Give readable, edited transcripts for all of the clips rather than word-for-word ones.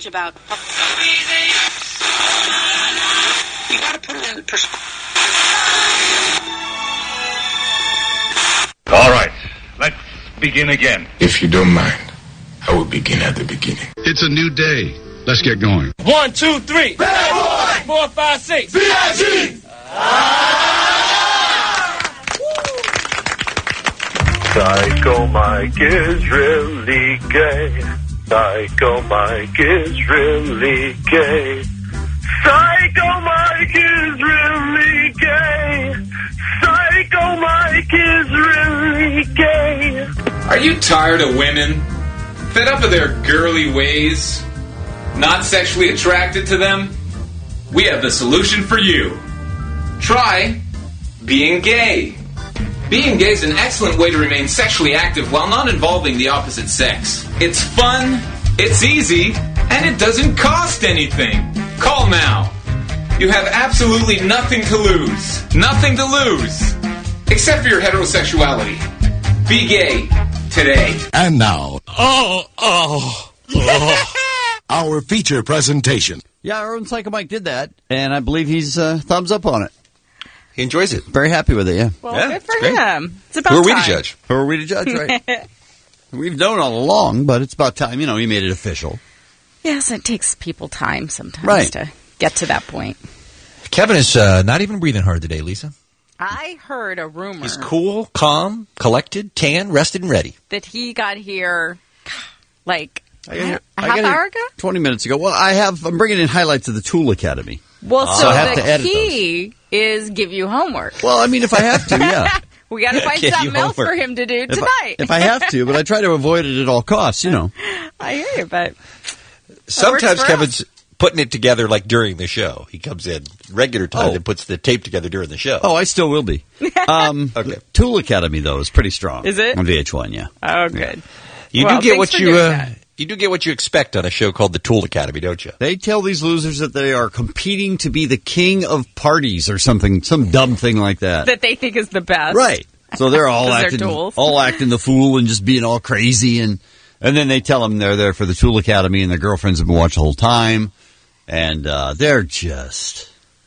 much about... You gotta put it in perspective. All right, let's begin again. If you don't mind, I will begin at the beginning. It's a new day. Let's get going. 1, 2, 3. Bad boy! 4, 5, 6. B.I.G. Psycho Mike is really gay. Psycho Mike is really gay. Psycho Mike is really gay. Psycho Mike is really gay. Are you tired of women? Fed up of their girly ways? Not sexually attracted to them? We have the solution for you. Try being gay. Being gay is an excellent way to remain sexually active while not involving the opposite sex. It's fun, it's easy, and it doesn't cost anything. Call now. You have absolutely nothing to lose. Nothing to lose. Except for your heterosexuality. Be gay today. And now, our feature presentation. Yeah, our own Psycho Mike did that, and I believe he's thumbs up on it. He enjoys it. Very happy with it, yeah. Well, yeah, good for him. It's about time. Who are we time. to judge? Who are we to judge, right? We've known all along, but it's about time. You know, he made it official. Yes, it takes people time sometimes Right. to get to that point. Kevin is not even breathing hard today, Lisa. I heard a rumor He's cool, calm, collected, tan, rested, and ready. that he got here like I got here- a I half got hour here ago. 20 minutes ago. Well, I'm bringing in highlights of the Tool Academy. Well, So I have the to edit key is give you homework. Well, I mean, if I have to, yeah. We got to find Give you something else for homework. him to do tonight. If I have to, but I try to avoid it at all costs, you know. I hear you, but Sometimes for Kevin's putting it together like during the show. He comes in regular time Oh. and puts the tape together during the show. Oh, I still will be. Okay. Tool Academy, though, is pretty strong. Is it? On VH1, yeah. oh, good. You Well, do get thanks what for you doing that. you do get what you expect on a show called the Tool Academy, don't you? They tell these losers that they are competing to be the king of parties or something, some dumb thing like that. That they think is the best, Right. So they're all 'Cause they're acting, tools. all acting the fool and just being all crazy, and then they tell them they're there for the Tool Academy, and their girlfriends have been watching the whole time, and they're just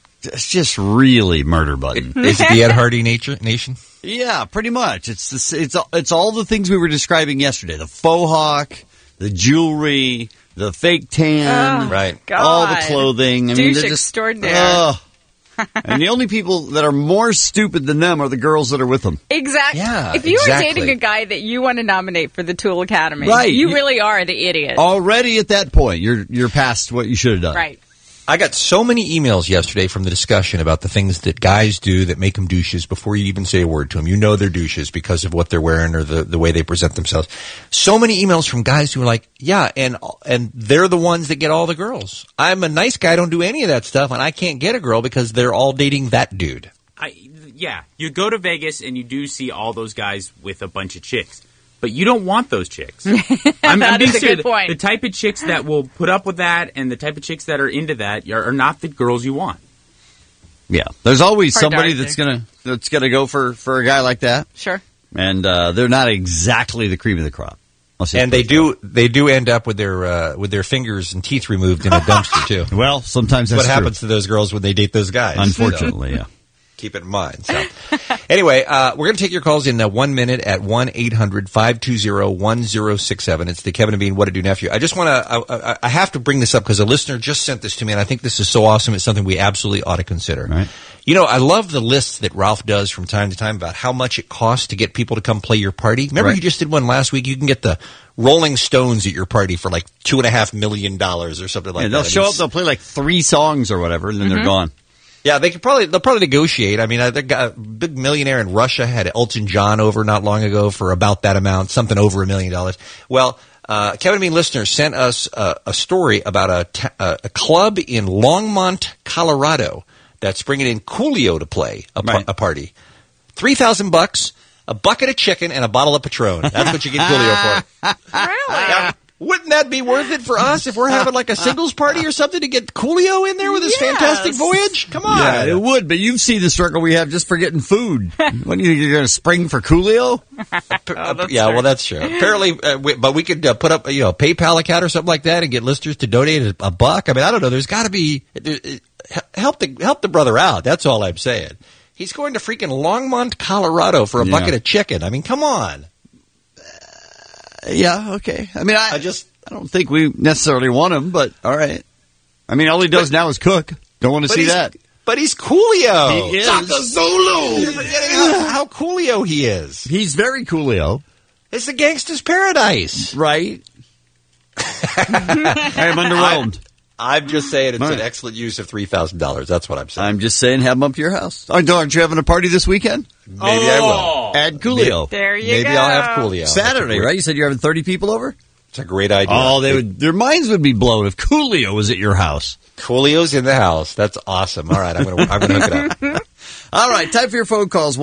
really murder button. Is it the Ed Hardy nation? Yeah, pretty much. It's all the things we were describing yesterday: the faux hawk, the jewelry, the fake tan, Right. God. all the clothing. I mean, Douche they're just extraordinaire. and the only people that are more stupid than them are the girls that are with them. Exactly. Yeah, if you exactly. are dating a guy that you want to nominate for the Tool Academy, Right. you really are the idiot. Already at that point, you're past what you should have done. Right. I got so many emails yesterday from the discussion about the things that guys do that make them douches before you even say a word to them. You know they're douches because of what they're wearing or the way they present themselves. So many emails from guys who are like, yeah, and they're the ones that get all the girls. I'm a nice guy, I don't do any of that stuff, and I can't get a girl because they're all dating that dude. Yeah, you go to Vegas and you do see all those guys with a bunch of chicks. But you don't want those chicks. I'm That being is a serious. good point. The type of chicks that will put up with that and the type of chicks that are into that are not the girls you want. Yeah, there's always Hard to somebody argue. that's gonna go for a guy like that, Sure. and they're not exactly the cream of the crop. And they do end up with their fingers and teeth removed in a dumpster too. Well, sometimes that's what happens to those girls when they date those guys. Unfortunately, So, yeah. keep it in mind. So, anyway, we're going to take your calls in 1 minute at 1-800-520-1067. It's the Kevin and Bean What to Do Nephew. I just want to, I have to bring this up because a listener just sent this to me, and I think this is so awesome. It's something we absolutely ought to consider. Right. You know, I love the lists that Ralph does from time to time about how much it costs to get people to come play your party. Remember, Right. he just did one last week. You can get the Rolling Stones at your party for like $2.5 million or something like Yeah, that. they'll I show mean, up, they'll play like 3 songs or whatever, and then they're gone. Yeah, they'll probably negotiate. I mean, a big millionaire in Russia had Elton John over not long ago for about that amount, something over $1 million. Well, Kevin and Bean listeners sent us a story about a club in Longmont, Colorado that's bringing in Coolio to play a party. $3,000, a bucket of chicken, and a bottle of Patron. That's what you get Coolio for. Really? Now, Wouldn't that be worth it for us if we're having like a singles party or something to get Coolio in there with his fantastic voyage? Come on. Yeah, it would, but you see the struggle we have just for getting food. What do you think, you're going to spring for Coolio? Well, that's true. Apparently, but we could put up a PayPal account or something like that and get listeners to donate $1. I mean, I don't know. There's got to be help the brother out. That's all I'm saying. He's going to freaking Longmont, Colorado for a bucket of chicken. I mean, come on. Yeah, okay. I mean, I don't think we necessarily want him, but all right. I mean, all he does now is cook. Don't want to see that. But he's Coolio. He is. Shaka Zulu! You're forgetting how Coolio he is. He's very Coolio. It's the gangster's paradise. Right. I am underwhelmed. I'm just saying it's an excellent use of $3,000. That's what I'm saying. I'm just saying have him up to your house. Oh, aren't you having a party this weekend? Maybe I will. Add Coolio. There you Maybe go. I'll have Coolio. Saturday, right? You said you're having 30 people over? It's a great idea. Oh, their minds would be blown if Coolio was at your house. Coolio's in the house. That's awesome. All right, I'm gonna hook it up. All right, time for your phone calls.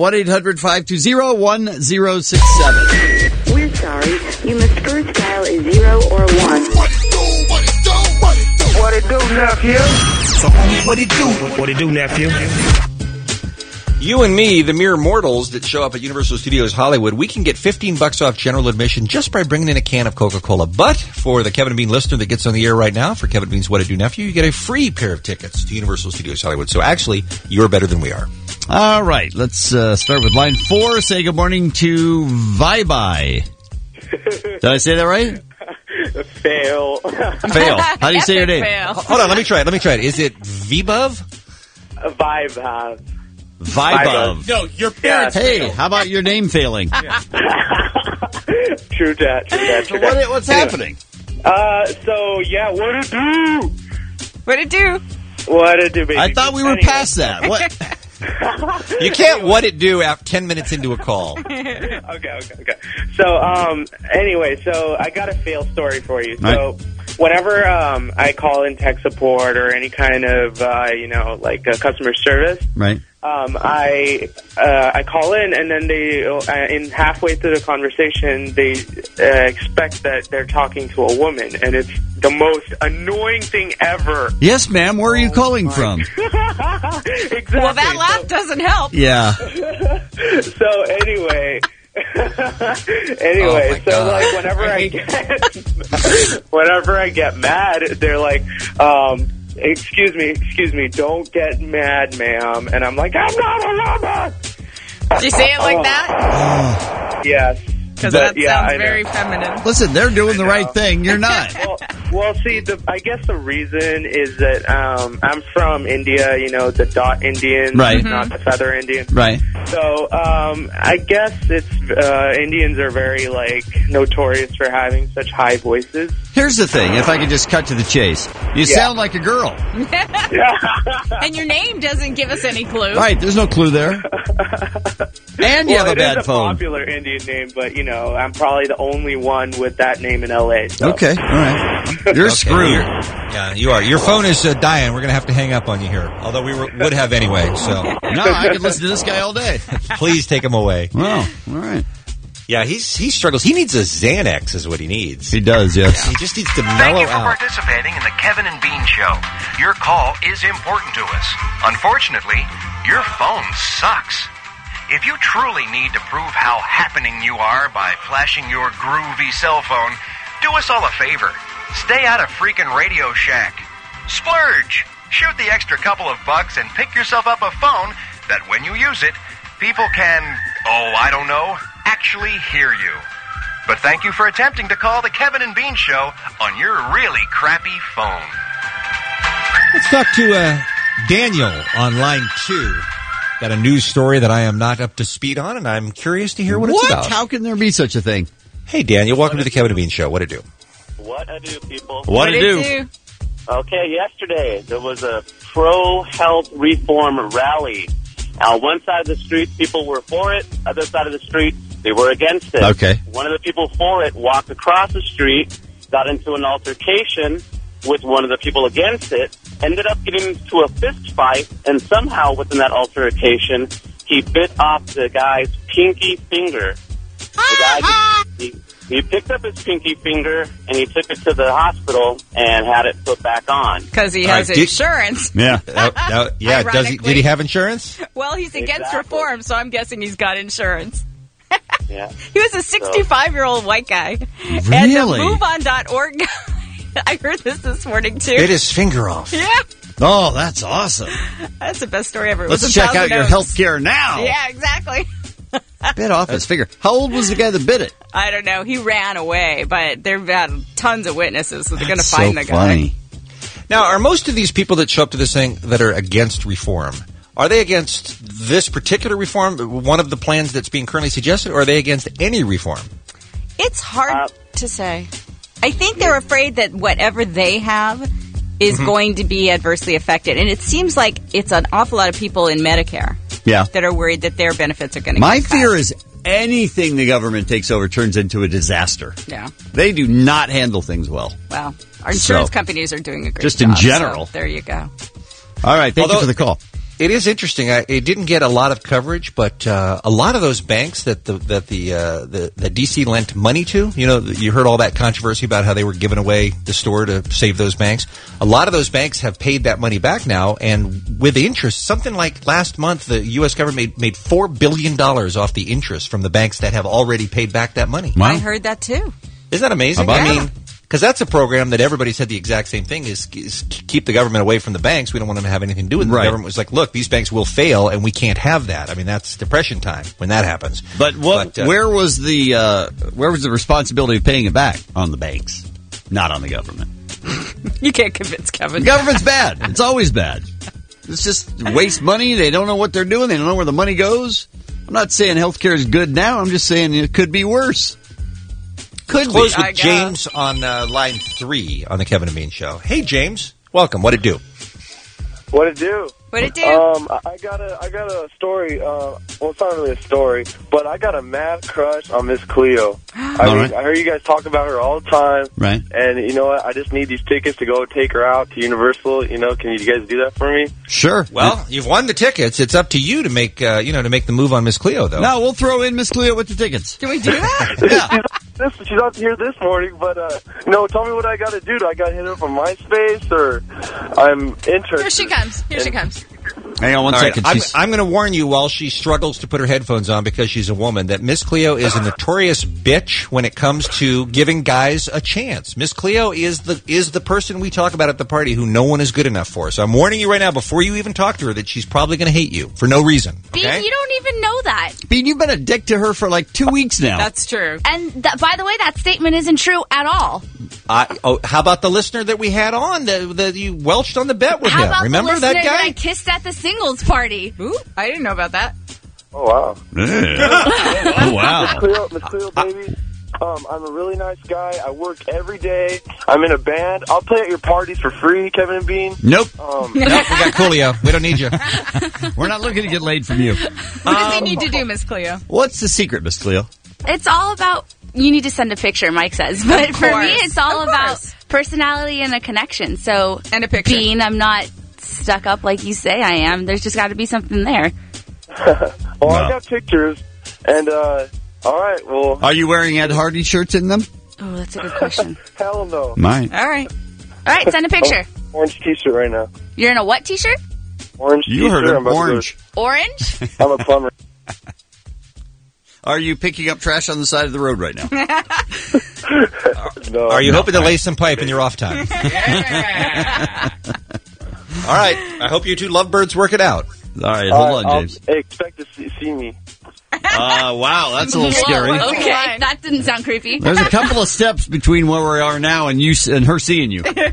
1-800-520-1067. We're sorry. You must first dial a 0 or 1. What it do, nephew? So, what it do? What it do, nephew? You and me, the mere mortals that show up at Universal Studios Hollywood, we can get $15 off general admission just by bringing in a can of Coca-Cola. But for the Kevin and Bean listener that gets on the air right now, for Kevin and Bean's What It Do Nephew, you get a free pair of tickets to Universal Studios Hollywood. So actually, you're better than we are. All right, let's start with line 4. Say good morning to Vibe. Did I say that right? Fail. Fail. How do you say your name? Fail. Hold on, let me try it. Is it Vibov? Vibe. Vibe. No, your parents. Hey, how about your name failing? True that. What's happening? So, yeah, what it do? What'd it do? What it do, baby? I thought we were past that. What? You can't what it do after 10 minutes into a call. Okay. So, anyway, so I got a fail story for you. So, whenever I call in tech support or any kind of, customer service, right? I call in, and then they, in halfway through the conversation, they expect that they're talking to a woman, and it's the most annoying thing ever. Yes, ma'am. Where are you calling from? Exactly. Well, that laugh doesn't help. Yeah. So anyway, so like whenever I get mad, they're like, excuse me, don't get mad, ma'am. And I'm like, I'm not a robot. Did you say it like that? Yes. Because that sounds very feminine. Listen, they're doing the right thing. You're not. Well, see, I guess the reason is that I'm from India, the dot Indian, right? Not the feather Indian, right? So I guess it's Indians are very notorious for having such high voices. Here's the thing: if I could just cut to the chase, you sound like a girl, and your name doesn't give us any clue. Right? There's no clue there. And you have a bad phone. It's a popular Indian name, but I'm probably the only one with that name in LA. So. Okay, all right. You're screwed. Yeah, you are. Your phone is dying. We're going to have to hang up on you here. Although we would have anyway. So no, I could listen to this guy all day. Please take him away. Well, all right. Yeah, he struggles. He needs a Xanax is what he needs. He does, yes. He just needs to mellow out. Thank you for participating in the Kevin and Bean Show. Your call is important to us. Unfortunately, your phone sucks. If you truly need to prove how happening you are by flashing your groovy cell phone, do us all a favor. Stay out of freaking Radio Shack. Splurge! Shoot the extra couple of bucks and pick yourself up a phone that when you use it, people can, actually hear you. But thank you for attempting to call the Kevin and Bean Show on your really crappy phone. Let's talk to Daniel on line 2. Got a news story that I am not up to speed on, and I'm curious to hear what it's about. How can there be such a thing? Hey, Daniel, welcome to the Kevin and Bean Show. What it do? What I do, people. What it do? Okay, yesterday there was a pro-health reform rally. On one side of the street, people were for it. Other side of the street, they were against it. Okay. One of the people for it walked across the street, got into an altercation with one of the people against it, ended up getting into a fist fight, and somehow within that altercation, he bit off the guy's pinky finger. The guy He picked up his pinky finger and he took it to the hospital and had it put back on. Because he has insurance. Yeah. Did he have insurance? Well, he's against reform, so I'm guessing he's got insurance. Yeah. He was a 65-year-old white guy. Really? And the MoveOn.org guy, I heard this morning, too. Bit his finger off. Yeah. Oh, that's awesome. That's the best story ever. Let's check out your health care now. Yeah, exactly. Bit off his finger. How old was the guy that bit it? I don't know. He ran away, but they've had tons of witnesses, so they're going to That's find so the guy. funny. Now, are most of these people that show up to this thing that are against reform, are they against this particular reform, one of the plans that's being currently suggested, or are they against any reform? It's hard to say. I think they're afraid that whatever they have is going to be adversely affected. And it seems like it's an awful lot of people in Medicare that are worried that their benefits are going to get cut. My fear is anything the government takes over turns into a disaster. Yeah. They do not handle things well. Well, our insurance companies are doing a great just job. In general. So there you go. All right. Thank you for the call. It is interesting. It didn't get a lot of coverage, but a lot of those banks that the DC lent money to, you heard all that controversy about how they were giving away the store to save those banks. A lot of those banks have paid that money back now, and with interest, something like last month, the U.S. government made $4 billion off the interest from the banks that have already paid back that money. Wow. I heard that too. Isn't that amazing? Because that's a program that everybody said the exact same thing is keep the government away from the banks. We don't want them to have anything to do with it. The government was like, look, these banks will fail, and we can't have that. I mean, that's depression time when that happens. But where was the responsibility of paying it back? On the banks, not on the government. You can't convince Kevin. The government's bad. It's always bad. It's just waste money. They don't know what they're doing. They don't know where the money goes. I'm not saying healthcare is good now. I'm just saying it could be worse. Let's close with James on line 3 on the Kevin and Bean Show. Hey, James. Welcome. What'd it do? What'd it do? What'd it do? I got a story. Well, it's not really a story, but I got a mad crush on Miss Cleo. I heard you guys talk about her all the time. Right. And you know what? I just need these tickets to go take her out to Universal. Can you guys do that for me? Sure. Well, you've won the tickets. It's up to you to make the move on Miss Cleo, though. No, we'll throw in Miss Cleo with the tickets. Can we do that? She's out here this morning, but tell me what I got to do. Do I got to hit her up on MySpace, or I'm interested? Here she comes. Hang on one second. I'm going to warn you while she struggles to put her headphones on because she's a woman that Miss Cleo is a notorious bitch when it comes to giving guys a chance. Miss Cleo is the person we talk about at the party who no one is good enough for. So I'm warning you right now before you even talk to her that she's probably going to hate you for no reason. Bean, you don't even know that. Bean, you've been a dick to her for like 2 weeks now. That's true. And by the way, that statement isn't true at all. How about the listener that we had on that you welched on the bet with him? Remember that guy? That I kissed at the singles party? Ooh, I didn't know about that. Oh, wow. Oh, wow. Miss Cleo, baby. I'm a really nice guy. I work every day. I'm in a band. I'll play at your parties for free, Kevin and Bean. Nope. Nope, we got Coolio. We don't need you. We're not looking to get laid from you. What does he need to do, Miss Cleo? What's the secret, Miss Cleo? It's all about, you need to send a picture, Mike says. But for me, it's all about personality and a connection. So, and a picture. Bean, I'm not stuck up like you say I am. There's just got to be something there. Well, I got pictures, and, all right, well... Are you wearing Ed Hardy shirts in them? Oh, that's a good question. Hell no. Mine. All right, send a picture. Orange t-shirt right now. You're in a what t-shirt? Orange you t-shirt. You heard him, orange. Orange? I'm a plumber. Are you picking up trash on the side of the road right now? No. Are you hoping to lay some pipe in your off time? Yeah. All right. I hope you two lovebirds work it out. All right, hold on, James. Expect to see me. Wow, that's a little scary. Okay, that didn't sound creepy. There's a couple of steps between where we are now and you and her seeing you. Take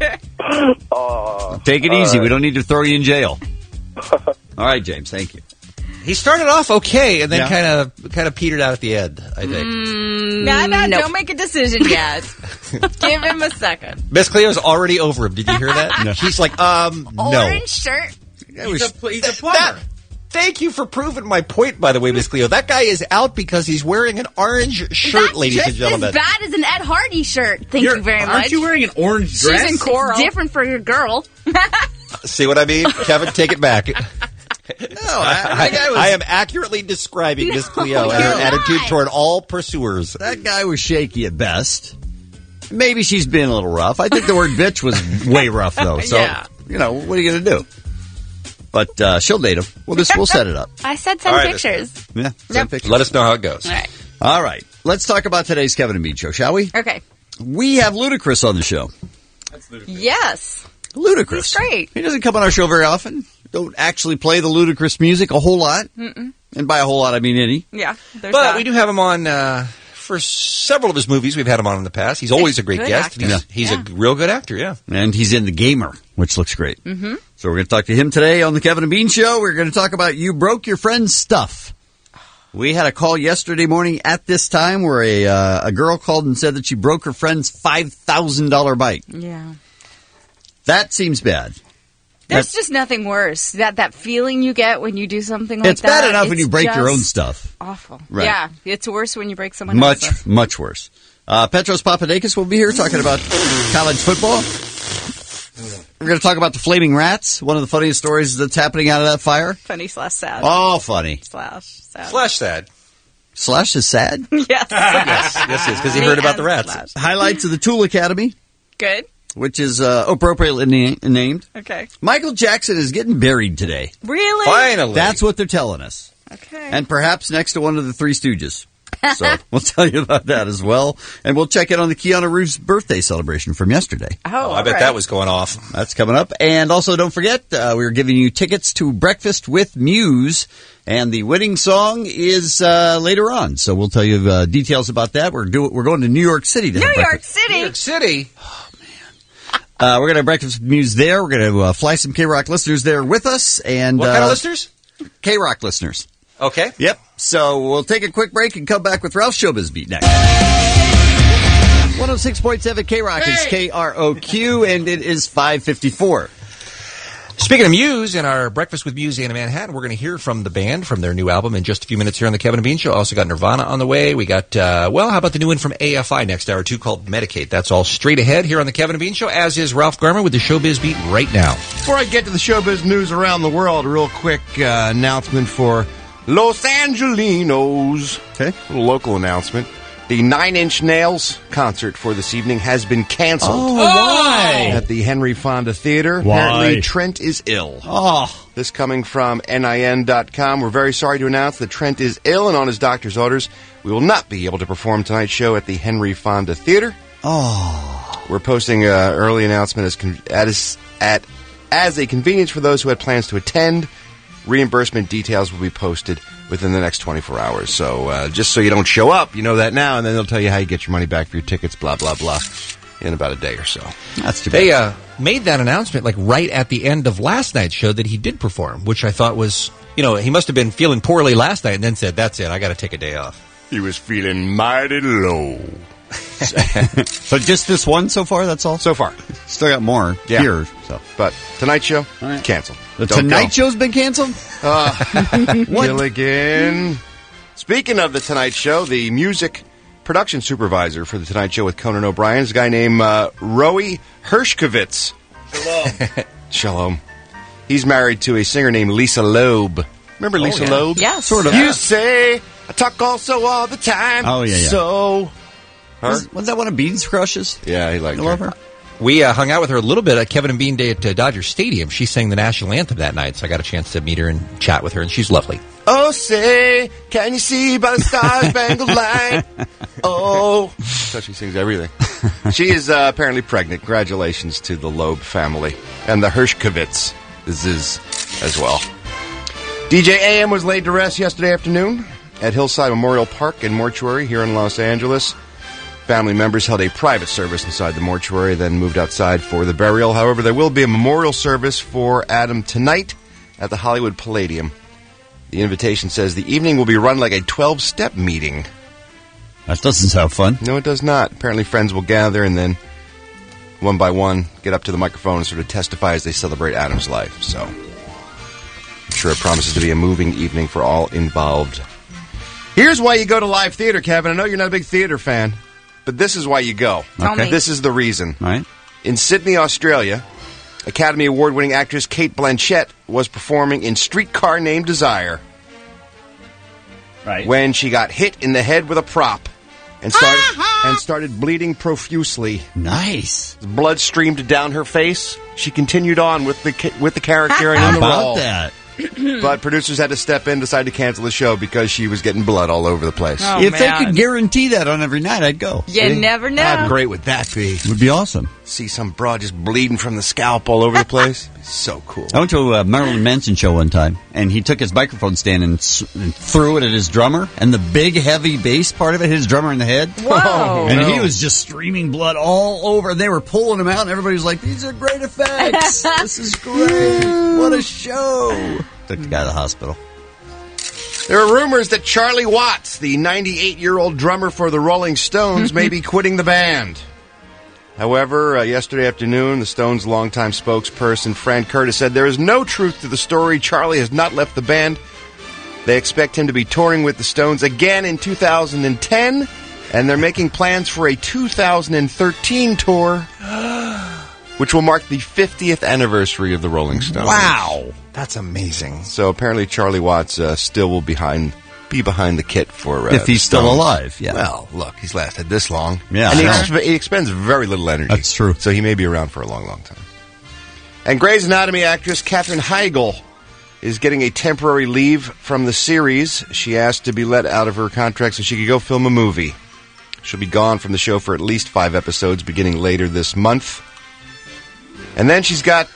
it easy. Right. We don't need to throw you in jail. All right, James. Thank you. He started off okay and then kind of petered out at the end, I think. No, don't make a decision yet. Give him a second. Miss Cleo's already over him. Did you hear that? No. She's like, no. Orange shirt. He's a plumber. Thank you for proving my point, by the way, Miss Cleo. That guy is out because he's wearing an orange shirt, ladies and gentlemen. That's just as bad as an Ed Hardy shirt. Thank you very much. Aren't you wearing an orange dress? She's in coral. It's different for your girl. See what I mean? Kevin, take it back. I am accurately describing Miss Cleo and her attitude toward all pursuers. That guy was shaky at best. Maybe she's been a little rough. I think the word bitch was way rough, though. So, what are you going to do? But she'll date him. We'll set it up. I said send pictures. Yeah, send pictures. Let us know how it goes. All right. Let's talk about today's Kevin and Bean show, shall we? Okay. We have Ludacris on the show. That's Ludacris. Yes. Ludacris. He's great. He doesn't come on our show very often. Don't actually play the Ludacris music a whole lot. Mm-mm. And by a whole lot, I mean any. Yeah. But we do have him on for several of his movies. We've had him on in the past. He's always a great guest. He's a real good actor, yeah. And he's in The Gamer, which looks great. Mm-hmm. So we're going to talk to him today on the Kevin and Bean Show. We're going to talk about You Broke Your Friend's Stuff. We had a call yesterday morning at this time where a girl called and said that she broke her friend's $5,000 bike. Yeah. That seems bad. There's just nothing worse. That feeling you get when you do something like that. It's bad enough when you break your own stuff. Awful. Right. Yeah, it's worse when you break someone else's stuff. Much worse. Petros Papadakis will be here talking about college football. We're going to talk about the Flaming Rats, one of the funniest stories that's happening out of that fire. Funny / sad. Oh, funny. / sad. / sad. Slash is sad? Yes. Yes, because he heard about the rats. Slash. Highlights of the Tool Academy. Good. Which is appropriately named. Okay. Michael Jackson is getting buried today. Really? Finally. That's what they're telling us. Okay. And perhaps next to one of the Three Stooges. So we'll tell you about that as well. And we'll check in on the Keanu Reeves birthday celebration from yesterday. Oh, I bet that was going off. That's coming up. And also, don't forget, we're giving you tickets to Breakfast with Muse. And the winning song is later on. So we'll tell you details about that. We're going to New York City to have breakfast. New York City? We're going to have Breakfast with Muse there. We're going to fly some K-Rock listeners there with us. And what kind of listeners? K-Rock listeners. Okay. Yep. So we'll take a quick break and come back with Ralph's Showbiz Beat next. 106.7 K-Rock is KROQ, and it is 5:54. Speaking of Muse, in our Breakfast with Muse in Manhattan, we're going to hear from the band from their new album in just a few minutes here on the Kevin and Bean Show. Also got Nirvana on the way. We got, how about the new one from AFI next hour, too, called Medicate. That's all straight ahead here on the Kevin and Bean Show, as is Ralph Garman with the Showbiz Beat right now. Before I get to the showbiz news around the world, a real quick announcement for Los Angelinos. Okay. A little local announcement. The 9 Inch Nails concert for this evening has been canceled. Oh, why? At the Henry Fonda Theater. Why? Apparently, Trent is ill. Oh. This coming from NIN.com. We're very sorry to announce that Trent is ill, and on his doctor's orders, we will not be able to perform tonight's show at the Henry Fonda Theater. Oh. We're posting an early announcement as a convenience for those who had plans to attend. Reimbursement details will be posted within the next 24 hours. So just so you don't show up, you know that now, and then they'll tell you how you get your money back for your tickets, blah, blah, blah, in about a day or so. That's too bad. They made that announcement like right at the end of last night's show that he did perform, which I thought was, he must have been feeling poorly last night and then said, that's it, I got to take a day off. He was feeling mighty low. So just this one so far, that's all? So far. Still got more here. So. But tonight's show, canceled. The Tonight Show's been canceled? Gilligan. Speaking of the Tonight Show, the music production supervisor for the Tonight Show with Conan O'Brien is a guy named Roey Hershkovitz. Shalom. Shalom. He's married to a singer named Lisa Loeb. Remember Lisa Loeb? Yeah, sort of. You say I talk also all the time. Oh, yeah. So... Was that one of Bean's crushes? Yeah, he liked her. I love her. We hung out with her a little bit at Kevin and Bean Day at Dodger Stadium. She sang the national anthem that night, so I got a chance to meet her and chat with her, and she's lovely. Oh, say, can you see by the Star-Spangled Light? Oh. So she sings everything. She is apparently pregnant. Congratulations to the Loeb family. And the Hershkovitz is as well. DJ AM was laid to rest yesterday afternoon at Hillside Memorial Park and Mortuary here in Los Angeles. Family members held a private service inside the mortuary, then moved outside for the burial. However, there will be a memorial service for Adam tonight at the Hollywood Palladium. The invitation says the evening will be run like a 12-step meeting. That doesn't sound fun. No, it does not. Apparently friends will gather and then, one by one, get up to the microphone and sort of testify as they celebrate Adam's life. So, I'm sure it promises to be a moving evening for all involved. Here's why you go to live theater, Kevin. I know you're not a big theater fan, but this is why you go. Okay. This is the reason. All right. In Sydney, Australia, Academy Award-winning actress Cate Blanchett was performing in Streetcar Named Desire when she got hit in the head with a prop and started bleeding profusely. Nice. Blood streamed down her face. She continued on with the character and How in the about role. that? But producers had to step in, decided to cancel the show because she was getting blood all over the place. Oh, if they could guarantee that on every night, I'd go. You never know. How great would that be? Would be awesome. See some broad just bleeding from the scalp all over the place. So cool. I went to a Marilyn Manson show one time, and he took his microphone stand and threw it at his drummer, and the big, heavy bass part of it hit his drummer in the head. Whoa. And he was just streaming blood all over, and they were pulling him out, and everybody was like, these are great effects. This is great. What a show. Took the guy to the hospital. There are rumors that Charlie Watts, the 98-year-old drummer for the Rolling Stones, may be quitting the band. However, yesterday afternoon, the Stones' longtime spokesperson, Fran Curtis, said there is no truth to the story. Charlie has not left the band. They expect him to be touring with the Stones again in 2010, and they're making plans for a 2013 tour, which will mark the 50th anniversary of the Rolling Stones. Wow. That's amazing. So apparently Charlie Watts still will be behind the kit for if he's still alive, yeah. Well, look, he's lasted this long. Yeah, and he expends very little energy. That's true. So he may be around for a long, long time. And Grey's Anatomy actress Katherine Heigl is getting a temporary leave from the series. She asked to be let out of her contract so she could go film a movie. She'll be gone from the show for at least 5 episodes beginning later this month. And then she's got...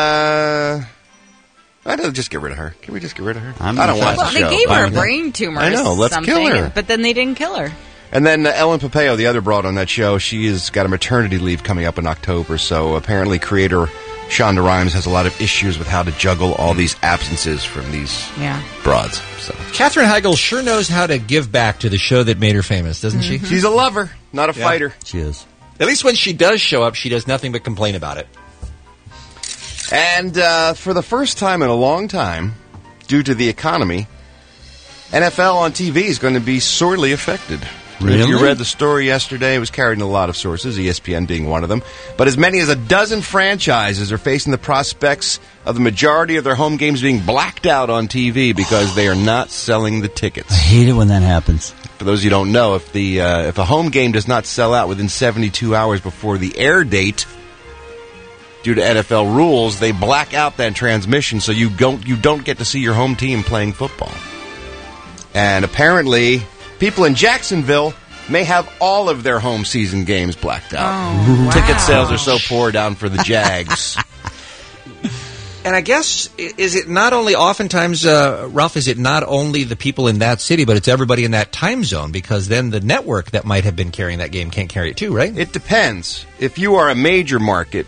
I don't just get rid of her. Can we just get rid of her? I don't watch the show. They gave her a brain tumor. I know. Let's kill her. But then they didn't kill her. And then Ellen Pompeo, the other broad on that show, she has got a maternity leave coming up in October. So apparently, creator Shonda Rhimes has a lot of issues with how to juggle all these absences from these broads. So Katherine Heigl sure knows how to give back to the show that made her famous, doesn't she? She's a lover, not a fighter. She is. At least when she does show up, she does nothing but complain about it. And for the first time in a long time, due to the economy, NFL on TV is going to be sorely affected. Really? If you read the story yesterday, it was carried in a lot of sources, ESPN being one of them. But as many as a dozen franchises are facing the prospects of the majority of their home games being blacked out on TV because they are not selling the tickets. I hate it when that happens. For those of you who don't know, if a home game does not sell out within 72 hours before the air date, due to NFL rules, they black out that transmission so you don't get to see your home team playing football. And apparently, people in Jacksonville may have all of their home season games blacked out. Oh, wow. Ticket sales are so poor down for the Jags. And I guess, is it not only oftentimes, Ralph, is it not only the people in that city, but it's everybody in that time zone? Because then the network that might have been carrying that game can't carry it too, right? It depends. If you are a major market...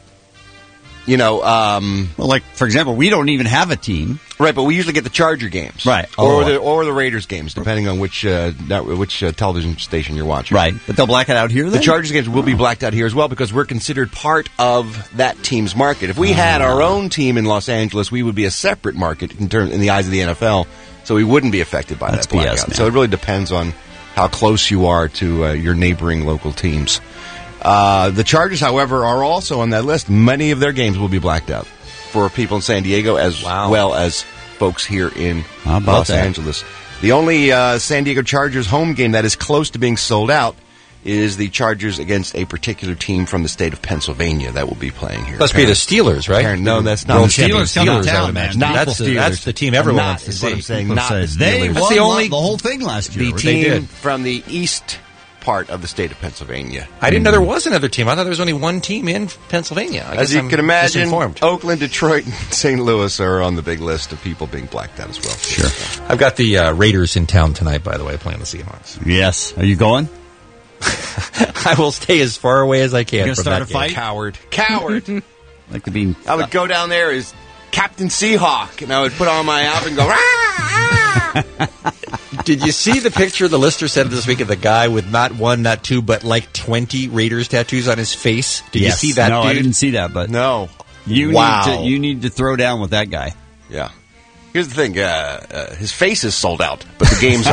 well, like, for example, we don't even have a team. Right, but we usually get the Charger games. Right. Or the Raiders games, depending on which television station you're watching. Right. But they'll black it out here, then? The Chargers games will be blacked out here as well because we're considered part of that team's market. If we had our own team in Los Angeles, we would be a separate market in the eyes of the NFL, so we wouldn't be affected by that blackout. BS, so it really depends on how close you are to your neighboring local teams. The Chargers, however, are also on that list. Many of their games will be blacked out for people in San Diego as well as folks here in Los Angeles. The only San Diego Chargers home game that is close to being sold out is the Chargers against a particular team from the state of Pennsylvania that will be playing here. Must be the Steelers, right? No, that's not the Steelers. Steelers, I would imagine. That's the team everyone wants to see. I'm saying, not the Steelers. They won the whole thing last year. The team from the east part of the state of Pennsylvania. I didn't know there was another team. I thought there was only one team in Pennsylvania. As you can imagine, Oakland, Detroit, and St. Louis are on the big list of people being blacked out as well. Sure. I've got the Raiders in town tonight, by the way, playing the Seahawks. Yes. Are you going? I will stay as far away as I can from that start a fight? Coward. Like to be. I would go down there as Captain Seahawk, and I would put on my outfit and go, Did you see the picture the listener sent this week of the guy with not one, not two, but like 20 Raiders tattoos on his face? Did you see that, No, dude? I didn't see that, but no. You need to throw down with that guy. Yeah. Here's the thing. His face is sold out, but the games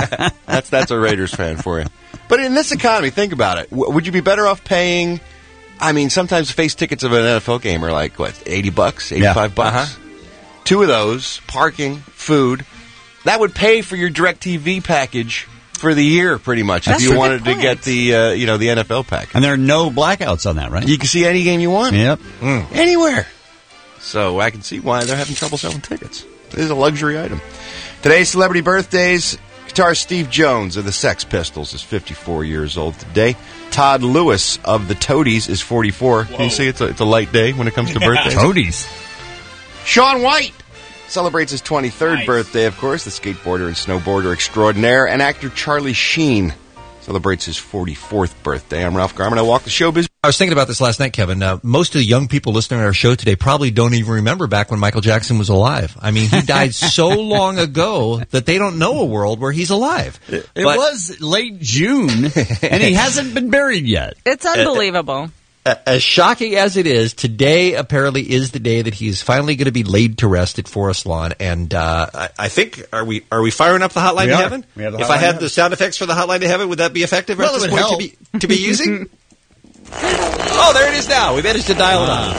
aren't. That's a Raiders fan for you. But in this economy, think about it. Would you be better off paying I mean, sometimes face tickets of an NFL game are like, what, $80, $85? 2 of those, parking, food, that would pay for your DirecTV package for the year, pretty much, if you wanted to get the the NFL package. And there are no blackouts on that, right? You can see any game you want. Yep. Anywhere. So I can see why they're having trouble selling tickets. It is a luxury item. Today's celebrity birthdays. Guitarist Steve Jones of the Sex Pistols is 54 years old today. Todd Lewis of the Toadies is 44. Whoa. Can you see it's a light day when it comes to birthdays? Toadies. Shaun White celebrates his 23rd birthday, of course. The skateboarder and snowboarder extraordinaire. And actor Charlie Sheen celebrates his 44th birthday. I'm Ralph Garman. I walk the showbiz. I was thinking about this last night, Kevin. Most of the young people listening to our show today probably don't even remember back when Michael Jackson was alive. I mean, he died so long ago that they don't know a world where he's alive. It was late June, and he hasn't been buried yet. It's unbelievable. As shocking as it is, today apparently is the day that he's finally going to be laid to rest at Forest Lawn. And I think, are we firing up the Hotline to Heaven? If I had the sound effects for the Hotline to Heaven, would that be effective at this point to be using? Oh, there it is now. We managed to dial it on.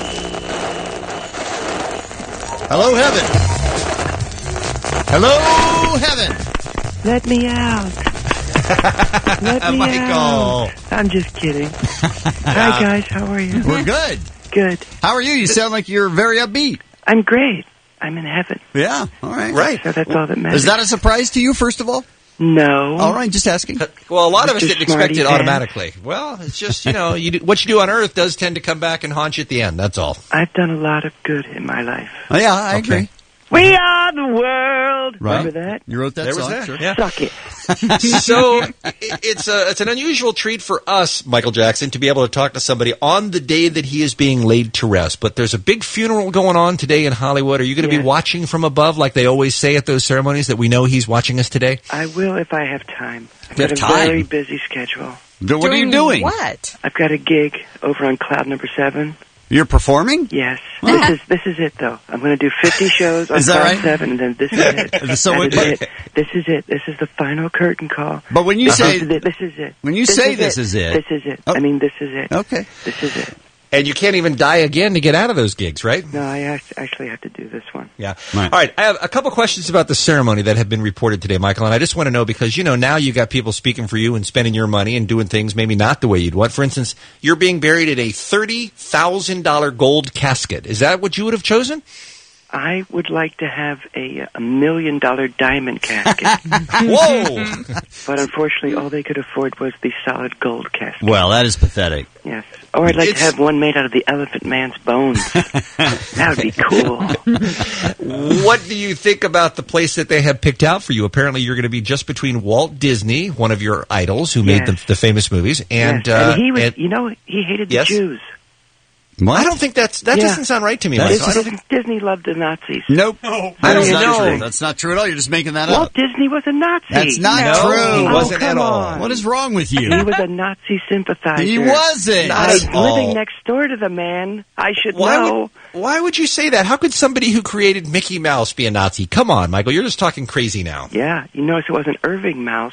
Hello, Heaven. Hello, Heaven. Let me out. Let me Michael. out. I'm just kidding. Hi, guys. How are you? We're good. Good. How are you? You sound like you're very upbeat. I'm great. I'm in heaven. Yeah. All right. Right. So that's all that matters. Is that a surprise to you, first of all? No. All right, just asking. Well, a lot of us Mr. didn't expect it Smarty automatically. Well, it's just, what you do on Earth does tend to come back and haunt you at the end. That's all. I've done a lot of good in my life. Oh, yeah, I agree. We are the world. Right. Remember that? You wrote that There was song? that. Sure. Yeah. Suck it. So it's an unusual treat for us, Michael Jackson, to be able to talk to somebody on the day that he is being laid to rest. But there's a big funeral going on today in Hollywood. Are you going to be watching from above like they always say at those ceremonies that we know he's watching us today? I will if I have time. I've You got have a time? very busy schedule. What are you doing? What? I've got a gig over on Cloud Number 7. You're performing? Yes. This is it, though. I'm going to do 50 shows on Is that Cloud right? 7, and then this is it. So That is it. This is it. This is the final curtain call. But when you say this is it. When you say this is it. This is it. I mean, this is it. Okay. This is it. And you can't even die again to get out of those gigs, right? No, I actually have to do this one. Yeah. Right. All right. I have a couple questions about the ceremony that have been reported today, Michael, and I just want to know because, now you got people speaking for you and spending your money and doing things maybe not the way you'd want. For instance, you're being buried in a $30,000 gold casket. Is that what you would have chosen? I would like to have a $1 million diamond casket. Whoa! But unfortunately, all they could afford was the solid gold casket. Well, that is pathetic. Yes. Or I'd like to have one made out of the Elephant Man's bones. That would be cool. What do you think about the place that they have picked out for you? Apparently, you're going to be just between Walt Disney, one of your idols who made the famous movies, and he was, he hated the Jews. What? I don't think that doesn't sound right to me, Michael. Disney loved the Nazis. Nope. I don't know. That's not true at all. You're just making that Walt up. Disney was a Nazi. That's not true. He wasn't at all. On. What is wrong with you? He was a Nazi sympathizer. He wasn't. I was living next door to the man. I should know. Why would you say that? How could somebody who created Mickey Mouse be a Nazi? Come on, Michael. You're just talking crazy now. Yeah. You notice it wasn't Irving Mouse.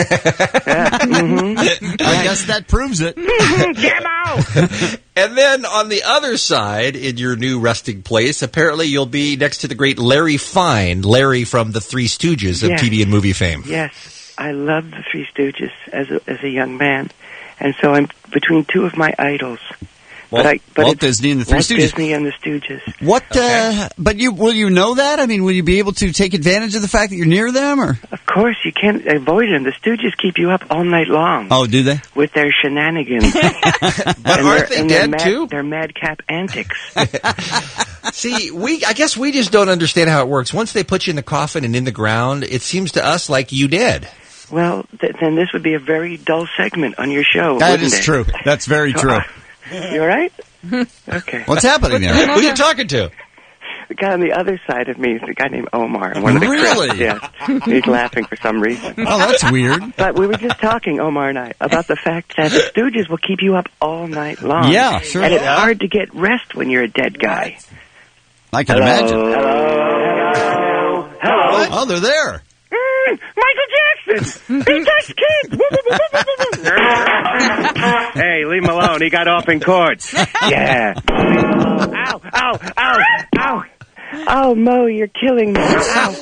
I guess that proves it. Get out! And then on the other side, in your new resting place, apparently you'll be next to the great Larry Fine, Larry from the Three Stooges of TV and movie fame. Yes, I loved the Three Stooges as a young man, and so I'm between two of my idols. Walt Disney and the Three Stooges. Walt Disney and the Stooges. What? But will you know that? I mean, will you be able to take advantage of the fact that you're near them, or? Of course, you can't avoid them. The Stooges keep you up all night long. Oh, do they? With their shenanigans. But aren't they dead too? Their madcap antics. See, I guess we just don't understand how it works. Once they put you in the coffin and in the ground, it seems to us like you did. Well, then this would be a very dull segment on your show. That is true. That's very true. You all right? Okay. What's happening there? Who are you talking to? The guy on the other side of me is the guy named Omar. One of the Really? Yes. He's laughing for some reason. Oh, that's weird. But we were just talking, Omar and I, about the fact that the Stooges will keep you up all night long. Yeah, sure. And it's hard to get rest when you're a dead guy. I can imagine. Hello. Oh, they're there. Michael He touched kids! Hey, leave him alone. He got off in court. Yeah. Ow, ow, ow, ow. Oh, Mo, you're killing me. Ow.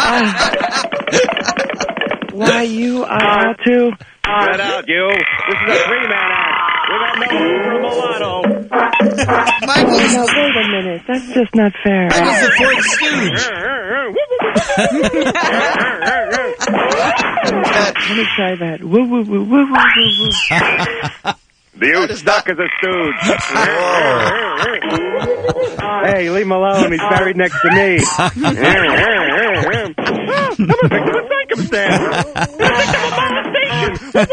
Why, you are too? Get out, you. This is a three-man act. We got no room for a mulatto. No, wait a minute. That's just not fair. Michael's the fourth stooge. Let me try that. Woo, woo, woo, woo, woo, woo, woo. You stuck as a stooge. Hey, leave him alone. He's buried next to me. I'm a victim of circumstance. I'm a victim of molestation.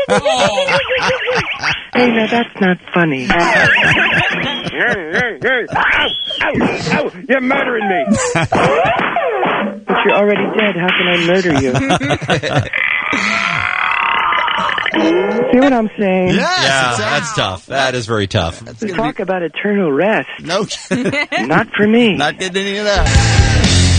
Hey, now that's not funny. Ow, you're murdering me. But you're already dead. How can I murder you? See what I'm saying? Yes, that's tough. That is very tough. Talk about eternal rest. No. Not for me. Not getting any of that.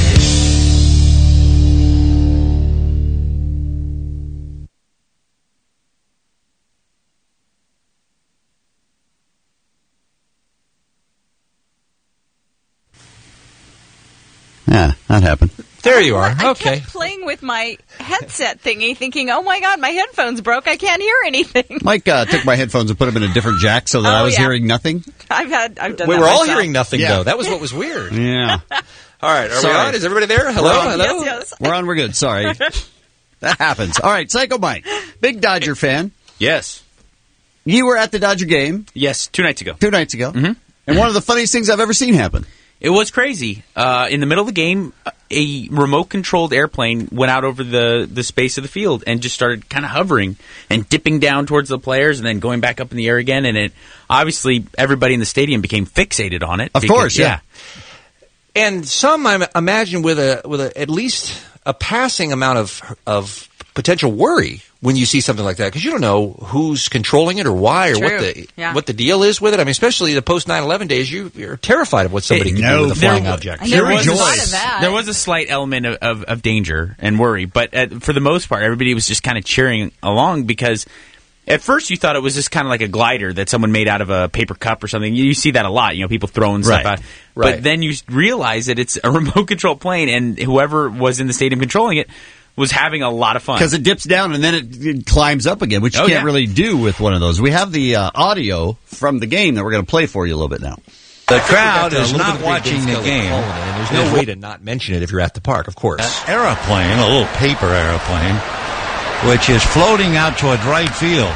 Yeah, that happened. There you are. I Okay. kept playing with my headset thingy, thinking, "Oh my God, my headphones broke. I can't hear anything." Mike took my headphones and put them in a different jack so that I was hearing nothing. I've done. We that were all myself. hearing nothing though. That was what was weird. Yeah. All right, are Sorry. we on? Is everybody there? Hello, hello. Yes. We're on. We're good. Sorry. That happens. All right, Psycho Mike, big Dodger fan. Yes. You were at the Dodger game. Yes, 2 nights ago. 2 nights ago. Mm-hmm. And one of the funniest things I've ever seen happen. It was crazy. In the middle of the game, a remote-controlled airplane went out over the space of the field and just started kind of hovering and dipping down towards the players and then going back up in the air again. And it obviously, everybody in the stadium became fixated on it. Of course, yeah. And some, I imagine, with at least a passing amount of potential worry when you see something like that, because you don't know who's controlling it or why or what the deal is with it. I mean, especially the post 9/11 days, you're terrified of what somebody can do with a flying object. There was a slight element of danger and worry, but for the most part, everybody was just kind of cheering along because at first you thought it was just kind of like a glider that someone made out of a paper cup or something. You see that a lot, people throwing stuff out. Right. But then you realize that it's a remote-controlled plane, and whoever was in the stadium controlling it was having a lot of fun. Because it dips down and then it climbs up again, which you can't really do with one of those. We have the audio from the game that we're going to play for you a little bit now. The crowd is not watching the game. And there's no way to not mention it if you're at the park, of course. An aeroplane, a little paper aeroplane, which is floating out toward right field.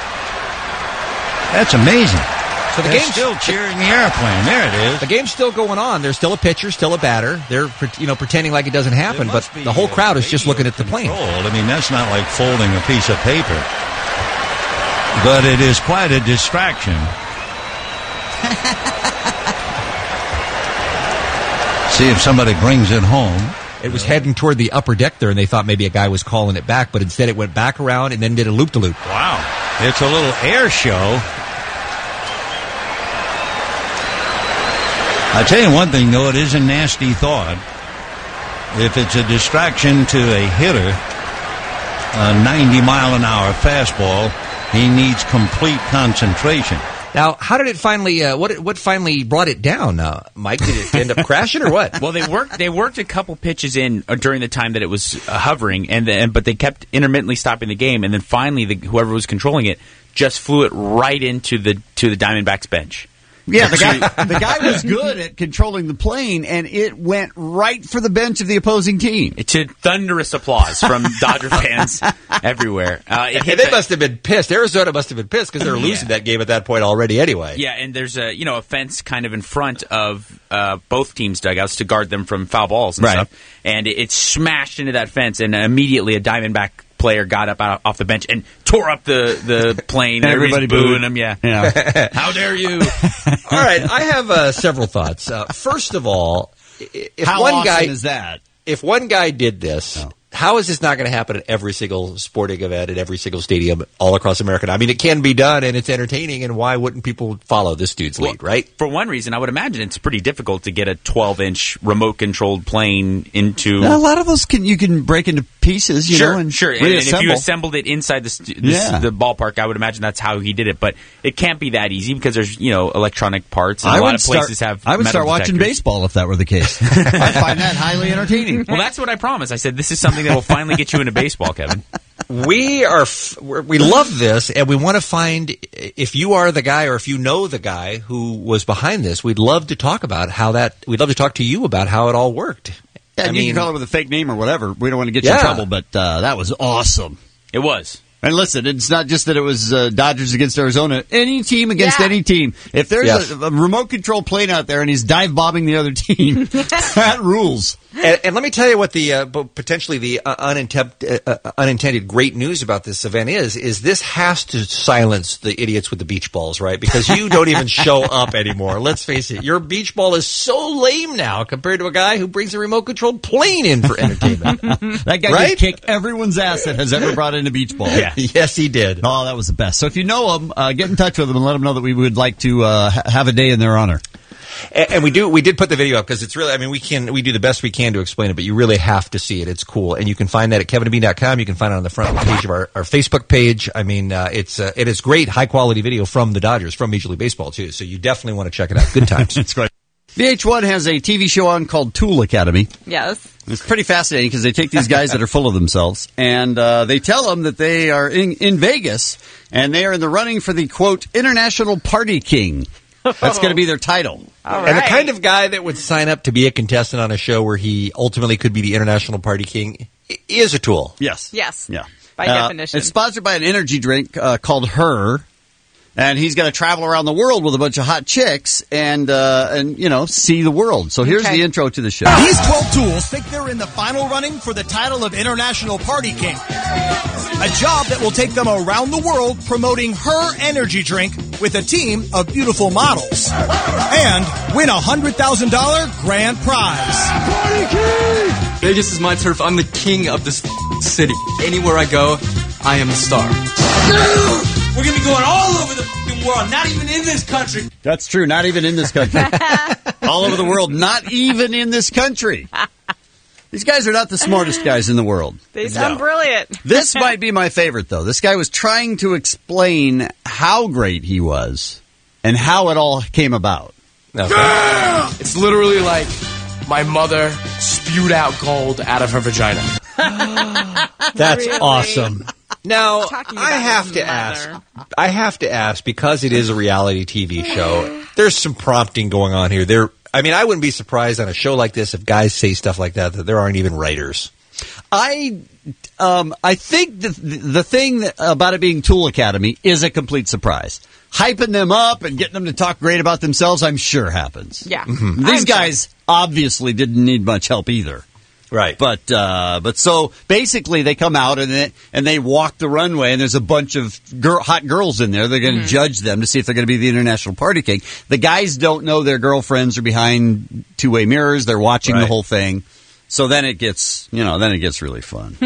That's amazing. So the They're game's still cheering the airplane. There it is. The game's still going on. There's still a pitcher, still a batter. They're pretending like it doesn't happen, but the whole crowd is just looking at the plane. I mean, that's not like folding a piece of paper. But it is quite a distraction. See if somebody brings it home. It was heading toward the upper deck there, and they thought maybe a guy was calling it back, but instead it went back around and then did a loop-de-loop. Wow. It's a little air show. I'll tell you one thing, though, it is a nasty thought. If it's a distraction to a hitter, a 90-mile-an-hour fastball, he needs complete concentration. Now, how did it finally? What finally brought it down, Mike? Did it end up crashing or what? Well, they worked a couple pitches in during the time that it was hovering, but they kept intermittently stopping the game, and then finally, whoever was controlling it just flew it right into the Diamondbacks bench. Yeah, the guy was good at controlling the plane, and it went right for the bench of the opposing team. To thunderous applause from Dodger fans everywhere. They must have been pissed. Arizona must have been pissed because they were losing that game at that point already anyway. Yeah, and there's a fence kind of in front of both teams' dugouts to guard them from foul balls and stuff. And it smashed into that fence, and immediately a Diamondback player got up off the bench and tore up the plane. Everybody booing him. Yeah. How dare you? All right, I have several thoughts. First of all, if how one awesome guy is that? If one guy did this, how is this not going to happen at every single sporting event, at every single stadium all across America? I mean, it can be done, and it's entertaining, and why wouldn't people follow this dude's lead, right? For one reason, I would imagine it's pretty difficult to get a 12-inch remote-controlled plane into... Now, a lot of those you can break into pieces, you know, and sure. And if you assembled it inside the ballpark, I would imagine that's how he did it. But it can't be that easy because there's, you know, electronic parts, and a lot of places have I would metal start watching detectors. baseball if that were the case. I find that highly entertaining. Well, that's what I promised. I said, this is something that will finally get you into baseball, Kevin. We love this, and we want to find, if you are the guy or if you know the guy who was behind this, we'd love to talk about we'd love to talk to you about how it all worked. Yeah, you can call it with a fake name or whatever. We don't want to get you in trouble, but that was awesome. It was. And listen, it's not just that it was Dodgers against Arizona. Any team against any team. If there's a remote control plane out there and he's dive bombing the other team, that rules. And let me tell you what the potentially the unintended great news about this event is this has to silence the idiots with the beach balls, right? Because you don't even show up anymore. Let's face it, your beach ball is so lame now compared to a guy who brings a remote controlled plane in for entertainment. That guy could kick everyone's ass that has ever brought in a beach ball. Yeah. Yes, he did. Oh, that was the best. So if you know him, get in touch with him and let him know that we would like to have a day in their honor. And we did put the video up because it's really, I mean, we do the best we can to explain it, but you really have to see it. It's cool. And you can find that at kevinandbean.com. You can find it on the front page of our Facebook page. I mean, it is great, high quality video from the Dodgers, from Major League Baseball too. So you definitely want to check it out. Good times. It's great. VH1 has a TV show on called Tool Academy. Yes. It's pretty fascinating because they take these guys that are full of themselves and they tell them that they are in Vegas and they are in the running for the, quote, International Party King. That's going to be their title. And the kind of guy that would sign up to be a contestant on a show where he ultimately could be the International Party King is a tool. Yes. Yes. Yeah. By definition. It's sponsored by an energy drink called Her. And he's going to travel around the world with a bunch of hot chicks and you know, see the world. So here's the intro to the show. These 12 tools think they're in the final running for the title of International Party King. A job that will take them around the world promoting Her energy drink with a team of beautiful models. And win a $100,000 grand prize. Party King! Vegas is my turf. I'm the king of this city. Anywhere I go, I am a star. We're going to be going all over the world, not even in this country. That's true, not even in this country. All over the world, not even in this country. These guys are not the smartest guys in the world. They sound brilliant. This might be my favorite, though. This guy was trying to explain how great he was and how it all came about. Okay. It's literally like my mother spewed out gold out of her vagina. That's awesome. Now, I have to ask, because it is a reality TV show, there's some prompting going on here. I mean, I wouldn't be surprised on a show like this if guys say stuff like that there aren't even writers. I think the thing about it being Tool Academy is a complete surprise. Hyping them up and getting them to talk great about themselves, I'm sure happens. Yeah. Mm-hmm. These guys obviously didn't need much help either. Right. But so basically they come out and they walk the runway and there's a bunch of hot girls in there. They're going to judge them to see if they're going to be the International Party King. The guys don't know their girlfriends are behind two-way mirrors. They're watching the whole thing. So then it gets, really fun.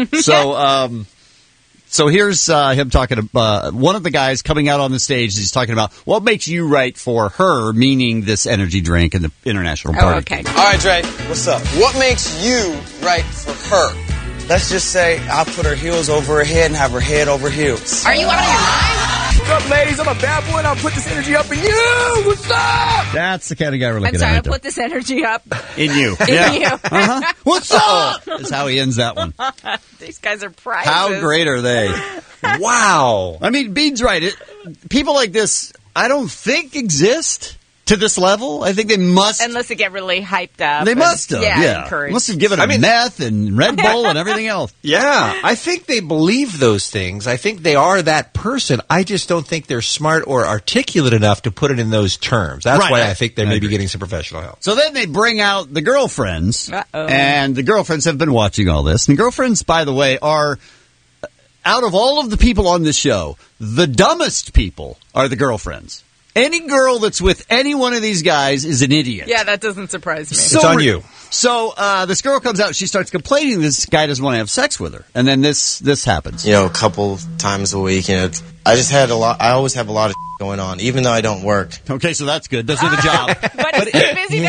So here's him talking about one of the guys coming out on the stage. He's talking about what makes you right for Her, meaning this energy drink and the International Party. Okay. All right, Dre, what's up? What makes you right for Her? Let's just say I'll put her heels over her head and have her head over heels. Are you out of your mind? What's up, ladies? I'm a bad boy and I'll put this energy up in you. What's up? That's the kind of guy we're looking I'm sorry, at. I'll put this energy up. In you. In you. Uh-huh. What's up? Is how he ends that one. These guys are prizes. How great are they? Wow. I mean, Bean's right. People like this, I don't think exist to this level. I think they must. Unless they get really hyped up. They must have. Yeah. Encouraged. Must have given them meth and Red Bull and everything else. Yeah. I think they believe those things. I think they are that person. I just don't think they're smart or articulate enough to put it in those terms. That's why I think they may be getting some professional help. So then they bring out the girlfriends. Uh-oh. And the girlfriends have been watching all this. And the girlfriends, by the way, are, out of all of the people on this show, the dumbest people are the girlfriends. Any girl that's with any one of these guys is an idiot. Yeah, that doesn't surprise me. It's on you. So this girl comes out. She starts complaining this guy doesn't want to have sex with her. And then this happens. You know, a couple times a week. You know, I always have a lot of going on, even though I don't work. Okay, so that's good. Does do the job. But is he busy to have sex?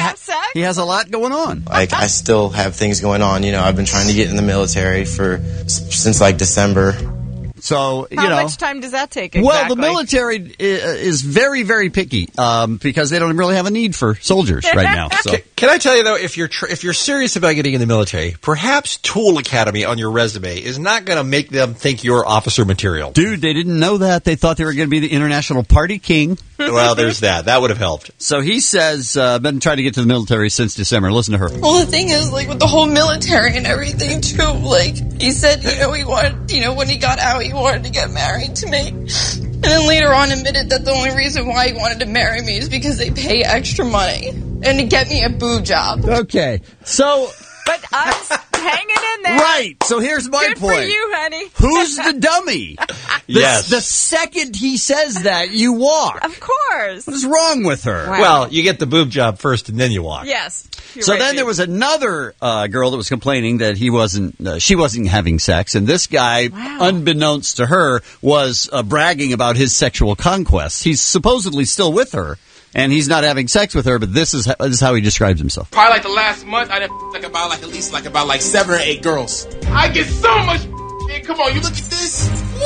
He has a lot going on. Like, I still have things going on. You know, I've been trying to get in the military since like December. So, how much time does that take exactly? Well, the military is very, very picky because they don't really have a need for soldiers right now. So. Can I tell you, though, if you're serious about getting in the military, perhaps Tool Academy on your resume is not going to make them think you're officer material. Dude, they didn't know that. They thought they were going to be the international party king. Well, there's that. That would have helped. So he says, been trying to get to the military since December. Listen to her. Well, the thing is, like, with the whole military and everything, too, like, he said, he wanted, when he got out, he wanted to get married to me. And then later on admitted that the only reason why he wanted to marry me is because they pay extra money and to get me a boob job. Okay, so... But us hanging in there. Right. So here's my Good point. for you, honey. Who's the dummy? Yes. The second he says that, you walk. Of course. What is wrong with her? Wow. Well, you get the boob job first and then you walk. Yes. So then there was another girl that was complaining that she wasn't having sex, and this guy, unbeknownst to her, was bragging about his sexual conquests. He's supposedly still with her. And he's not having sex with her, but this is how he describes himself. Probably like the last month, I done at least 7 or 8 girls. I get so much. Man, come on, you look at this.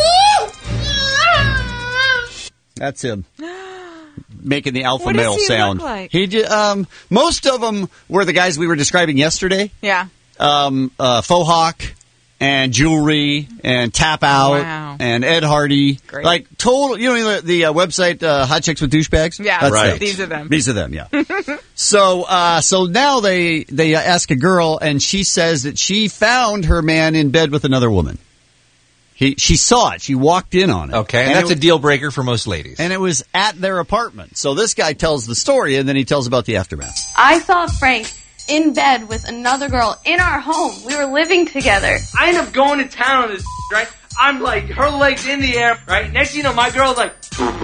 That's him making the alpha what male does he sound. Look like? He most of them were the guys we were describing yesterday. Yeah. Faux Hawk and Jewelry and Tap Out and Ed Hardy. Great. Like total, the website Hot Chicks with Douchebags? Yeah, that's right. them. These are them. These are them, yeah. So now they ask a girl, and she says that she found her man in bed with another woman. She saw it. She walked in on it. Okay, and that's a deal breaker for most ladies. And it was at their apartment. So this guy tells the story, and then he tells about the aftermath. I saw Frank in bed with another girl in our home. We were living together. I end up going to town on this, right? I'm like, her legs in the air, right? Next thing you know, my girl's like,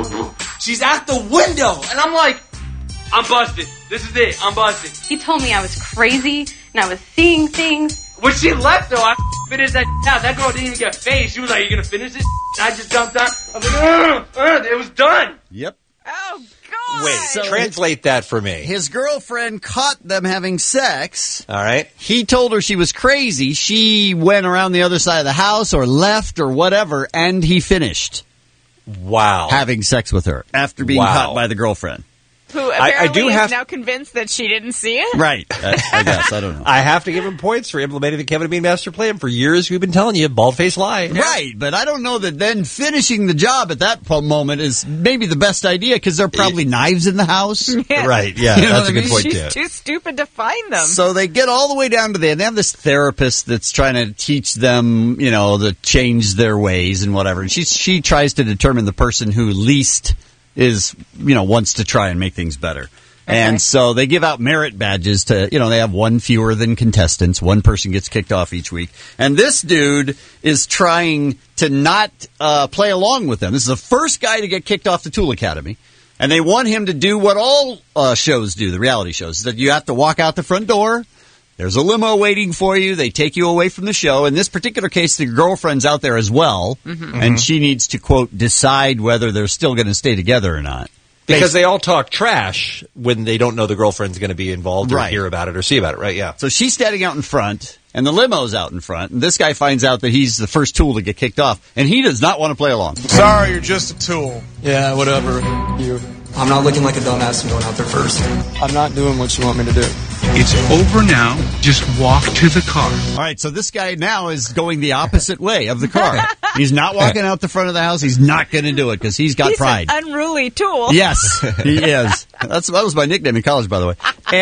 she's at the window. And I'm like, I'm busted. This is it. I'm busted. He told me I was crazy and I was seeing things. When she left, though, I finished that out. That girl didn't even get phased. She was like, you going to finish it? And I just jumped on. I was like, it was done. Yep. Oh, God. Wait, so translate that for me. His girlfriend caught them having sex. All right. He told her she was crazy. She went around the other side of the house or left or whatever, and he finished. Wow. Having sex with her after being caught by the girlfriend. Who apparently is now convinced that she didn't see it? Right. I guess. I don't know. I have to give him points for implementing the Kevin and Bean Master Plan. For years, we've been telling you, bald-faced lie. Right, but I don't know that then finishing the job at that moment is maybe the best idea because there are probably knives in the house. Yeah. Right, yeah, that's a good point, too. She's too stupid to find them. So they get all the way down to there, and they have this therapist that's trying to teach them, to change their ways and whatever. And she tries to determine the person who least is, wants to try and make things better. Okay. And so they give out merit badges to, they have one fewer than contestants. One person gets kicked off each week. And this dude is trying to not play along with them. This is the first guy to get kicked off the Tool Academy. And they want him to do what all shows do, the reality shows, that you have to walk out the front door. There's a limo waiting for you. They take you away from the show. In this particular case, the girlfriend's out there as well, and she needs to, quote, decide whether they're still going to stay together or not. Because they all talk trash when they don't know the girlfriend's going to be involved or hear about it or see about it, right? Yeah. So she's standing out in front, and the limo's out in front, and this guy finds out that he's the first tool to get kicked off, and he does not want to play along. Sorry, you're just a tool. Yeah, whatever. I'm not looking like a dumbass and going out there first. I'm not doing what you want me to do. It's over now. Just walk to the car. All right, so this guy now is going the opposite way of the car. He's not walking out the front of the house. He's not going to do it because he's got pride. He's an unruly tool. Yes, he is. That was my nickname in college, by the way.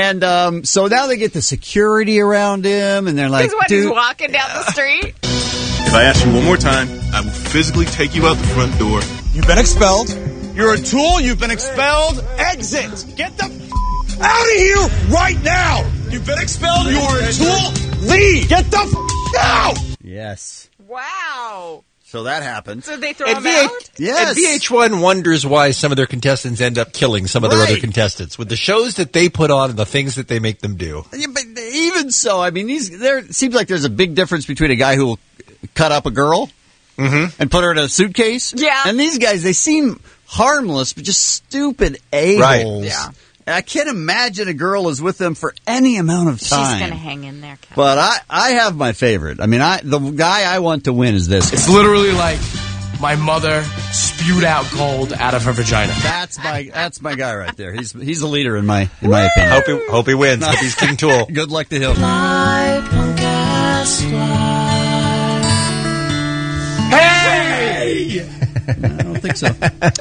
And so now they get the security around him, and they're like, he's walking down the street. If I ask you one more time, I will physically take you out the front door. You've been expelled. You're a tool. You've been expelled. Exit. Get the out of here right now. You've been expelled. You're a tool. Leave. Get the out. Yes. Wow. So that happened. So they throw him out? Yes. And VH1 wonders why some of their contestants end up killing some of their other contestants with the shows that they put on and the things that they make them do. Yeah, but even so, I mean, there seems like there's a big difference between a guy who will cut up a girl and put her in a suitcase. Yeah. And these guys, they seem harmless, but just stupid a-holes. Right. Yeah. I can't imagine a girl is with them for any amount of time. She's going to hang in there, Kevin. But I have my favorite. I mean, the guy I want to win is this. It's literally like my mother spewed out gold out of her vagina. That's my guy right there. He's the leader in my opinion. Hope he wins. Hope he's King Tool. Good luck to him. Hey! I don't think so.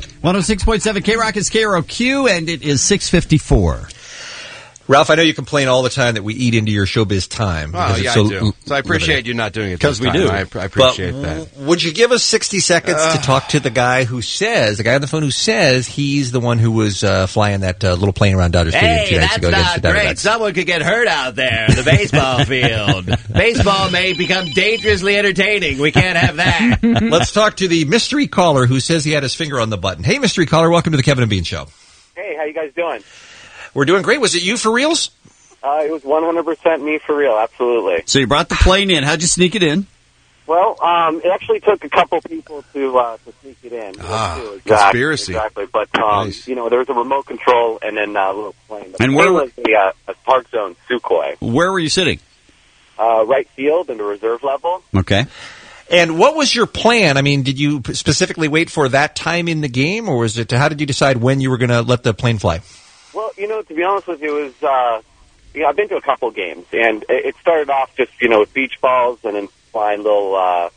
106.7 K-Rock is KROQ, and it is 6:54. Ralph, I know you complain all the time that we eat into your showbiz time. Oh, yeah, I do. So I appreciate you not doing it because we do. I appreciate that. Would you give us 60 seconds to talk to the guy on the phone who says he's the one who was flying that little plane around Dodger Stadium 2 nights ago? Hey, that's not great. Someone could get hurt out there in the baseball field. Baseball may become dangerously entertaining. We can't have that. Let's talk to the mystery caller who says he had his finger on the button. Hey, mystery caller, welcome to the Kevin and Bean Show. Hey, how you guys doing? We're doing great. Was it you for reals? It was 100% me for real, absolutely. So you brought the plane in. How'd you sneak it in? Well, it actually took a couple people to sneak it in. Conspiracy. Exactly. But, nice. there was a remote control and then a little plane. And where was a Park Zone Sukhoi. Where were you sitting? Right field in the reserve level. Okay. And what was your plan? I mean, did you specifically wait for that time in the game, or was it? How did you decide when you were going to let the plane fly? Well, to be honest with you, it was, I've been to a couple games, and it started off just, with beach balls and then flying little,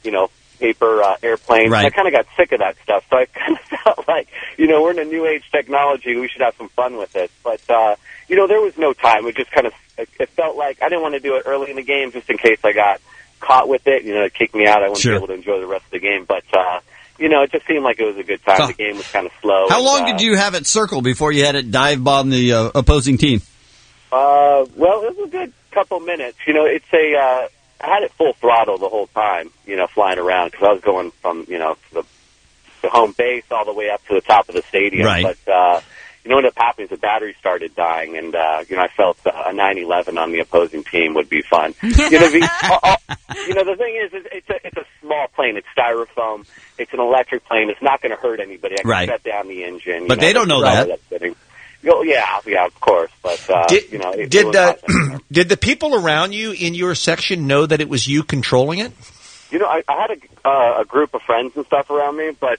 paper airplanes. Right. I kind of got sick of that stuff, so I kind of felt like, we're in a new age technology. We should have some fun with it. But, there was no time. It just kind of, it felt like I didn't want to do it early in the game just in case I got caught with it. It kicked me out. I wouldn't be able to enjoy the rest of the game. But, it just seemed like it was a good time. The game was kind of slow. How long did you have it circled before you had it dive bomb the opposing team? Well, it was a good couple minutes. It's I had it full throttle the whole time, flying around because I was going from, the home base all the way up to the top of the stadium. Right. But, what ended up happening is the battery started dying, and, I felt a 9/11 on the opposing team would be fun. The thing is it's a small plane. It's styrofoam. It's an electric plane. It's not going to hurt anybody. I can shut down the engine. But they don't know that. Yeah, of course. But, did the people around you in your section know that it was you controlling it? I had a group of friends and stuff around me, but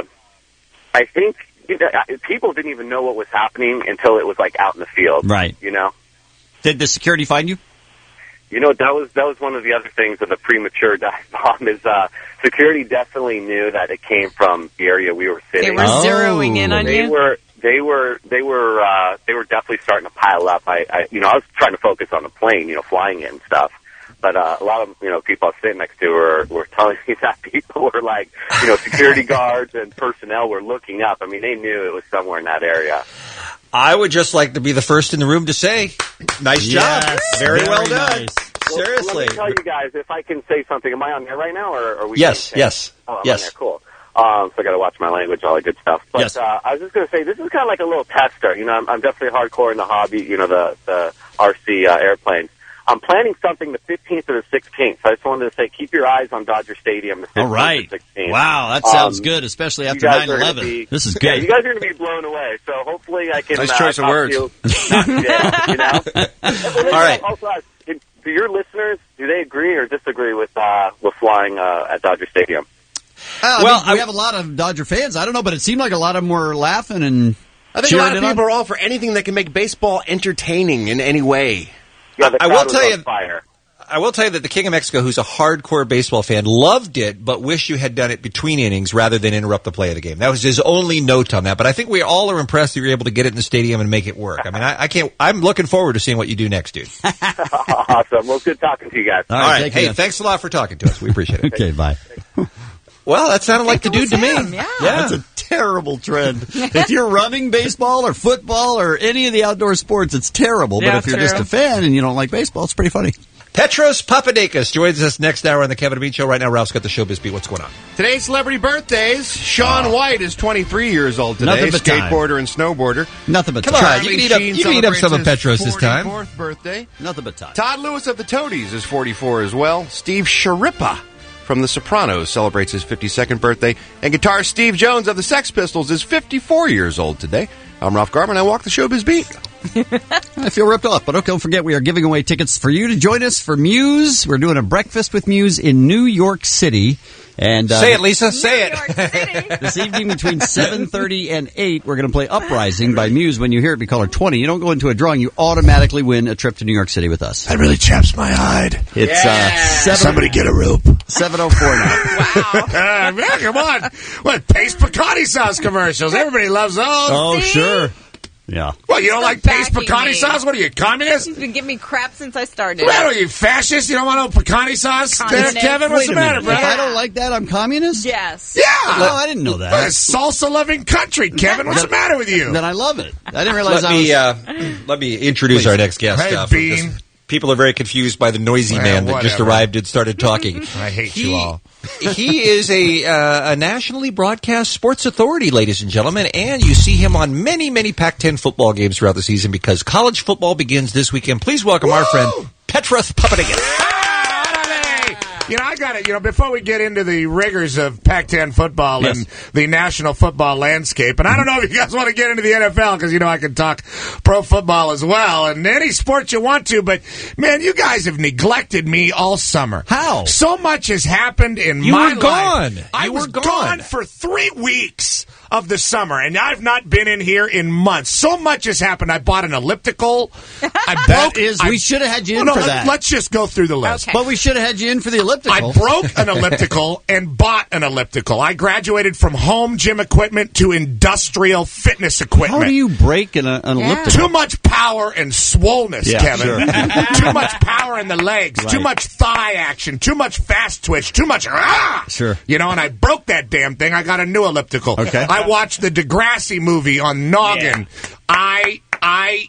I think people didn't even know what was happening until it was out in the field. Right. Did the security find you? That was one of the other things of the premature dive bomb is security definitely knew that it came from the area we were sitting. They were zeroing in on you. They were definitely starting to pile up. I was trying to focus on the plane, flying it and stuff. But a lot of people I was sitting next to were telling me that people were security guards and personnel were looking up. I mean, they knew it was somewhere in that area. I would just like to be the first in the room to say, nice job. Yes, very well done. Nice. Well, Seriously. let me tell you guys, if I can say something, am I on there right now, or are we? Yes. Oh, I'm yes. on there. Cool. So I got to watch my language, all that good stuff. But yes. I was just going to say, this is kind of like a little tester. I'm definitely hardcore in the hobby. The RC airplanes. I'm planning something the 15th or the 16th. So I just wanted to say, keep your eyes on Dodger Stadium the 15th All right. or 16th. Wow, that sounds good, especially after 9/11. This is good. Yeah, you guys are going to be blown away. So hopefully I can. Nice choice of words. All right. Also, do your listeners, do they agree or disagree with flying at Dodger Stadium? We have a lot of Dodger fans. I don't know, but it seemed like a lot of them were laughing and I think a lot of people are all for anything that can make baseball entertaining in any way. Yeah, the I will crowd tell was you. on fire. I will tell you that the King of Mexico, who's a hardcore baseball fan, loved it, but wish you had done it between innings rather than interrupt the play of the game. That was his only note on that. But I think we all are impressed that you're able to get it in the stadium and make it work. I mean, I can't. I'm looking forward to seeing what you do next, dude. Awesome. Well, good talking to you guys. All right. Hey, thanks a lot for talking to us. We appreciate it. Okay, bye. Well, that sounded like the dude to me. Yeah. That's a terrible trend. If you're running baseball or football or any of the outdoor sports, it's terrible. But if you're just a fan and you don't like baseball, it's pretty funny. Petros Papadakis joins us next hour on the Kevin and Bean Show. Right now, Ralph's got the Showbiz Beat. What's going on? Today's celebrity birthdays. Shaun White is 23 years old today. Nothing but time. Skateboarder and snowboarder. Nothing but Come time. on, you can eat up some of Petros' time. 44th birthday. Nothing but time. Todd Lewis of the Toadies is 44 as well. Steve Sharippa from The Sopranos celebrates his 52nd birthday. And guitarist Steve Jones of the Sex Pistols is 54 years old today. I'm Ralph Garman. I walk the showbiz beat. I feel ripped off, but don't forget we are giving away tickets for you to join us for Muse. We're doing a breakfast with Muse in New York City. And say it, Lisa. Say it. This evening between 7:30 and 8, we're going to play Uprising by Muse. When you hear it, be caller 20. You don't go into a drawing. You automatically win a trip to New York City with us. That really chaps my hide. It's somebody get a rope. 7:04 now. Man, come on. What, Pace Picante sauce commercials? Everybody loves those. Oh, sure. Yeah. Well, you don't like Pace Picante sauce? What are you, communist? You've been giving me crap since I started. What are you, fascist? You don't want no Picante sauce? Kevin, what's the matter, bro? If I don't like that, I'm communist? Yes. Yeah. No, I didn't know that. What a salsa-loving country, Kevin. What's the matter with you? Then I love it. I didn't realize Let me introduce our next guest. Hey, Bean. People are very confused by the noisy man that just arrived and started talking. I hate you all. He is a nationally broadcast sports authority, ladies and gentlemen, and you see him on many, many Pac-10 football games throughout the season because college football begins this weekend. Please welcome our friend, Petros Papadakis. You know, I got it. You know, before we get into the rigors of Pac-10 football and the national football landscape, and I don't know if you guys want to get into the NFL because, you know, I can talk pro football as well and any sport you want to, but, man, you guys have neglected me all summer. How? So much has happened in you my were gone. life. I was gone for 3 weeks of the summer, and I've not been in here in months. So much has happened. I bought an elliptical. We should have had you in for that. Let's just go through the list. Okay. But we should have had you in for the elliptical. I broke an elliptical and bought an elliptical. I graduated from home gym equipment to industrial fitness equipment. How do you break an elliptical? Too much power and swollenness, Kevin. Sure. Too much power in the legs. Right. Too much thigh action. Too much fast twitch. Too much Sure. You know, and I broke that damn thing. I got a new elliptical. Okay. I watched the Degrassi movie on Noggin. Yeah.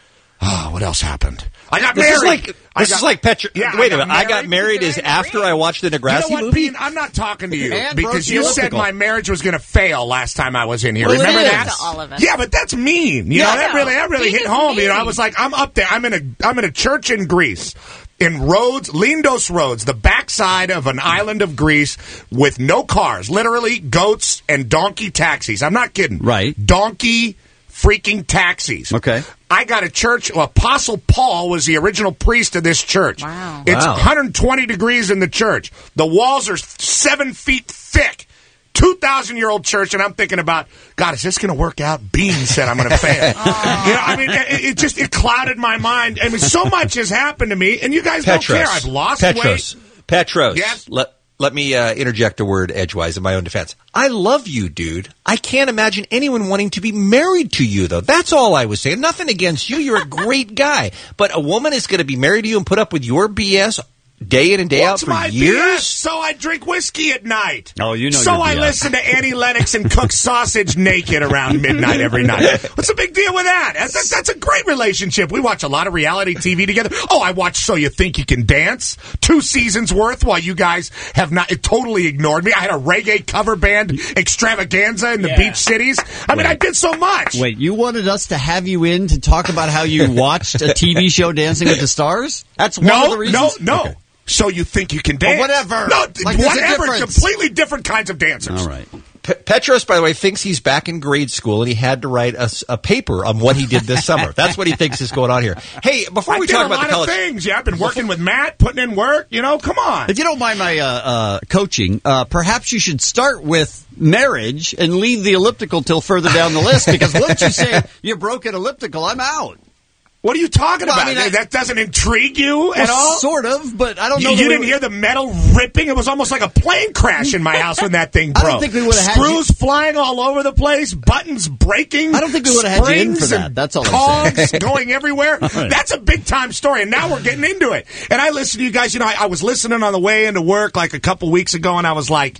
What else happened? I got married. This is like Petra. Yeah, wait a minute. I got married is after I watched the Degrassi movie? Bean, I'm not talking to you because you said my marriage was going to fail last time I was in here. Well, remember that? To all of us. Yeah, but that's mean. You know, that really hit home. Mean. You know, I was like, I'm up there. I'm in a church in Greece. In Rhodes, Lindos Rhodes, the backside of an island of Greece with no cars, literally goats and donkey taxis. I'm not kidding. Right. Donkey freaking taxis. Okay. I got a church. Well, Apostle Paul was the original priest of this church. Wow. It's 120 degrees in the church. The walls are 7 feet thick. 2,000-year-old church, and I'm thinking about, God, is this going to work out? Bean said I'm going to fail. You know, I mean, it clouded my mind. I mean, so much has happened to me, and you guys don't care. I've lost weight. Petros. Yes? Let me interject a word edgewise in my own defense. I love you, dude. I can't imagine anyone wanting to be married to you, though. That's all I was saying. Nothing against you. You're a great guy. But a woman is going to be married to you and put up with your BS day in and day out for years? BS? So I drink whiskey at night. Oh, you know. So I listen to Annie Lennox and cook sausage naked around midnight every night. What's the big deal with that? That's a great relationship. We watch a lot of reality TV together. Oh, I watch So You Think You Can Dance, 2 seasons worth, while you guys have not totally ignored me. I had a reggae cover band extravaganza in the beach cities. I mean, I did so much. Wait, you wanted us to have you in to talk about how you watched a TV show, Dancing with the Stars? That's one of the reasons? No. Okay. So You Think You Can Dance. Well, whatever. No, like, whatever. Completely different kinds of dancers. All right. Petros, by the way, thinks he's back in grade school and he had to write a paper on what he did this summer. That's what he thinks is going on here. Hey, before we talk about the college things, I've been working with Matt, putting in work. You know, come on. If you don't mind my coaching, perhaps you should start with marriage and leave the elliptical till further down the list. Because once you say you broke an elliptical, I'm out. What are you talking about? I mean, that doesn't intrigue you at all? Sort of, but I don't know. You didn't hear the metal ripping? It was almost like a plane crash in my house when that thing broke. I don't think we would have Screws flying all over the place, buttons breaking. I don't think we would have had you in for that. That's all I'm saying. Going everywhere. Right. That's a big-time story, and now we're getting into it. And I listen to you guys. You know, I was listening on the way into work like a couple weeks ago, and I was like,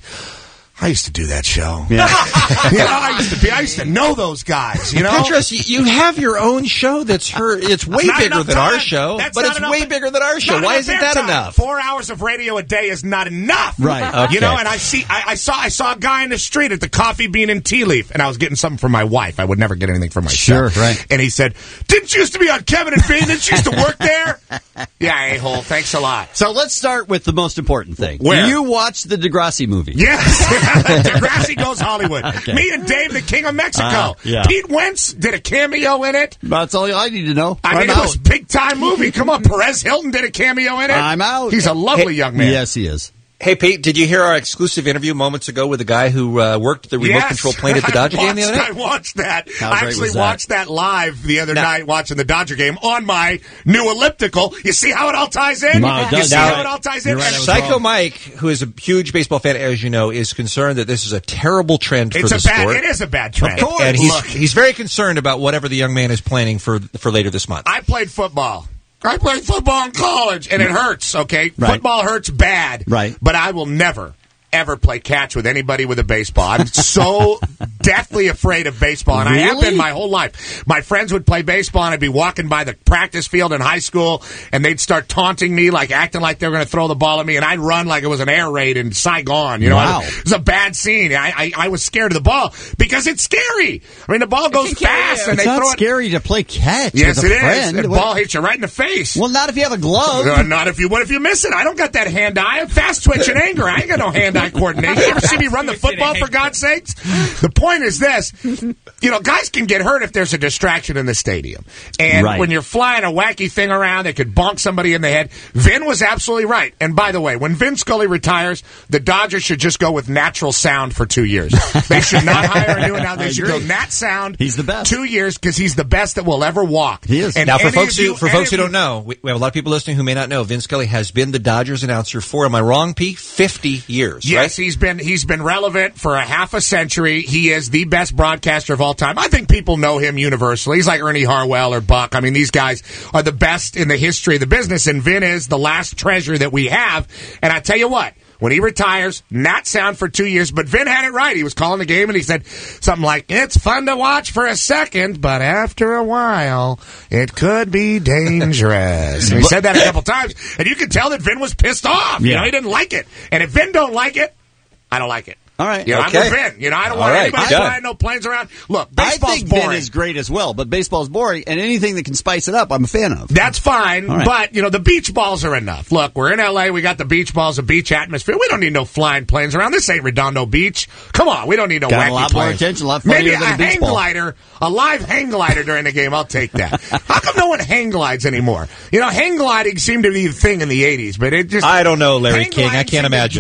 I used to do that show. Yeah. You know, I used to know those guys, you know? Petros, you have your own show it's way bigger than our show. But it's way bigger than our show. Why isn't that enough? 4 hours of radio a day is not enough. Right. Okay. You know, and I saw a guy in the street at the Coffee Bean and Tea Leaf, and I was getting something for my wife. I would never get anything for myself. Sure, right. And he said, didn't you used to be on Kevin and Bean? Didn't you used to work there? Yeah, a-hole. Thanks a lot. So let's start with the most important thing. Where? You watched the Degrassi movie. Yes. Degrassi Goes Hollywood. Okay. Me and Dave, the King of Mexico. Yeah. Pete Wentz did a cameo in it. That's all I need to know. I mean, it was a big-time movie. Come on, Perez Hilton did a cameo in it. I'm out. He's a lovely young man. Yes, he is. Hey, Pete, did you hear our exclusive interview moments ago with the guy who worked the remote control plane at the Dodger game the other night? I watched that. I actually watched that live the other night watching the Dodger game on my new elliptical. You see how it all ties in? You see how it all ties in? Right, Psycho Mike, who is a huge baseball fan, as you know, is concerned that this is a terrible trend for the sport. It is a bad trend. Of course. And he's very concerned about whatever the young man is planning for later this month. I played football. I played football in college, and it hurts, okay? Right. Football hurts bad. Right. But I will never, ever play catch with anybody with a baseball. I'm so deathly afraid of baseball, and I have been my whole life. My friends would play baseball, and I'd be walking by the practice field in high school, and they'd start taunting me, like acting like they were going to throw the ball at me, and I'd run like it was an air raid in Saigon. You know, wow. It was a bad scene. I was scared of the ball because it's scary. I mean, the ball goes fast, and it's they not throw it. Scary to play catch. Yes, with a it friend. is. The ball hits you right in the face. Well, not if you have a glove. Not if you. What if you miss it? I don't got that hand-eye. I'm fast twitch and anger. I ain't got no hand-eye coordination. You ever see me run the football, for God's sakes? The point is this. You know, guys can get hurt if there's a distraction in the stadium. And when you're flying a wacky thing around that could bonk somebody in the head, Vin was absolutely right. And by the way, when Vin Scully retires, the Dodgers should just go with natural sound for 2 years. They should not hire a new one now. They should go Nat Sound. He's the best. 2 years because he's the best that will ever walk. He is. And now, for folks who don't know, we have a lot of people listening who may not know, Vin Scully has been the Dodgers announcer for, am I wrong, P? 50 years, yes, right? he's been relevant for a half a century. He is the best broadcaster of all time. I think people know him universally. He's like Ernie Harwell or Buck. I mean, these guys are the best in the history of the business, and Vin is the last treasure that we have. And I tell you what, when he retires, Nat Sound for 2 years, but Vin had it right. He was calling the game, and he said something like, it's fun to watch for a second, but after a while, it could be dangerous. And he said that a couple times, and you could tell that Vin was pissed off. You know, he didn't like it. And if Vin don't like it, I don't like it. All right. You know, okay. I'm with Vin. You know, I don't want anybody flying no planes around. Look, baseball's boring. Vin is great as well, but baseball's boring, and anything that can spice it up, I'm a fan of. That's fine, but, you know, the beach balls are enough. Look, we're in L.A., we got the beach balls, a beach atmosphere. We don't need no flying planes around. This ain't Redondo Beach. Come on, we don't need no wacky a lot planes. More attention, a lot funnier Maybe than a beach hang ball. glider, a live hang glider during the game, I'll take that. How come no one hang glides anymore? You know, hang gliding seemed to be the thing in the 80s, but it just... I don't know, Larry King. I can't imagine.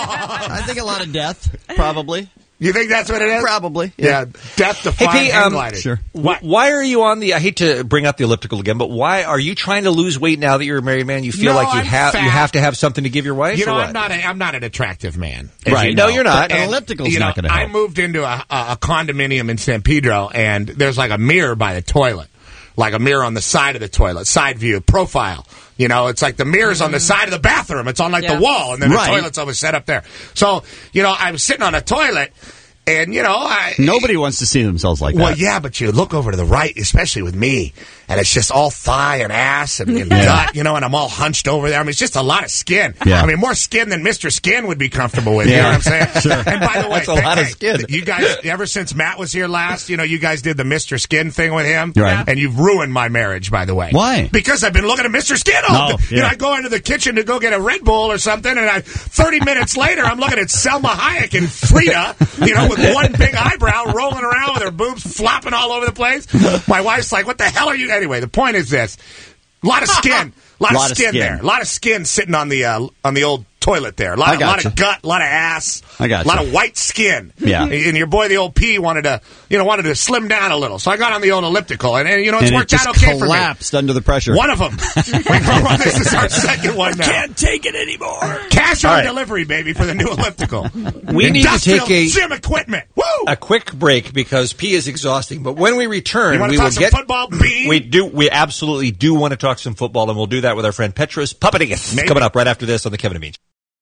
I think a lot of death, probably. You think that's what it is? Probably. Yeah, death defying hang gliding. Sure. Why are you on the? I hate to bring up the elliptical again, but why are you trying to lose weight now that you're a married man? You feel like you have to have something to give your wife. You know, or I'm not an attractive man. Right? No, you're not. An elliptical's not going to help. I moved into a condominium in San Pedro, and there's like a mirror by the toilet, like a mirror on the side of the toilet, side view, profile. You know, it's like the mirror's on the side of the bathroom. It's on like the wall, and then the toilet's always set up there. So, you know, I was sitting on a toilet. And, you know, nobody wants to see themselves like that. Well, yeah, but you look over to the right, especially with me, and it's just all thigh and ass and gut, you know, and I'm all hunched over there. I mean, it's just a lot of skin. Yeah. I mean, more skin than Mr. Skin would be comfortable with. You know what I'm saying? Sure. And by the way, that's a lot of skin. You guys, ever since Matt was here last, you know, you guys did the Mr. Skin thing with him. Right. And you've ruined my marriage, by the way. Why? Because I've been looking at Mr. Skin all day. You know, I go into the kitchen to go get a Red Bull or something, and 30 minutes later, I'm looking at Selma Hayek and Frida, you know, with one big eyebrow rolling around with her boobs flopping all over the place. My wife's like, what the hell are you? Anyway, the point is this. A lot of skin. A lot of skin there. A lot of skin sitting on the old toilet there. A lot of gut, a lot of ass. I got a lot of white skin. Yeah. And your boy, the old P, wanted to slim down a little. So I got on the old elliptical, and you know, it's worked out okay for me. Collapsed under the pressure. One of them. This is our second one now. Can't take it anymore. Cash on delivery, baby, for the new elliptical. We need to take gym equipment. Woo! A quick break because P is exhausting. But when we return, we will get football. B? We absolutely do want to talk some football, and we'll do that with our friend Petros Papadakis coming up right after this on the Kevin and Bean.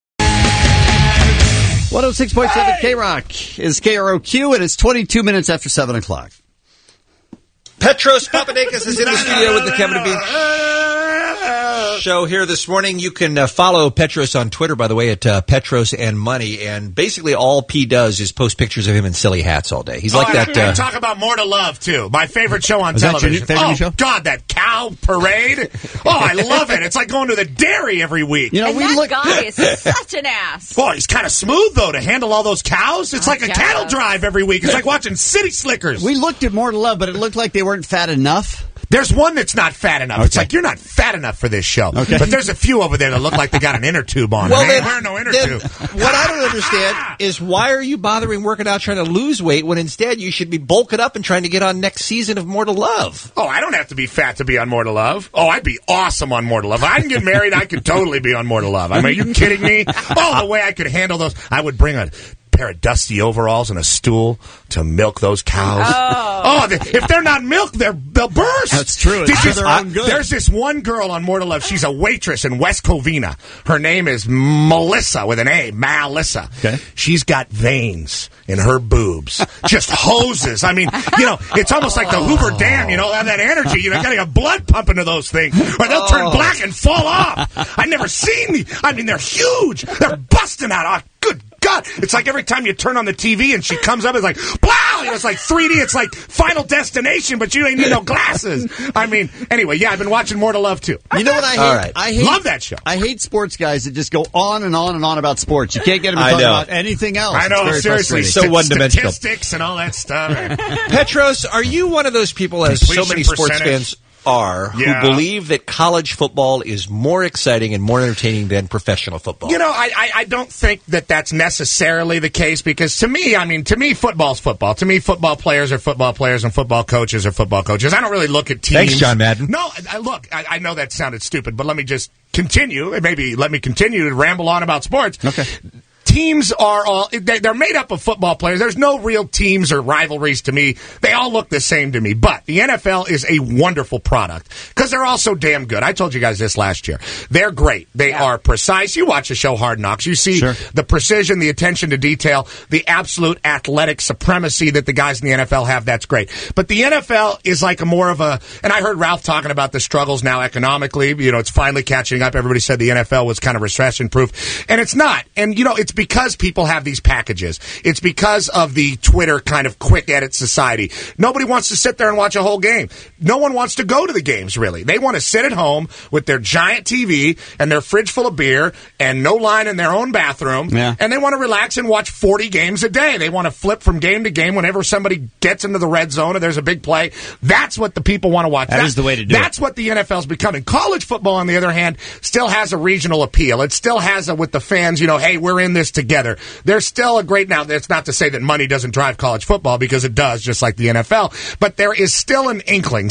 106.7 K-Rock is KROQ, and it's 22 minutes after 7 o'clock. Petros Papadakis is in the studio with the Kevin and Bean. show here this morning. You can follow Petros on Twitter, by the way, at Petros and Money. And basically all P does is post pictures of him in silly hats all day. He's like that. And talk about More to Love, too. My favorite show on television. God, that cow parade. Oh, I love it. It's like going to the dairy every week. You know, that guy is such an ass. Boy, he's kind of smooth, though, to handle all those cows. It's like a cattle drive every week. It's like watching City Slickers. We looked at More to Love, but it looked like they weren't fat enough. There's one that's not fat enough. Okay. It's like, you're not fat enough for this show. Okay. But there's a few over there that look like they got an inner tube on. Well, they ain't wearing no inner tube. What I don't understand is why are you bothering working out trying to lose weight when instead you should be bulking up and trying to get on next season of More to Love? Oh, I don't have to be fat to be on More to Love. Oh, I'd be awesome on More to Love. If I can get married, I could totally be on More to Love. I mean, are you kidding me? Oh, the way I could handle those. I would bring a pair of dusty overalls and a stool to milk those cows. If they're not milked, they'll burst. That's true. There's this one girl on More to Love. She's a waitress in West Covina. Her name is Melissa with an A, Melissa. Okay. She's got veins in her boobs, just hoses. I mean, it's almost like the Hoover Dam. Have that energy. Getting a blood pumping to those things, or they'll turn black and fall off. I've never seen. They're huge. They're busting out. Oh, good God. It's like every time you turn on the TV and she comes up, it's like, wow! It's like 3D. It's like Final Destination, but you ain't need no glasses. I mean, anyway, I've been watching More to Love, too. You know what I hate? All right. I hate? Love that show. I hate sports guys that just go on and on and on about sports. You can't get them to talk about anything else. I know, seriously. So one-dimensional. Statistics and all that stuff. Petros, are you one of those people, as so many sports fans who believe that college football is more exciting and more entertaining than professional football? I don't think that that's necessarily the case, because to me, football's football. To me, football players are football players and football coaches are football coaches. I don't really look at teams. Thanks, John Madden. No, I know that sounded stupid, but let me just continue. Maybe let me continue to ramble on about sports. Okay. Teams are they're made up of football players. There's no real teams or rivalries to me. They all look the same to me. But the NFL is a wonderful product because they're all so damn good. I told you guys this last year. They're great. They are precise. You watch the show Hard Knocks. You see the precision, the attention to detail, the absolute athletic supremacy that the guys in the NFL have. That's great. But the NFL is like and I heard Ralph talking about the struggles now economically. It's finally catching up. Everybody said the NFL was kind of recession-proof. And it's not. And, it's because people have these packages. It's because of the Twitter kind of quick edit society. Nobody wants to sit there and watch a whole game. No one wants to go to the games, really. They want to sit at home with their giant TV and their fridge full of beer and no line in their own bathroom. Yeah. And they want to relax and watch 40 games a day. They want to flip from game to game whenever somebody gets into the red zone or there's a big play. That's what the people want to watch. That is the way to do it. That's what the NFL's becoming. College football, on the other hand, still has a regional appeal. It still has with the fans, hey, we're in this together. There's still a great, now that's not to say that money doesn't drive college football, because it does, just like the NFL, but there is still an inkling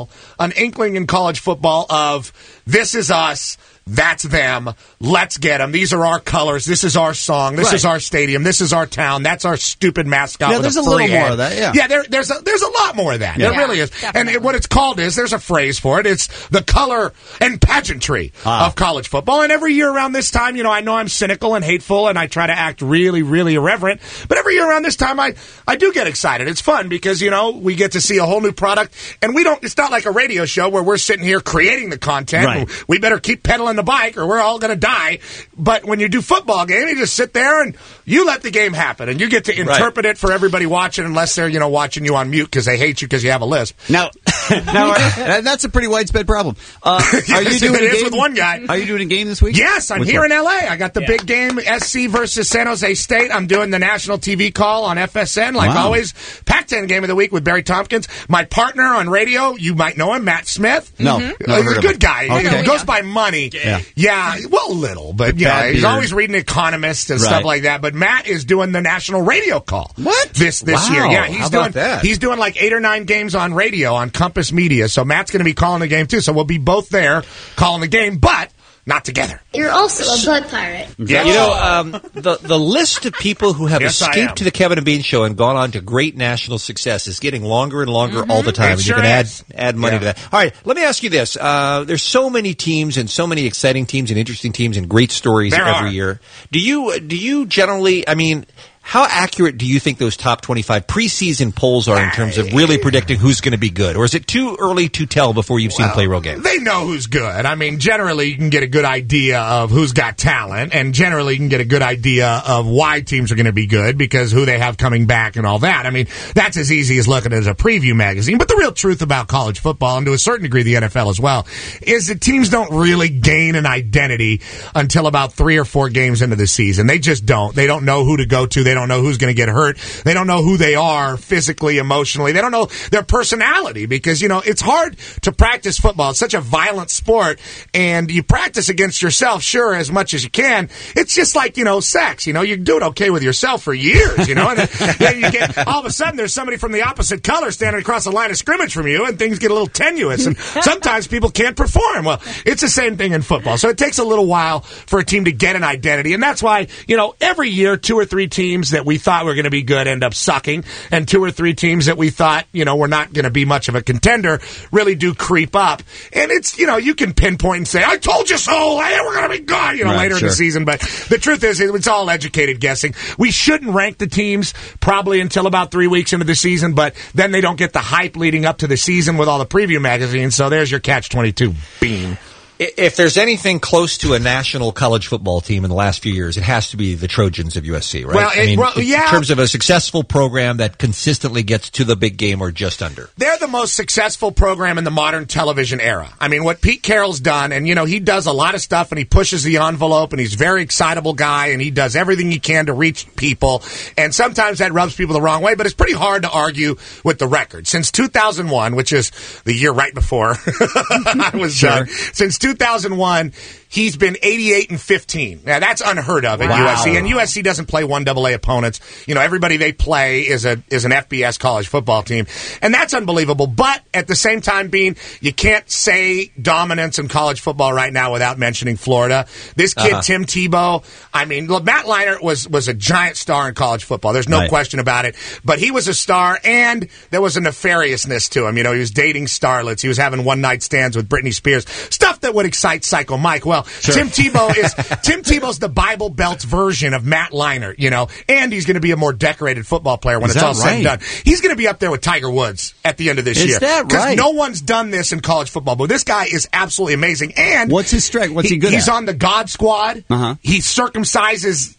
in college football of this is us, that's them, let's get them, these are our colors, this is our song, this is our stadium, this is our town, that's our stupid mascot. Yeah, there's a little more of that, there's a lot more of that. There really is. Definitely. And what it's called is, there's a phrase for it, it's the color and pageantry of college football. And every year around this time, I know I'm cynical and hateful and I try to act really, really irreverent, but every year around this time I do get excited. It's fun because, we get to see a whole new product, and it's not like a radio show where we're sitting here creating the content. Right. We better keep pedaling the bike or we're all going to die. But when you do football game, you just sit there and you let the game happen, and you get to interpret it for everybody watching, unless they're watching you on mute because they hate you because you have a lisp. Now that's a pretty widespread problem. Are you doing it is with one guy. Are you doing a game this week? Yes, I'm here in LA. I got the big game, SC versus San Jose State. I'm doing the national TV call on FSN, like always. Pac-10 game of the week with Barry Tompkins. My partner on radio, you might know him, Matt Smith. No, he's a good guy. Okay. He goes by Money. Yeah, well, a little, but he's always reading Economist and stuff like that. But Matt is doing the national radio call. What? This year. Yeah, he's doing like 8 or 9 games on radio on Compass Media. So Matt's going to be calling the game too. So we'll be both there calling the game, but not together. You're also a blood pirate. Yeah. The list of people who have escaped to the Kevin and Bean Show and gone on to great national success is getting longer and longer all the time. And you can add money to that. All right, let me ask you this. There's so many teams and so many exciting teams and interesting teams and great stories every year. Do you generally, How accurate do you think those top 25 preseason polls are in terms of really predicting who's going to be good? Or is it too early to tell before you've seen play real games? They know who's good. I mean, generally you can get a good idea of who's got talent, and generally you can get a good idea of why teams are going to be good because who they have coming back and all that. I mean, that's as easy as looking at a preview magazine. But the real truth about college football, and to a certain degree the NFL as well, is that teams don't really gain an identity until about 3 or 4 games into the season. They just don't. They don't know who to go to. They don't know who's going to get hurt. They don't know who they are physically, emotionally. They don't know their personality because, it's hard to practice football. It's such a violent sport, and you practice against yourself, sure, as much as you can. It's just like, sex. You do it okay with yourself for years, and then you get, all of a sudden, there's somebody from the opposite color standing across the line of scrimmage from you, and things get a little tenuous, and sometimes people can't perform. Well, it's the same thing in football. So it takes a little while for a team to get an identity, and that's why, every year, 2 or 3 teams that we thought were going to be good end up sucking, and 2 or 3 teams that we thought, were not going to be much of a contender really do creep up. And it's, you can pinpoint and say, I told you so, hey, we're going to be good, later in the season. But the truth is, it's all educated guessing. We shouldn't rank the teams probably until about 3 weeks into the season, but then they don't get the hype leading up to the season with all the preview magazines. So there's your catch-22 beam. If there's anything close to a national college football team in the last few years, it has to be the Trojans of USC, right? Well, in terms of a successful program that consistently gets to the big game or just under. They're the most successful program in the modern television era. I mean, what Pete Carroll's done, and, he does a lot of stuff, and he pushes the envelope, and he's a very excitable guy, and he does everything he can to reach people, and sometimes that rubs people the wrong way, but it's pretty hard to argue with the record. Since 2001, which is the year right before I was done, since 2001, he's been 88-15. Now that's unheard of at USC, and USC doesn't play 1AA opponents. Everybody they play is an FBS college football team, and that's unbelievable. But at the same time, Bean, you can't say dominance in college football right now without mentioning Florida. This kid, Tim Tebow. I mean, Matt Leinart was a giant star in college football. There's no question about it. But he was a star, and there was a nefariousness to him. He was dating starlets. He was having one-night stands with Britney Spears. Stuff that would excite Psycho Mike. Well, Tim Tebow's the Bible Belt's version of Matt Leinart, and he's going to be a more decorated football player when it's all said and done. He's going to be up there with Tiger Woods at the end of this year. Is that right? Because no one's done this in college football, but this guy is absolutely amazing. And what's his strength? What's he good at? He's on the God Squad. He circumcises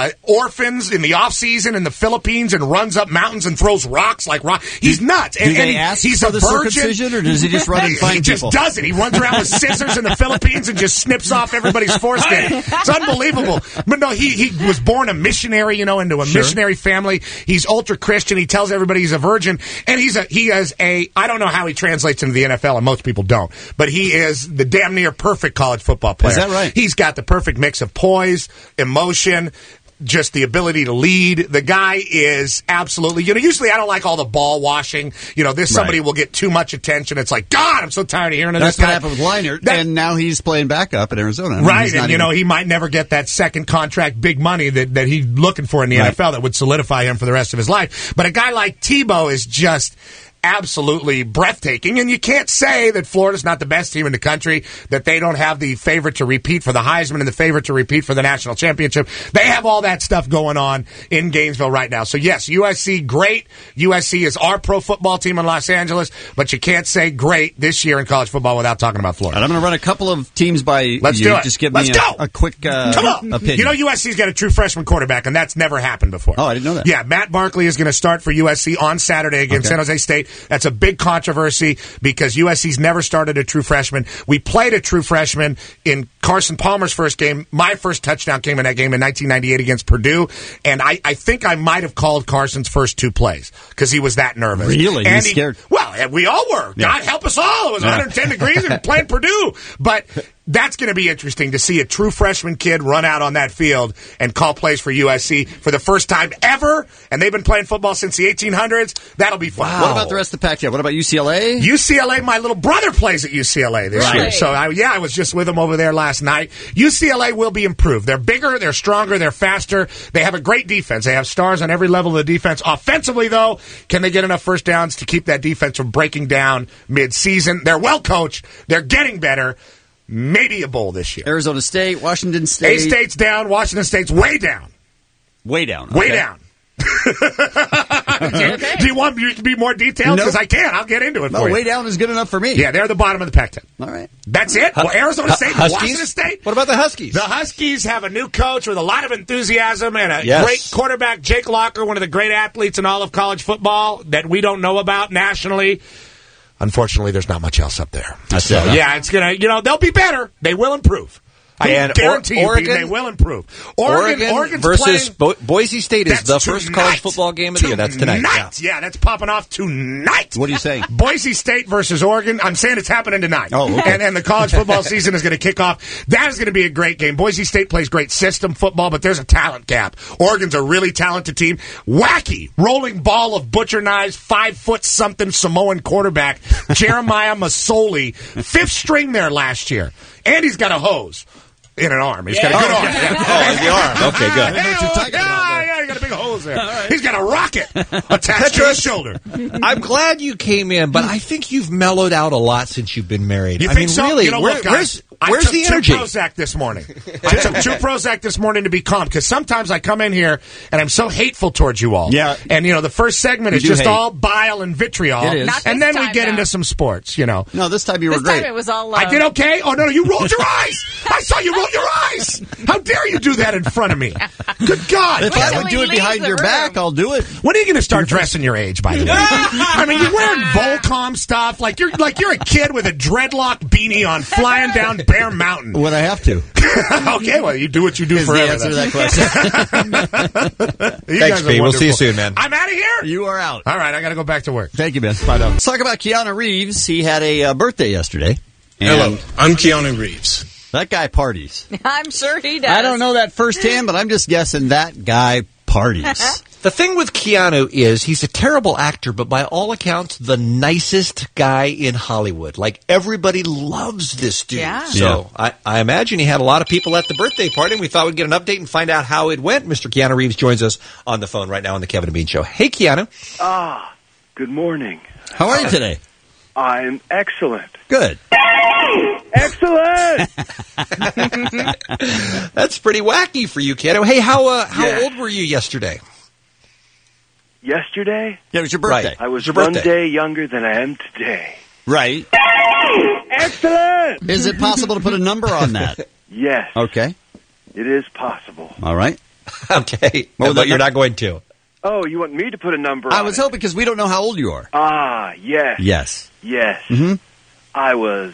orphans in the off season in the Philippines and runs up mountains and throws rocks like rock. He's nuts. Do they ask he's for a the virgin, circumcision, or does he just run and find people? He just does it. He runs around with scissors in the Philippines and just snips off everybody's foreskin. It's unbelievable. But no, he was born a missionary, into a missionary family. He's ultra Christian. He tells everybody he's a virgin, and he has I don't know how he translates into the NFL, and most people don't, but he is the damn near perfect college football player. Is that right? He's got the perfect mix of poise, emotion, just the ability to lead. The guy is absolutely, usually I don't like all the ball washing. Somebody will get too much attention. It's like, God, I'm so tired of hearing this. That's what happened with Leinart, and now he's playing backup in Arizona. Right, and he might never get that second contract, big money that he's looking for in the NFL that would solidify him for the rest of his life. But a guy like Tebow is just absolutely breathtaking, and you can't say that Florida's not the best team in the country, that they don't have the favorite to repeat for the Heisman and the favorite to repeat for the national championship. They have all that stuff going on in Gainesville right now. So yes, USC, great. USC is our pro football team in Los Angeles, but you can't say great this year in college football without talking about Florida. And I'm going to run a couple of teams by Let's you. do it. Just give Let's me go. a quick Come on. opinion. USC's got a true freshman quarterback, and that's never happened before. Oh, I didn't know that. Yeah, Matt Barkley is going to start for USC on Saturday against San Jose State. That's a big controversy because USC's never started a true freshman. We played a true freshman in Carson Palmer's first game. My first touchdown came in that game in 1998 against Purdue, and I think I might have called Carson's first 2 plays because he was that nervous. Really? And He's scared? Well, we all were. Yeah. God help us all. It was 110 degrees and playing Purdue. But that's going to be interesting to see a true freshman kid run out on that field and call plays for USC for the first time ever, and they've been playing football since the 1800s. That'll be fun. Wow. What about the rest of the Pac-12? What about UCLA? UCLA, my little brother plays at UCLA this year. So, I was just with him over there last night. UCLA will be improved. They're bigger, they're stronger, they're faster. They have a great defense. They have stars on every level of the defense. Offensively, though, can they get enough first downs to keep that defense from breaking down mid-season? They're well coached. They're getting better. Maybe a bowl this year. Arizona State, Washington State. A-State's down. Washington State's way down. Way down. Way Okay. down. Do you want me to be more detailed? Because I can. I'll get into it for you. Way down is good enough for me. Yeah, they're the bottom of the Pac-10. All right. That's it? Well, Arizona State, Washington State. What about the Huskies? The Huskies have a new coach with a lot of enthusiasm and a great quarterback, Jake Locker, one of the great athletes in all of college football that we don't know about nationally. Unfortunately, there's not much else up there. Yeah, it's going to, they'll be better. They will improve. I guarantee you, they will improve. Oregon versus Boise State is the first college football game of the year. That's tonight. Yeah, that's popping off tonight. What are you saying? Boise State versus Oregon. I'm saying it's happening tonight. Oh, okay. And the college football season is going to kick off. That is going to be a great game. Boise State plays great system football, but there's a talent gap. Oregon's a really talented team. Wacky, rolling ball of butcher knives, 5-foot-something Samoan quarterback, Jeremiah Masoli, 5th string there last year. And he's got a hose. In an arm. He's got a good arm. Yeah. The arm. Okay, good. Yeah, he got a big hose there. Right. He's got a rocket attached to his shoulder. I'm glad you came in, but I think you've mellowed out a lot since you've been married. You think so? Really, Look, guys, where's the energy? I took 2 Prozac this morning. I took 2 Prozac this morning to be calm, because sometimes I come in here and I'm so hateful towards you all. Yeah. And, the first segment is just all bile and vitriol. It is. And then we get into some sports, No, this time you were great. This time it was all love. I did okay? Oh, no, you rolled your eyes. I saw you roll your eyes. How dare you do that in front of me? Good God. If I would do it behind your back, I'll do it. When are you going to start dressing your age, by the way? I mean, you're wearing Volcom stuff like you're a kid with a dreadlock beanie on flying down Bear Mountain. When I have to. Okay, well, you do what you do forever. Answer to that question. Thanks, Pete. We'll see you soon, man. I'm out of here. You are out. All right, I got to go back to work. Thank you, Ben. Bye now. Let's talk about Keanu Reeves. He had a birthday yesterday. Hello, I'm Keanu Reeves. That guy parties. I'm sure he does. I don't know that firsthand, but I'm just guessing that guy parties. The thing with Keanu is he's a terrible actor, but by all accounts, the nicest guy in Hollywood. Like, everybody loves this dude. Yeah. So I imagine he had a lot of people at the birthday party, and we thought we'd get an update and find out how it went. Mr. Keanu Reeves joins us on the phone right now on the Kevin and Bean Show. Hey, Keanu. Good morning. How are you today? I'm excellent. Good. Excellent! That's pretty wacky for you, Keanu. Hey, how old were you yesterday? Yesterday? Yeah, it was your birthday. I was one day younger than I am today. Right. Excellent! Is it possible to put a number on that? Yes. Okay. It is possible. All right. Okay. Well, but you're not going to. Oh, you want me to put a number on I was hoping, because we don't know how old you are. Yes. Yes. Yes. Mm-hmm. I was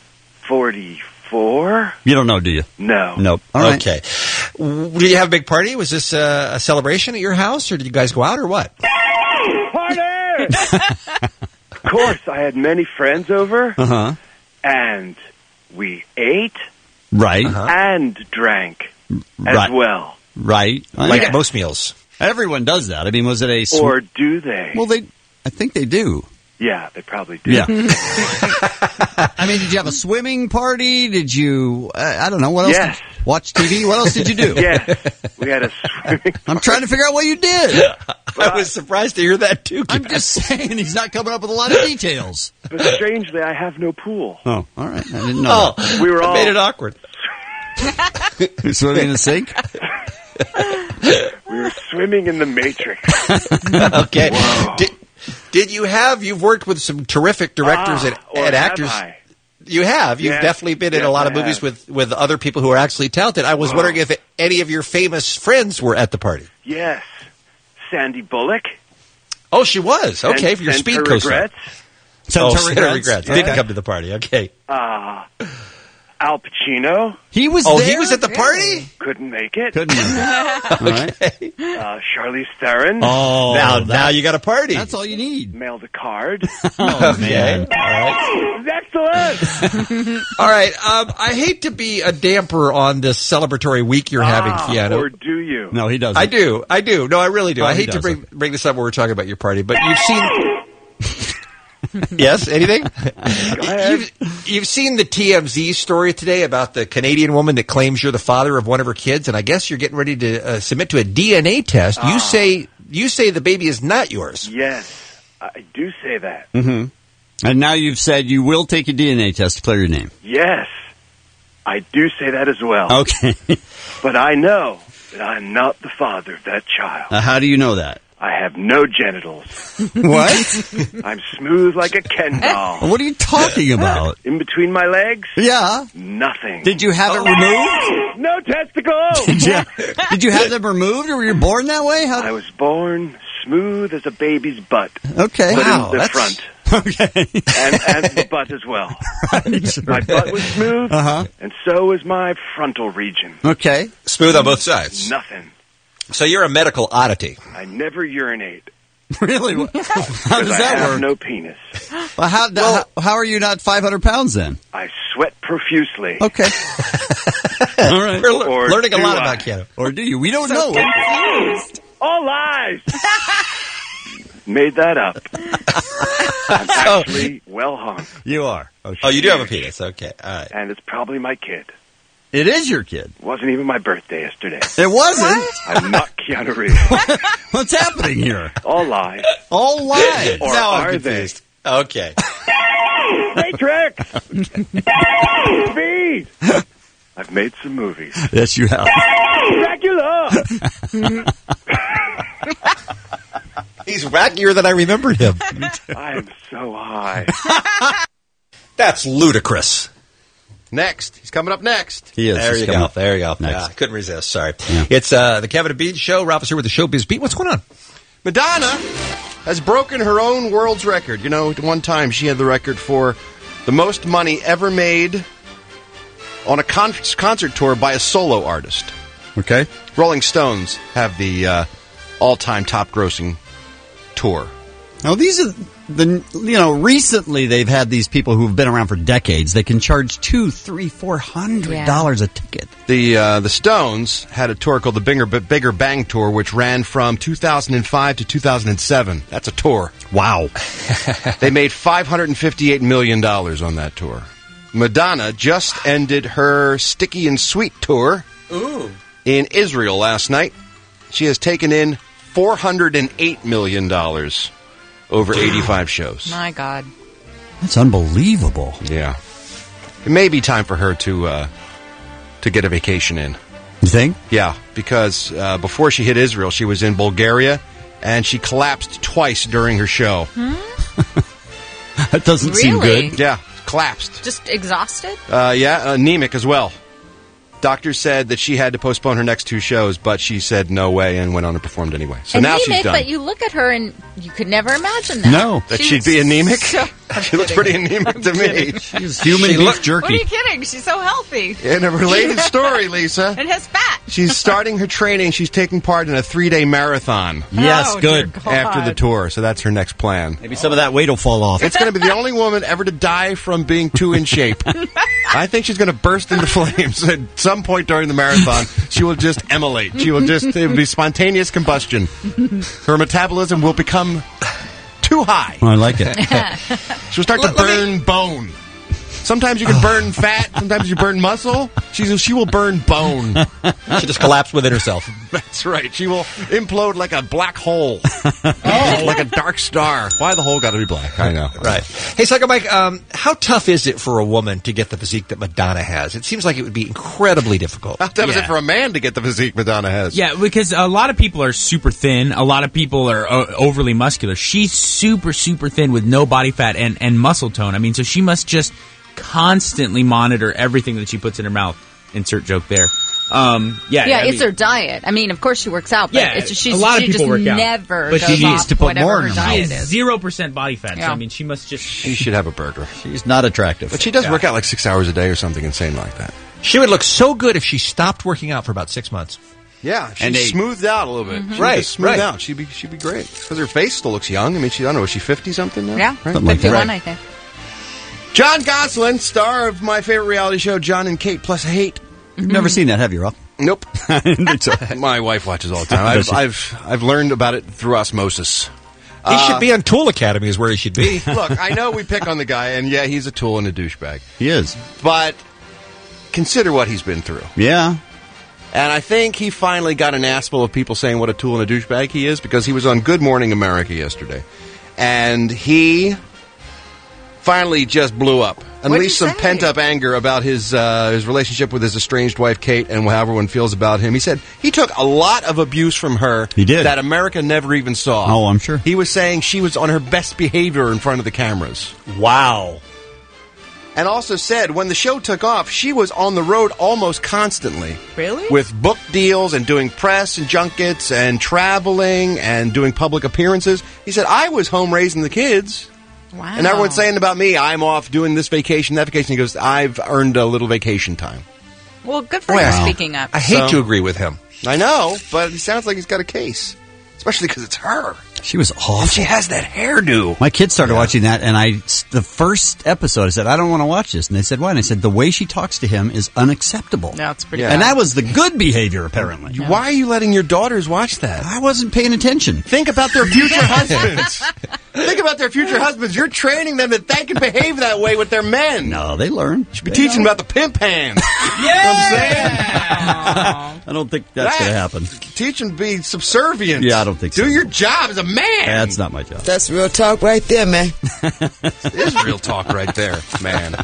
44. You don't know, do you? No. Nope. All right. Okay. Did you have a big party? Was this a celebration at your house, or did you guys go out, or what? Party! Of course, I had many friends over. Uh-huh. And we ate. Right. And drank as well. Right. Like most meals. Everyone does that. I mean, was it a... Or do they? Well, I think they do. Yeah, they probably do. Yeah. I mean, did you have a swimming party? Did you, I don't know, what else? Yes. Watch TV? What else did you do? Yes. We had a swimming I'm trying to figure out what you did. I was surprised to hear that, too. I'm just saying he's not coming up with a lot of details. But strangely, I have no pool. Oh, all right. I didn't know that. We were all... made it awkward. You're swimming in the sink? We were swimming in the Matrix. Okay. Did you you've worked with some terrific directors and actors. You have. You've definitely been in a lot of movies with other people who are actually talented. I was wondering if any of your famous friends were at the party. Yes. Sandy Bullock. Oh, she was. Okay, for your Speed co-star. Sent her regrets. Didn't come to the party. Okay. Al Pacino. He was there? Oh, he was at the party? Couldn't make it. Couldn't make it. All right. Charlize Theron. Oh, now you got a party. That's all you need. Mailed a card. Oh, man. All right. Excellent. All right. I hate to be a damper on this celebratory week you're having, Keanu. Or do you? No, he doesn't. I do. No, I really do. No, I hate to bring this up when we're talking about your party, but you've seen... Yes, anything? You've seen the TMZ story today about the Canadian woman that claims you're the father of one of her kids, and I guess you're getting ready to submit to a DNA test. You say the baby is not yours. Yes, I do say that. Mm-hmm. And now you've said you will take a DNA test to clear your name. Yes, I do say that as well. Okay. But I know that I'm not the father of that child. How do you know that? I have no genitals. What? I'm smooth like a Ken doll. What are you talking about? In between my legs? Yeah. Nothing. Did you have it removed? No testicles! Did you have them removed, or were you born that way? I was born smooth as a baby's butt. Okay. But Wow, in the that's- front. Okay. And the butt as well. My butt was smooth, and so was my frontal region. Okay. Smooth on both sides. Nothing. So you're a medical oddity. I never urinate. Really? How does I that have work? no penis. Well, how are you not 500 pounds then? I sweat profusely. Okay. All right. Or learning a do lot I? about Keanu. Or do you? We don't know. Confused. All lies. Made that up. I'm actually well hung. You are. Okay. Oh, you do have a penis. Okay. All right. And it's probably my kid. It is your kid. It wasn't even my birthday yesterday. It wasn't? I'm not Keanu Reeves. What's happening here? All lies. All lies. Or Now I'm are confused. Okay. they? Matrix! Speed! I've made some movies. Yes, you have. Dracula! He's wackier than I remembered him. I am so high. That's ludicrous. Next. He's coming up next. He is. There He's you coming go. up There you go. next. Yeah, I couldn't resist. Sorry. Yeah. It's the Kevin and Bean Show. Ralph is here with the Showbiz Beat. What's going on? Madonna has broken her own world's record. You know, at one time she had the record for the most money ever made on a concert tour by a solo artist. Okay. Rolling Stones have the all-time top-grossing tour. Now, these are recently they've had these people who've been around for decades. They can charge $200, $300, $400 a ticket. The Stones had a tour called the Bigger Bang Tour, which ran from 2005 to 2007. That's a tour. Wow. They made $558 million on that tour. Madonna just ended her Sticky and Sweet tour in Israel last night. She has taken in $408 million over 85 shows. My God. That's unbelievable. Yeah. It may be time for her to get a vacation in. You think? Yeah, because before she hit Israel, she was in Bulgaria, and she collapsed twice during her show. That doesn't seem Really? good. Yeah, collapsed. Just exhausted? Anemic as well. Doctors said that she had to postpone her next two shows, but she said no way and went on and performed anyway. So now she's done. But you look at her and you could never imagine that. No. That she'd be anemic? She looks pretty anemic to me. She's human beef jerky. What are you kidding? She's so healthy. In a related story, Lisa, And has fat. she's starting her training. She's taking part in a 3-day marathon. Yes, Oh, good. dear God. After the tour, so that's her next plan. Maybe some of that weight will fall off. It's going to be the only woman ever to die from being too in shape. I think she's going to burst into flames at some point during the marathon. She will just emulate. It will be spontaneous combustion. Her metabolism will become too high. I like it. She'll start to burn bone. Sometimes you can burn fat. Sometimes you burn muscle. She will burn bone. She just collapsed within herself. That's right. She will implode like a black hole. Like a dark star. Why the hole got to be black? I know. Right. Hey, Psycho Mike, how tough is it for a woman to get the physique that Madonna has? It seems like it would be incredibly difficult. How tough is it for a man to get the physique Madonna has? Yeah, because a lot of people are super thin. A lot of people are overly muscular. She's super, super thin with no body fat and muscle tone. I mean, so she must just constantly monitor everything that she puts in her mouth. Insert joke there. It's her diet. I mean, of course she works out, but a lot of people work out. Never But goes she needs off to put whatever more her in her diet mouth. is. 0% body fat. Yeah. So, I mean, she must just... She should have a burger. She's not attractive. But she does work out like 6 hours a day or something insane like that. She would look so good if she stopped working out for about 6 months. Yeah, And she's smoothed out a little bit. She Right, just smoothed right. out. She'd be great. Because her face still looks young. I mean, I don't know, is she 50-something now? Yeah, Right? Something like that. 51, I think. John Gosselin, star of my favorite reality show, John and Kate Plus Hate. You've never seen that, have you, Rob? Nope. My wife watches all the time. I've learned about it through osmosis. He should be on Tool Academy is where he should be. Look, I know we pick on the guy, and yeah, he's a tool and a douchebag. He is. But consider what he's been through. Yeah. And I think he finally got an ass full of people saying what a tool and a douchebag he is, because he was on Good Morning America yesterday. And he finally just blew up. Unleashed some pent-up anger about his relationship with his estranged wife, Kate, and how everyone feels about him. He said he took a lot of abuse from her. He did. That America never even saw. Oh, I'm sure. He was saying she was on her best behavior in front of the cameras. Wow. And also said when the show took off, she was on the road almost constantly. Really? With book deals and doing press and junkets and traveling and doing public appearances. He said, I was home raising the kids. Wow. And everyone's saying about me, I'm off doing this vacation, that vacation. He goes, I've earned a little vacation time. Well, good for you speaking up. I hate to agree with him. I know, but he sounds like he's got a case. Especially because it's her. She was awful. And she has that hairdo. My kids started watching that, and the first episode, I said, I don't want to watch this. And they said, why? And I said, the way she talks to him is unacceptable. No, it's pretty And that was the good behavior, apparently. Yeah. Why are you letting your daughters watch that? I wasn't paying attention. Think about their future husbands. Think about their future husbands. You're training them that they can behave that way with their men. No, they learn. You should be teaching them about the pimp hand. I don't think that's going to happen. Teach them to be subservient. Yeah, I don't think so. Do your job as a man. That's not my job. That's real talk right there, man. It is real talk right there, man.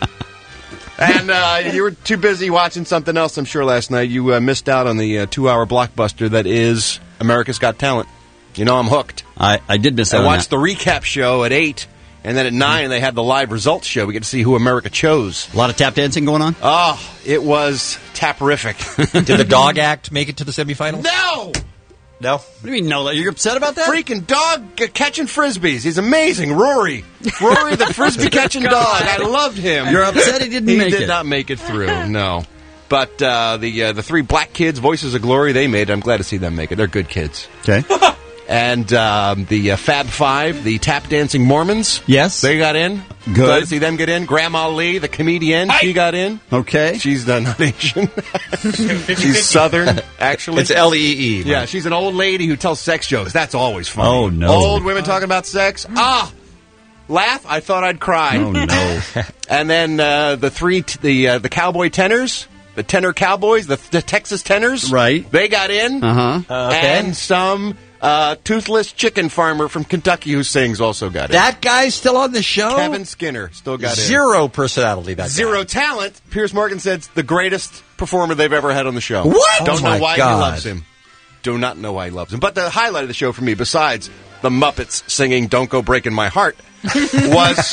And you were too busy watching something else, I'm sure, last night. You missed out on the 2-hour blockbuster that is America's Got Talent. You know I'm hooked. I did miss out on I watched the recap show at 8, and then at 9 they had the live results show. We get to see who America chose. A lot of tap dancing going on? Oh, it was tap-rific. Did the dog act make it to the semifinals? No! No? What do you mean, no? You're upset about that? Freaking dog catching frisbees. He's amazing. Rory, the frisbee catching dog. I loved him. You're upset he didn't make it? He did not make it through, no. But the 3 black kids, Voices of Glory, they made it. I'm glad to see them make it. They're good kids. Okay. And the Fab Five, the tap dancing Mormons. Yes. They got in. Good. Glad to see them get in. Grandma Lee, the comedian, she got in. Okay. She's not Asian. She's Southern, actually. It's Lee. Yeah, she's an old lady who tells sex jokes. That's always fun. Oh, no. Old women talking about sex. Laugh, I thought I'd cry. Oh, no. And then the cowboy tenors. The tenor cowboys, the Texas tenors. Right. They got in. Okay. And some toothless chicken farmer from Kentucky who sings also got in. That guy's still on the show? Kevin Skinner still got in. Zero personality, that guy. Zero talent. Piers Morgan said it's the greatest performer they've ever had on the show. What? Don't Oh, my know why God. he loves him. Do not know why he loves him. But the highlight of the show for me, besides the Muppets singing Don't Go Breaking My Heart, was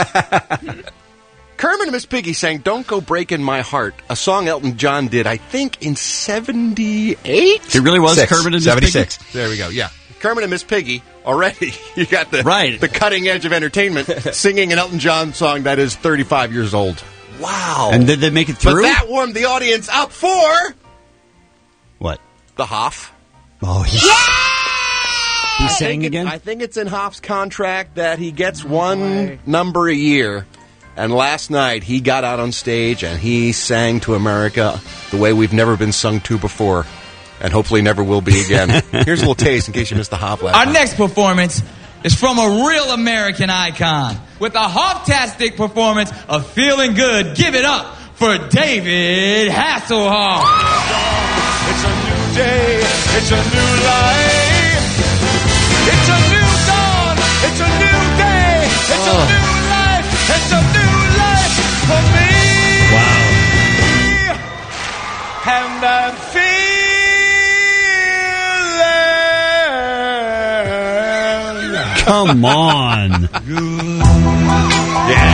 Kermit and Miss Piggy sang Don't Go Breaking My Heart, a song Elton John did, I think, in 78? It really was Kermit and Miss 76. Piggy? There we go, yeah. Kermit and Miss Piggy, already, you got the cutting edge of entertainment, singing an Elton John song that is 35 years old. Wow. And did they make it through? But that warmed the audience up for... What? The Hoff. Oh, He's saying again? I think it's in Hoff's contract that he gets one number a year. And last night, he got out on stage and he sang to America the way we've never been sung to before. And hopefully never will be again. Here's a little taste in case you missed the Hoff last Our night. next performance is from a real American icon. With a Hoff-tastic performance of Feeling Good, give it up for David Hasselhoff. It's a new day, it's a new life. It's a new dawn, it's a new day, it's a new life, it's a new life for me. Wow. And I'm feeling Come on. Yeah.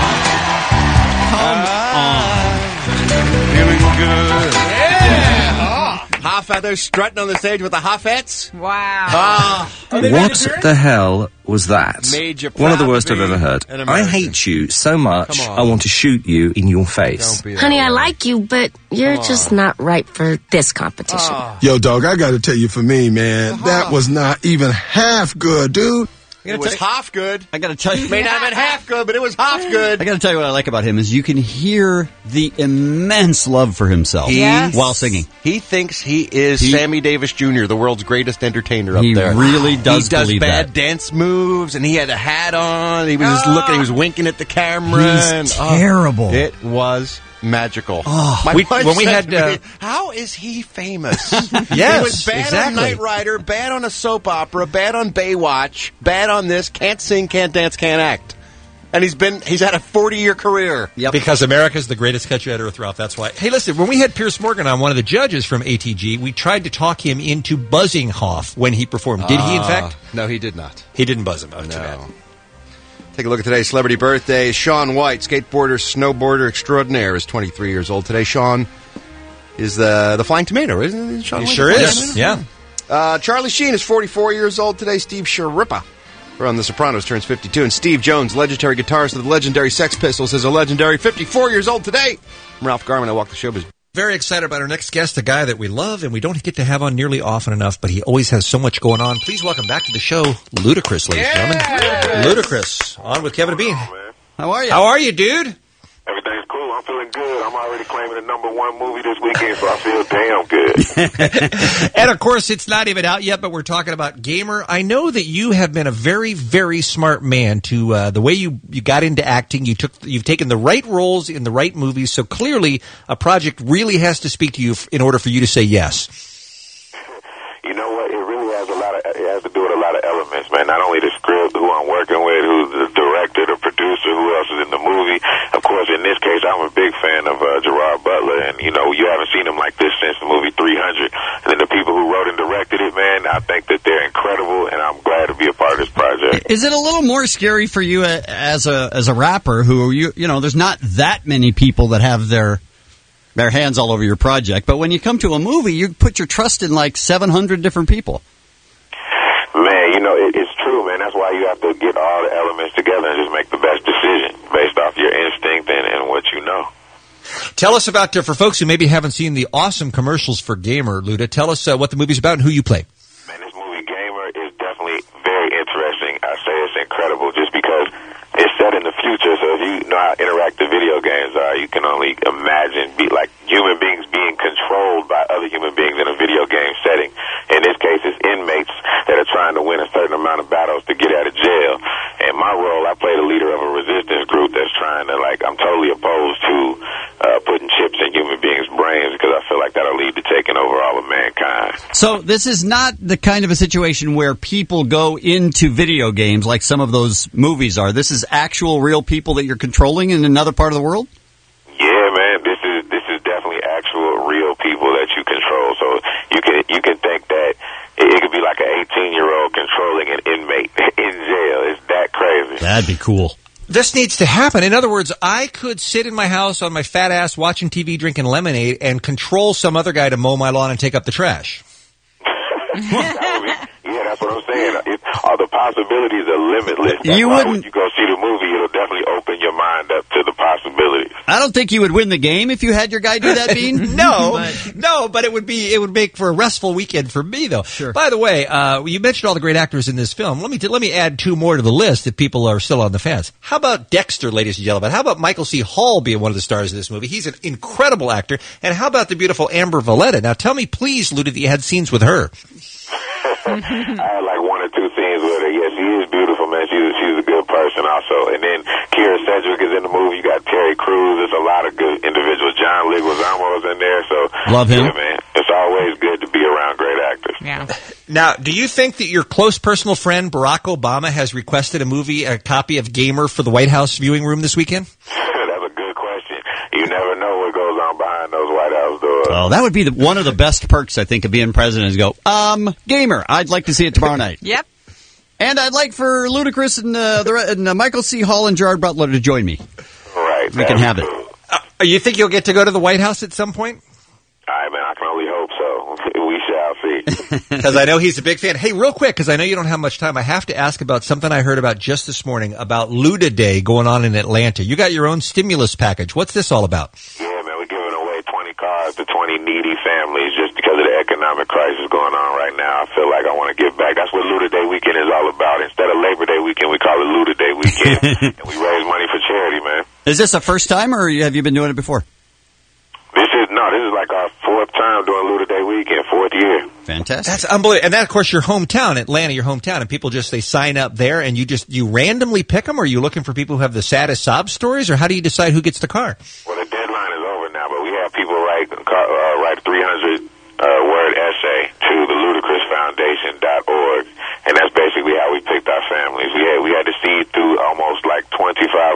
Come on. Feeling good. Yeah. Hoff out there strutting on the stage with the Hoffettes. Wow. What the hell was that? Made you One of the proud worst to I've be ever heard. an I American. hate you so much, Come on. I want to shoot you in your face. Honey, I like you, but you're just not right for this competition. Yo, dog, I gotta tell you, for me, man, that was not even half good, dude. It was Hoff good. I got to tell you. May not have been half good, but it was Hoff good. I got to tell you what I like about him is you can hear the immense love for himself while singing. He thinks he is Sammy Davis Jr., the world's greatest entertainer up He there. really does He does believe bad that. dance moves, and he had a hat on. He was just looking. He was winking at the camera. He's and, terrible. It was magical. Oh. When we had how is he famous? Yes, he was bad exactly. on Knight Rider, bad on a soap opera, bad on Baywatch, bad on this. Can't sing, can't dance, can't act. And he's had a 40-year career. Yep. Because America's the greatest country on earth, Ralph. That's why. Hey, listen, when we had Pierce Morgan on, one of the judges from ATG, we tried to talk him into buzzing Hoff when he performed. Did he, in fact? No, he did not. He didn't buzz him. Oh, too No. bad. Take a look at today's celebrity birthday. Shaun White, skateboarder, snowboarder extraordinaire, is 23 years old today. Shaun is the Flying Tomato, isn't it? Shaun He White, sure the Flying is, Tomato? yeah. Charlie Sheen is 44 years old today. Steve Sharippa from The Sopranos turns 52. And Steve Jones, legendary guitarist of the legendary Sex Pistols, is a legendary 54 years old today. I'm Ralph Garman. I walk the showbiz. Very excited about our next guest, a guy that we love and we don't get to have on nearly often enough, but he always has so much going on. Please welcome back to the show, Ludacris, ladies and gentlemen. Ludacris, on with Kevin and Bean. How are you? How are you, dude? Everything's cool. I'm feeling good. I'm already claiming the #1 movie this weekend, so I feel damn good. And of course, it's not even out yet, but we're talking about Gamer. I know that you have been a very, very smart man to the way you got into acting. You've taken the right roles in the right movies, so clearly a project really has to speak to you in order for you to say yes. You know what? It really has it has to do with a lot of elements, man. Not only the script, who I'm working with, who's the director, the producer, who else is in the movie. Of course, in this case, I'm a big fan of Gerard Butler, and you haven't seen him like this since the movie 300. And then the people who wrote and directed it, man, I think that they're incredible, and I'm glad to be a part of this project. Is it a little more scary for you as a rapper who there's not that many people that have their hands all over your project, but when you come to a movie, you put your trust in like 700 different people. Man, it's true, man. That's why you have to get all the elements together and just make the best decision based off your instinct and what you know. Tell us about, for folks who maybe haven't seen the awesome commercials for Gamer, Luda, tell us what the movie's about and who you play. Man, this movie Gamer is definitely very interesting. I say it's incredible just because it's set in the future, so if you know how interactive video games are, you can only imagine human beings being controlled by other human beings in a video game setting. In this case, it's inmates that are trying to win a certain amount of battles to get out of jail. And my role, I play the leader of a resistance group that's trying to, I'm totally opposed to putting chips in human beings' brains because I feel like that'll lead to taking over all of mankind. So this is not the kind of a situation where people go into video games like some of those movies are. This is actual real people that you're controlling in another part of the world? Yeah, man, this is definitely actual real people that you control. So you can think that it could be like an 18-year-old controlling an inmate in jail. It's that crazy. That'd be cool. This needs to happen. In other words, I could sit in my house on my fat ass watching TV, drinking lemonade, and control some other guy to mow my lawn and take up the trash. Yeah, that's what I'm saying. The possibilities are limitless. That's You why wouldn't- when you go see the movie, it'll definitely open your mind up to the possibilities. I don't think you would win the game if you had your guy do that, Bean. No, but it would make for a restful weekend for me, though. Sure. By the way, you mentioned all the great actors in this film. Let me add two more to the list if people are still on the fence. How about Dexter, ladies and gentlemen? How about Michael C. Hall being one of the stars of this movie? He's an incredible actor. And how about the beautiful Amber Valletta? Now, tell me, please, Luda, that you had scenes with her. I had like one or two scenes with her. Yeah, she is beautiful, man. She's a good person also. And then Keira Sedgwick is in the movie. You got Terry Crews. There's a lot of good individuals. John Leguizamo is in there. So love him. Yeah, man. It's always good to be around great actors. Yeah. Now, do you think that your close personal friend Barack Obama has requested a copy of Gamer for the White House viewing room this weekend? That's a good question. You never know what goes on behind those White House doors. Oh, that would be one of the best perks, I think, of being president is go, Gamer, I'd like to see it tomorrow night. Yep. And I'd like for Ludacris and Michael C. Hall and Gerard Butler to join me. Right. We can have it. You think you'll get to go to the White House at some point? I can only hope so. We shall see. Because I know he's a big fan. Hey, real quick, because I know you don't have much time, I have to ask about something I heard about just this morning about Luda Day going on in Atlanta. You got your own stimulus package. What's this all about? Yeah, man, we're giving away 20 cars to 20 needy families just because of the economic crisis going on right now. I feel like I want to give back. That's what Luda Day weekend is all about. Instead of Labor Day weekend, we call it Luda Day weekend. And we raise money for charity, man. Is this the first time, or have you been doing it before? This is like our fourth time doing Luda Day weekend, fourth year. Fantastic. That's unbelievable. And that, of course, your hometown, Atlanta, your hometown, and people they sign up there, and you randomly pick them, or are you looking for people who have the saddest sob stories, or how do you decide who gets the car? Well, the deadline is over now, but we have people write a 300-word essay to the ludacrisfoundation.org, and that's basically how we picked our families. We had to seed through almost like 25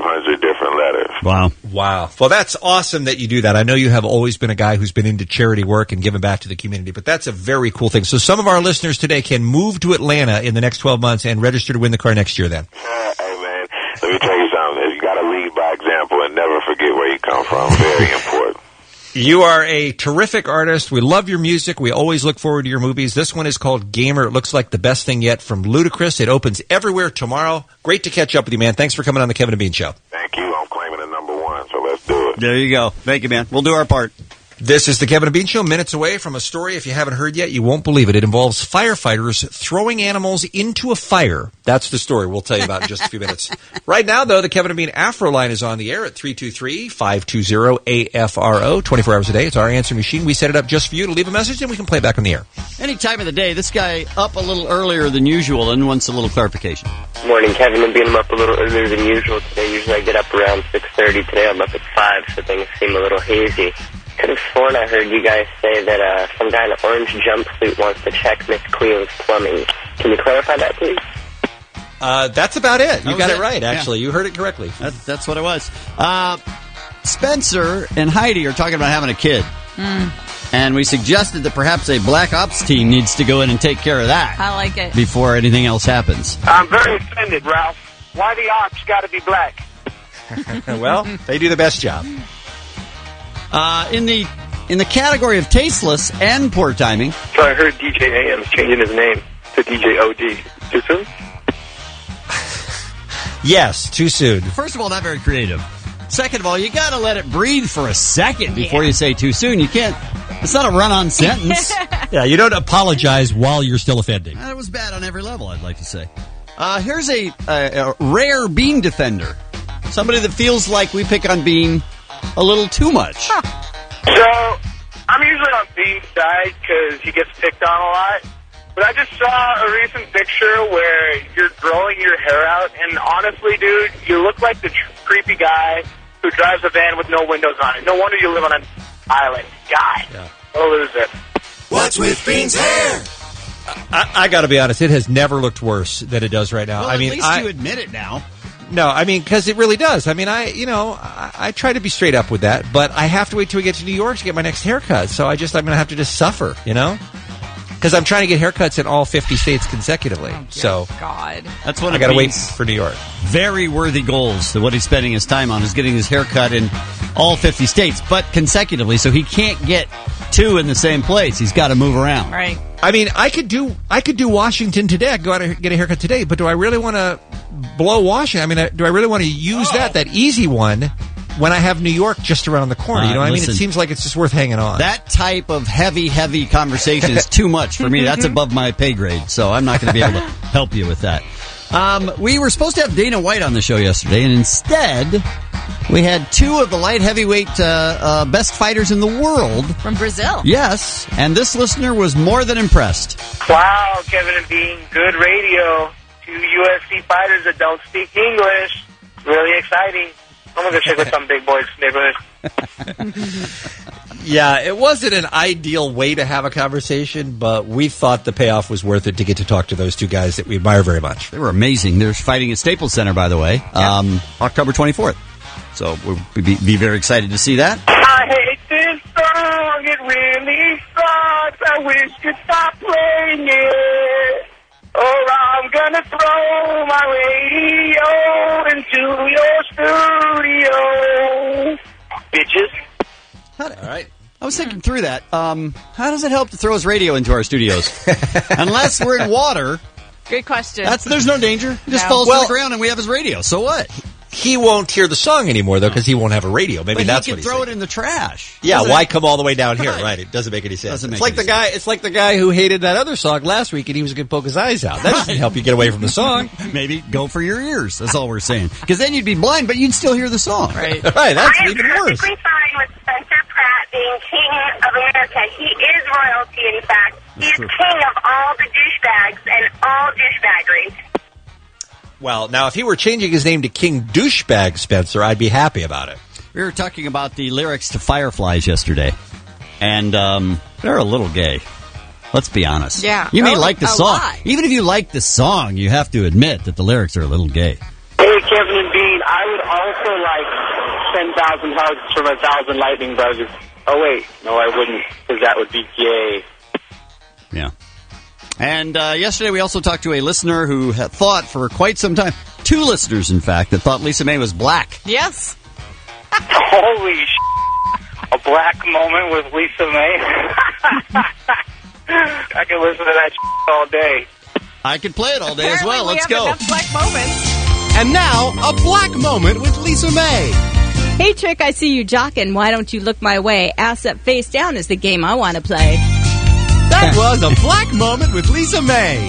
Wow. Well, that's awesome that you do that. I know you have always been a guy who's been into charity work and giving back to the community, but that's a very cool thing. So some of our listeners today can move to Atlanta in the next 12 months and register to win the car next year then. Hey, man, let me tell you something. You got to lead by example and never forget where you come from. Very important. You are a terrific artist. We love your music. We always look forward to your movies. This one is called Gamer. It looks like the best thing yet from Ludacris. It opens everywhere tomorrow. Great to catch up with you, man. Thanks for coming on the Kevin and Bean Show. Thank you. I'm claiming the number one, so let's do it. There you go. Thank you, man. We'll do our part. This is the Kevin and Bean Show, minutes away from a story. If you haven't heard yet, you won't believe it. It involves firefighters throwing animals into a fire. That's the story we'll tell you about in just a few minutes. Right now, though, the Kevin and Bean Afro line is on the air at 323-520-AFRO, 24 hours a day. It's our answer machine. We set it up just for you to leave a message, and we can play it back on the air. Any time of the day, this guy up a little earlier than usual and wants a little clarification. Morning, Kevin and Bean. I'm up a little earlier than usual today. Usually I get up around 6:30. Today I'm up at 5, so things seem a little hazy. Could have sworn I heard you guys say that some guy in an orange jumpsuit wants to check Miss Cleo's plumbing. Can you clarify that, please? That's about it. You got it right, actually. Yeah. You heard it correctly. That's what it was. Spencer and Heidi are talking about having a kid. And we suggested that perhaps a Black Ops team needs to go in and take care of that. I like it. Before anything else happens. I'm very offended, Ralph. Why the ops got to be black? Well, they do the best job. In the category of tasteless and poor timing. So I heard DJ AM's changing his name to DJ OD. Too soon? Yes, too soon. First of all, not very creative. Second of all, you got to let it breathe for a second before you say too soon. You can't. It's not a run-on sentence. Yeah, you don't apologize while you're still offending. That was bad on every level, I'd like to say. Here's a rare Bean defender. Somebody that feels like we pick on Bean a little too much. So, I'm usually on Bean's side because he gets picked on a lot. But I just saw a recent picture where you're growing your hair out, and honestly, dude, you look like the creepy guy who drives a van with no windows on it. No wonder you live on an island. God, what a loser. What's with Bean's hair? I got to be honest, it has never looked worse than it does right now. Well, I mean, at least you admit it now. No, I mean, because it really does. I mean, I try to be straight up with that, but I have to wait till we get to New York to get my next haircut. So I'm going to have to just suffer, Because I'm trying to get haircuts in all 50 states consecutively. God. That's what I got to wait for New York. Very worthy goals. That what he's spending his time on is getting his haircut in all 50 states, but consecutively, so he can't get two in the same place. He's got to move around. Right. I mean, I could do Washington today. I could go out and get a haircut today, but do I really want to blow Washington? I mean, do I really want to use that easy one when I have New York just around the corner? You know what I mean? It seems like it's just worth hanging on. That type of heavy conversation is too much for me. That's above my pay grade, so I'm not going to be able to help you with that. We were supposed to have Dana White on the show yesterday, and instead we had two of the light heavyweight best fighters in the world. From Brazil. Yes, and this listener was more than impressed. Wow, Kevin and Bean, good radio. Two UFC fighters that don't speak English. Really exciting. I'm going to check with some big boys neighborhood. Yeah, it wasn't an ideal way to have a conversation, but we thought the payoff was worth it to get to talk to those two guys that we admire very much. They were amazing. They're fighting at Staples Center, by the way, October 24th. So we'll be very excited to see that. I hate this song. It really sucks. I wish you'd stop playing it. Or I'm going to throw my radio into your studio. Bitches. All right. I was thinking through that. How does it help to throw his radio into our studios? Unless we're in water. Good question. There's no danger. It just falls to the ground and we have his radio. So what? He won't hear the song anymore, though, because he won't have a radio. Maybe that's what he's saying. He can throw it in the trash. Yeah, why come all the way down here? Right, it doesn't make any sense. It's like the guy who hated that other song last week, and he was going to poke his eyes out. That doesn't help you get away from the song. Maybe go for your ears. That's all we're saying. Because then you'd be blind, but you'd still hear the song. Right. Right, that's even worse. I am perfectly fine with Spencer Pratt being king of America. He is royalty, in fact. He is king of all the douchebags and all douchebaggery. Well, now, if he were changing his name to King Douchebag Spencer, I'd be happy about it. We were talking about the lyrics to Fireflies yesterday, and they're a little gay. Let's be honest. Yeah. You may like the song. Lot. Even if you like the song, you have to admit that the lyrics are a little gay. Hey, Kevin and Bean, I would also like 10,000 hugs from 1,000 lightning bugs. Oh, wait. No, I wouldn't, because that would be gay. Yeah. And yesterday we also talked to a listener who had thought for quite some time, 2 listeners, in fact, that thought Lisa May was black. Yes. Holy shit. A black moment with Lisa May? I could listen to that shit all day. I could play it all day as well. Let's go. Enough black moments. And now, a black moment with Lisa May. Hey, Trick, I see you jocking. Why don't you look my way? Ass up, face down is the game I want to play. That was a black moment with Lisa May.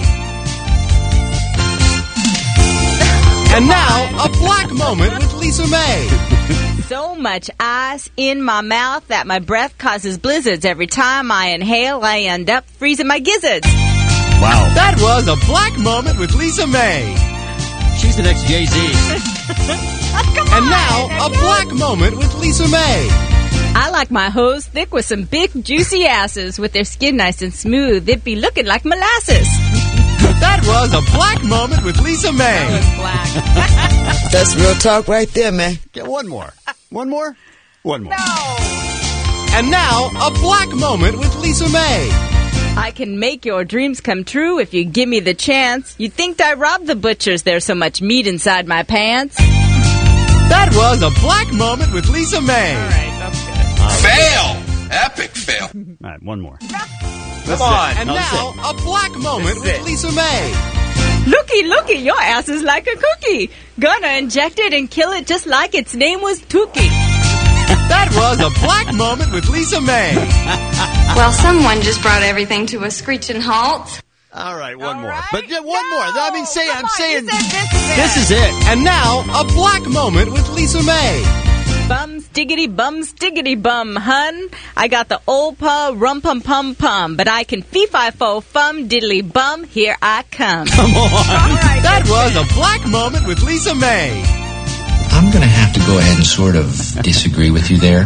And now, a black moment with Lisa May. So much ice in my mouth that my breath causes blizzards. Every time I inhale, I end up freezing my gizzards. Wow. That was a black moment with Lisa May. She's the next Jay-Z. And now, a black moment with Lisa May. I like my hose thick with some big, juicy asses. With their skin nice and smooth, they'd be looking like molasses. That was a black moment with Lisa May. That was black. That's real talk right there, man. Get one more. One more? One more. No. And now, a black moment with Lisa May. I can make your dreams come true if you give me the chance. You think I robbed the butchers? There's so much meat inside my pants. That was a black moment with Lisa May. All right, that's good. Fail! Epic fail. All right, one more. Come on. And now, a black moment with Lisa May. Looky, your ass is like a cookie. Gonna inject it and kill it just like its name was Tookie. That was a black moment with Lisa May. Well, someone just brought everything to a screeching halt. All right, one more. Right? But one more. I mean, I'm saying this is it. And now, a black moment with Lisa May. Bum stiggity bum, hun. I got the old pa rum pum pum pum, but I can fee-fi-fo fum diddly bum. Here I come. Come on. Right, that was a black moment with Lisa May. I'm going to have to go ahead and sort of disagree with you there.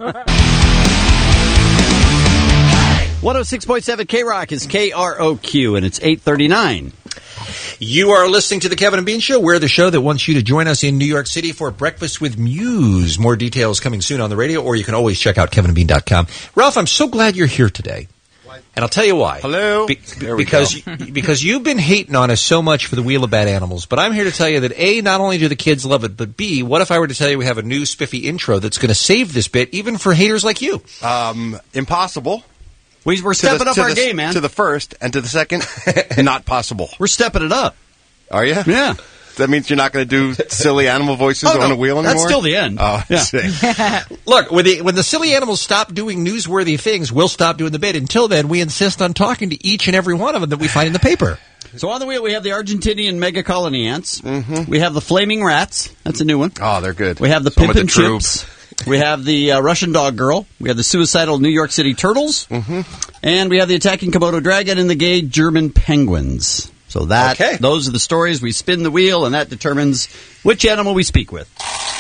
106.7 K-Rock is KROQ, and it's 8:39. You are listening to The Kevin and Bean Show. We're the show that wants you to join us in New York City for Breakfast with Muse. More details coming soon on the radio, or you can always check out kevinandbean.com. Ralph, I'm so glad you're here today. And I'll tell you why. Hello. Because you've been hating on us so much for the Wheel of Bad Animals. But I'm here to tell you that A, not only do the kids love it, but B, what if I were to tell you we have a new spiffy intro that's going to save this bit, even for haters like you? Impossible. We're stepping up our game, man. To the first and to the second, not possible. We're stepping it up. Are you? Yeah. That means you're not going to do silly animal voices on a wheel anymore? That's still the end. Oh, I see. Look, when the silly animals stop doing newsworthy things, we'll stop doing the bit. Until then, we insist on talking to each and every one of them that we find in the paper. So on the wheel, we have the Argentinian mega colony ants. Mm-hmm. We have the flaming rats. That's a new one. Oh, they're good. We have the Pimp and Chips. We have the Russian dog girl. We have the suicidal New York City turtles. Mm-hmm. And we have the attacking Komodo dragon and the gay German penguins. So those are the stories. We spin the wheel, and that determines which animal we speak with.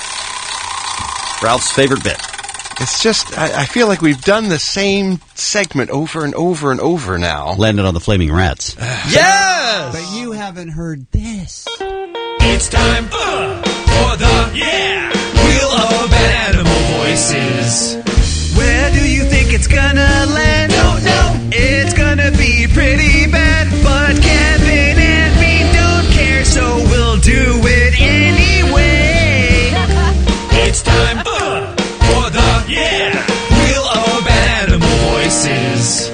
Ralph's favorite bit. It's just, I feel like we've done the same segment over and over and over now. Landed on the flaming rats. Yes! But you haven't heard this. It's time for the Wheel of Animal Voices. Where do you think it's gonna land? Don't know. It's gonna be pretty bad, but Kevin and me don't care, so we'll do it anyway. It's time for the Wheel of Animal Voices.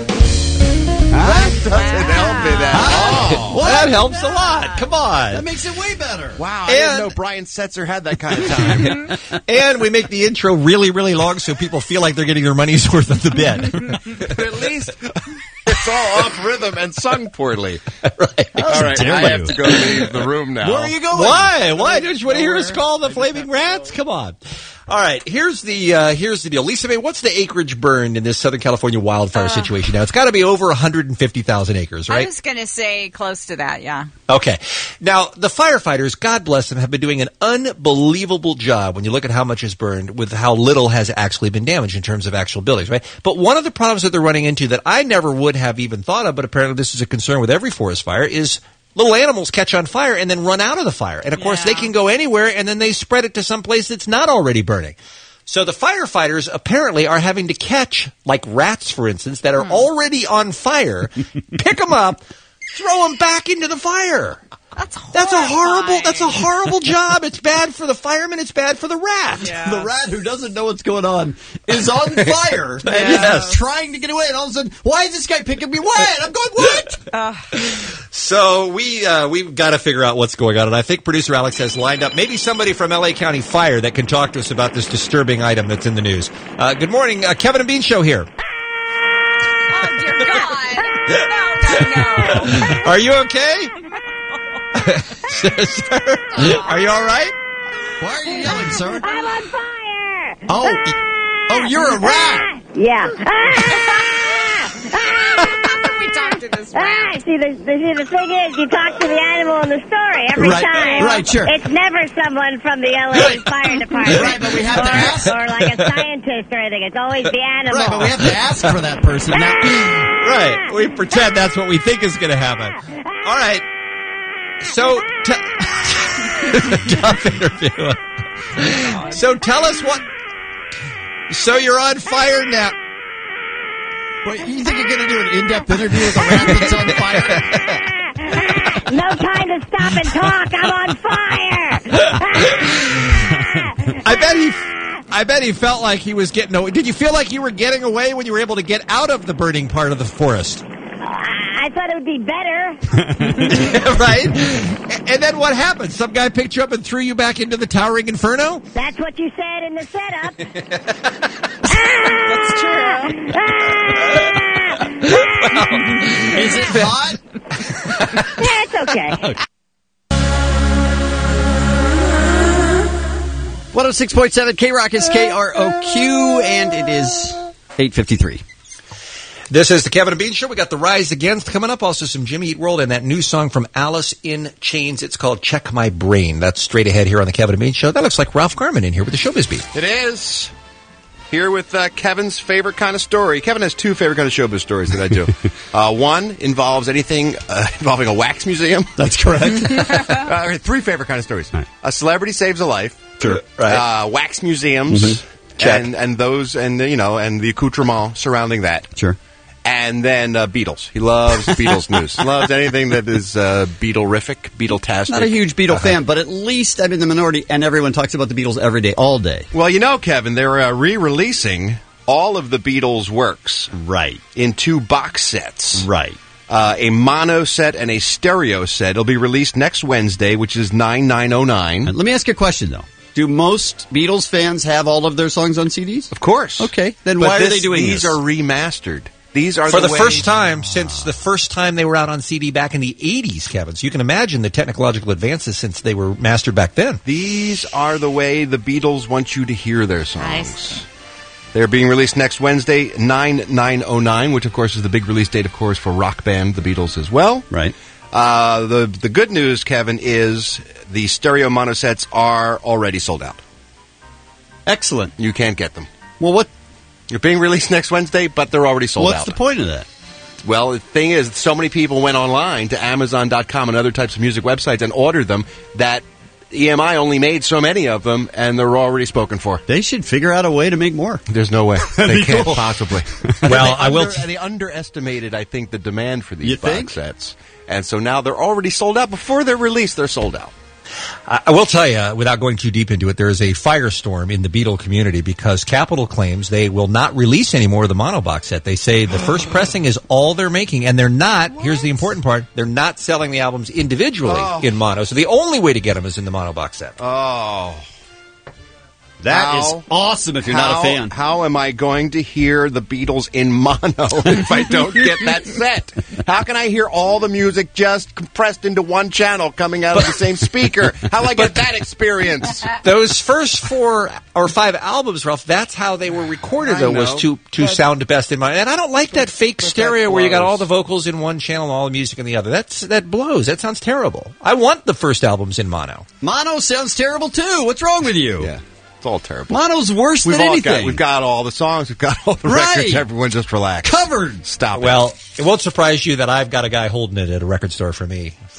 That doesn't help me that all. Well, that helps a lot. Come on. That makes it way better. Wow, I didn't know Brian Setzer had that kind of time. And we make the intro really, really long so people feel like they're getting their money's worth of the bit. At least it's all off rhythm and sung poorly. Right. All right, I have to go leave the room now. Where are you going? Why? Don't you want to hear us call the flaming rats? Come on. All right, here's the deal. Lisa May, what's the acreage burned in this Southern California wildfire situation now? It's got to be over 150,000 acres, right? I was going to say close to that, yeah. Okay. Now, the firefighters, God bless them, have been doing an unbelievable job when you look at how much is burned with how little has actually been damaged in terms of actual buildings, right? But one of the problems that they're running into that I never would have even thought of, but apparently this is a concern with every forest fire, is little animals catch on fire and then run out of the fire. And, of course, they can go anywhere, and then they spread it to some place that's not already burning. So the firefighters apparently are having to catch, like rats, for instance, that are already on fire, pick them up, throw them back into the fire. That's a horrible job. It's bad for the fireman. It's bad for the rat. Yeah. The rat who doesn't know what's going on is on fire and is trying to get away. And all of a sudden, why is this guy picking me wet? I'm going, what? So we've got to figure out what's going on. And I think producer Alex has lined up maybe somebody from L.A. County Fire that can talk to us about this disturbing item that's in the news. Good morning. Kevin and Bean Show here. Oh, dear God. No. Are you okay? Sir, are you all right? Why are you yelling, sir? I'm on fire! Oh, you're a rat! Yeah. We talked to this rat. See, the thing is, you talk to the animal in the story every time. Right, sure. It's never someone from the LA Fire Department. Right, but we have to ask. Or like a scientist or anything. It's always the animal. Right, but we have to ask for that person. Right. We pretend that's what we think is going to happen. All right. So, tough interview. So tell us what. So you're on fire now. Wait, you think you're going to do an in-depth interview with a rat that's on fire? No time to stop and talk. I'm on fire. I bet he felt like he was getting away. Did you feel like you were getting away when you were able to get out of the burning part of the forest? I thought it would be better. Right? And then what happened? Some guy picked you up and threw you back into the towering inferno? That's what you said in the setup. That's true. Is it hot? Yeah, it's okay. 106.7 K-Rock is KROQ, and it is 8:53. This is the Kevin and Bean Show. We got The Rise Against coming up. Also some Jimmy Eat World and that new song from Alice in Chains. It's called Check My Brain. That's straight ahead here on the Kevin and Bean Show. That looks like Ralph Garman in here with the Showbiz Beat. It is. Here with Kevin's favorite kind of story. Kevin has two favorite kind of showbiz stories that I do. One involves anything involving a wax museum. That's correct. Three favorite kind of stories. Right. A celebrity saves a life. Sure. Right. Wax museums. Mm-hmm. And those, and the accoutrement surrounding that. Sure. And then Beatles. He loves Beatles news. Loves anything that is Beatle-rific, Beatle-tastic. Not a huge Beatle fan, but at least I'm in the minority, and everyone talks about the Beatles every day, all day. Well, Kevin, they're re-releasing all of the Beatles' works. Right. In two box sets. Right. A mono set and a stereo set. It'll be released next Wednesday, which is 9/9/09. Let me ask you a question, though. Do most Beatles fans have all of their songs on CDs? Of course. Okay. Then why are they doing these? These are remastered. These are for the first time since the first time they were out on CD back in the 80s, Kevin. So you can imagine the technological advances since they were mastered back then. These are the way the Beatles want you to hear their songs. Nice. They're being released next Wednesday, 9/9/09, which, of course, is the big release date, of course, for rock band The Beatles as well. Right. The good news, Kevin, is the stereo mono sets are already sold out. Excellent. You can't get them. Well, what? You're being released next Wednesday, but they're already sold out. What's the point of that? Well, the thing is, so many people went online to Amazon.com and other types of music websites and ordered them that EMI only made so many of them, and they're already spoken for. They should figure out a way to make more. There's no way. They can't possibly. Well, They underestimated, I think, the demand for these box sets. And so now they're already sold out. Before they're released, they're sold out. I will tell you, without going too deep into it, there is a firestorm in the Beatle community because Capitol claims they will not release any more of the mono box set. They say the first pressing is all they're making, and they're not, here's the important part, they're not selling the albums individually in mono. So the only way to get them is in the mono box set. Oh. That is awesome if you're not a fan. How am I going to hear the Beatles in mono if I don't get that set? How can I hear all the music just compressed into one channel coming out of the same speaker? How do I get that experience? Those first 4 or 5 albums, Ralph, that's how they were recorded, though, was to sound best in mono. And I don't like that fake stereo where you got all the vocals in one channel and all the music in the other. That blows. That sounds terrible. I want the first albums in mono. Mono sounds terrible, too. What's wrong with you? Yeah. It's all terrible. Mono's worse than anything. We've got all the songs. We've got all the records. Everyone just relax. Covered. Stop it. Well, it won't surprise you that I've got a guy holding it at a record store for me.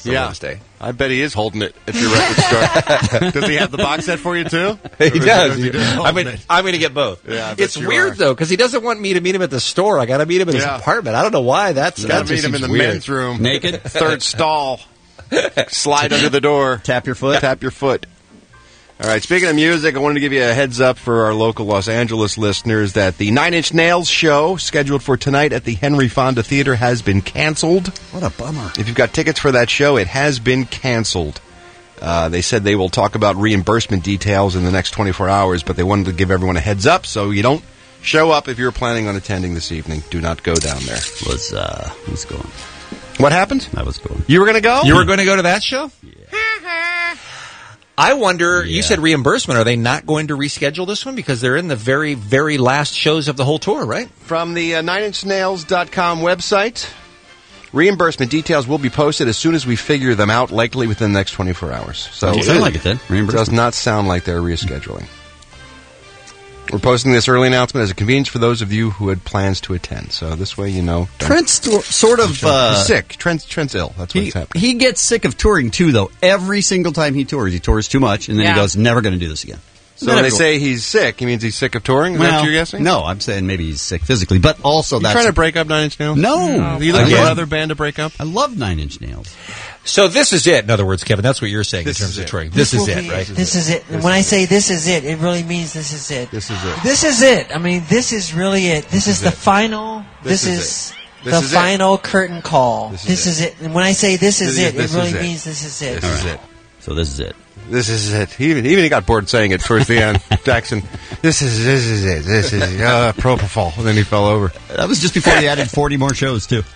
for Wednesday. I bet he is holding it at your record store. Does he have the box set for you, too? He does. I'm going to get both. Yeah, I bet it's you weird, are. though, because he doesn't want me to meet him at the store. I got to meet him in his apartment. I don't know why. You got to meet him in the men's room. Naked? Third stall. Slide under the door. Tap your foot. Tap your foot. All right, speaking of music, I wanted to give you a heads up for our local Los Angeles listeners that the Nine Inch Nails show scheduled for tonight at the Henry Fonda Theater has been canceled. What a bummer. If you've got tickets for that show, it has been canceled. They said they will talk about reimbursement details in the next 24 hours, but they wanted to give everyone a heads up so you don't show up if you're planning on attending this evening. Do not go down there. Was going. What happened? I was going. You were going to go? You were going to go to that show? Yeah. I wonder, you said reimbursement. Are they not going to reschedule this one? Because they're in the very, very last shows of the whole tour, right? From the 9inchnails.com website, reimbursement details will be posted as soon as we figure them out, likely within the next 24 hours. So it sound like it then. It does not sound like they're rescheduling. We're posting this early announcement as a convenience for those of you who had plans to attend. So this way you know. Trent's sort of... He's sick. Trent's ill. That's what's happening. He gets sick of touring, too, though. Every single time he tours too much, and then he goes, never going to do this again. So when they say he's sick, he means he's sick of touring? Is that what you're guessing? No, I'm saying maybe he's sick physically, but also You're trying to break up Nine Inch Nails? No. You look for another band to break up? I love Nine Inch Nails. So this is it, in other words, Kevin. That's what you're saying in terms of touring. This is it, right? This is it. When I say this is it, it really means this is it. This is it. This is it. I mean, this is really it. This is the final. This is the final curtain call. This is it. And when I say this is it, it really means this is it. This is it. So this is it. This is it. Even he got bored saying it towards the end. Jackson, this is it. This is propofol. And then he fell over. That was just before he added 40 more shows, too.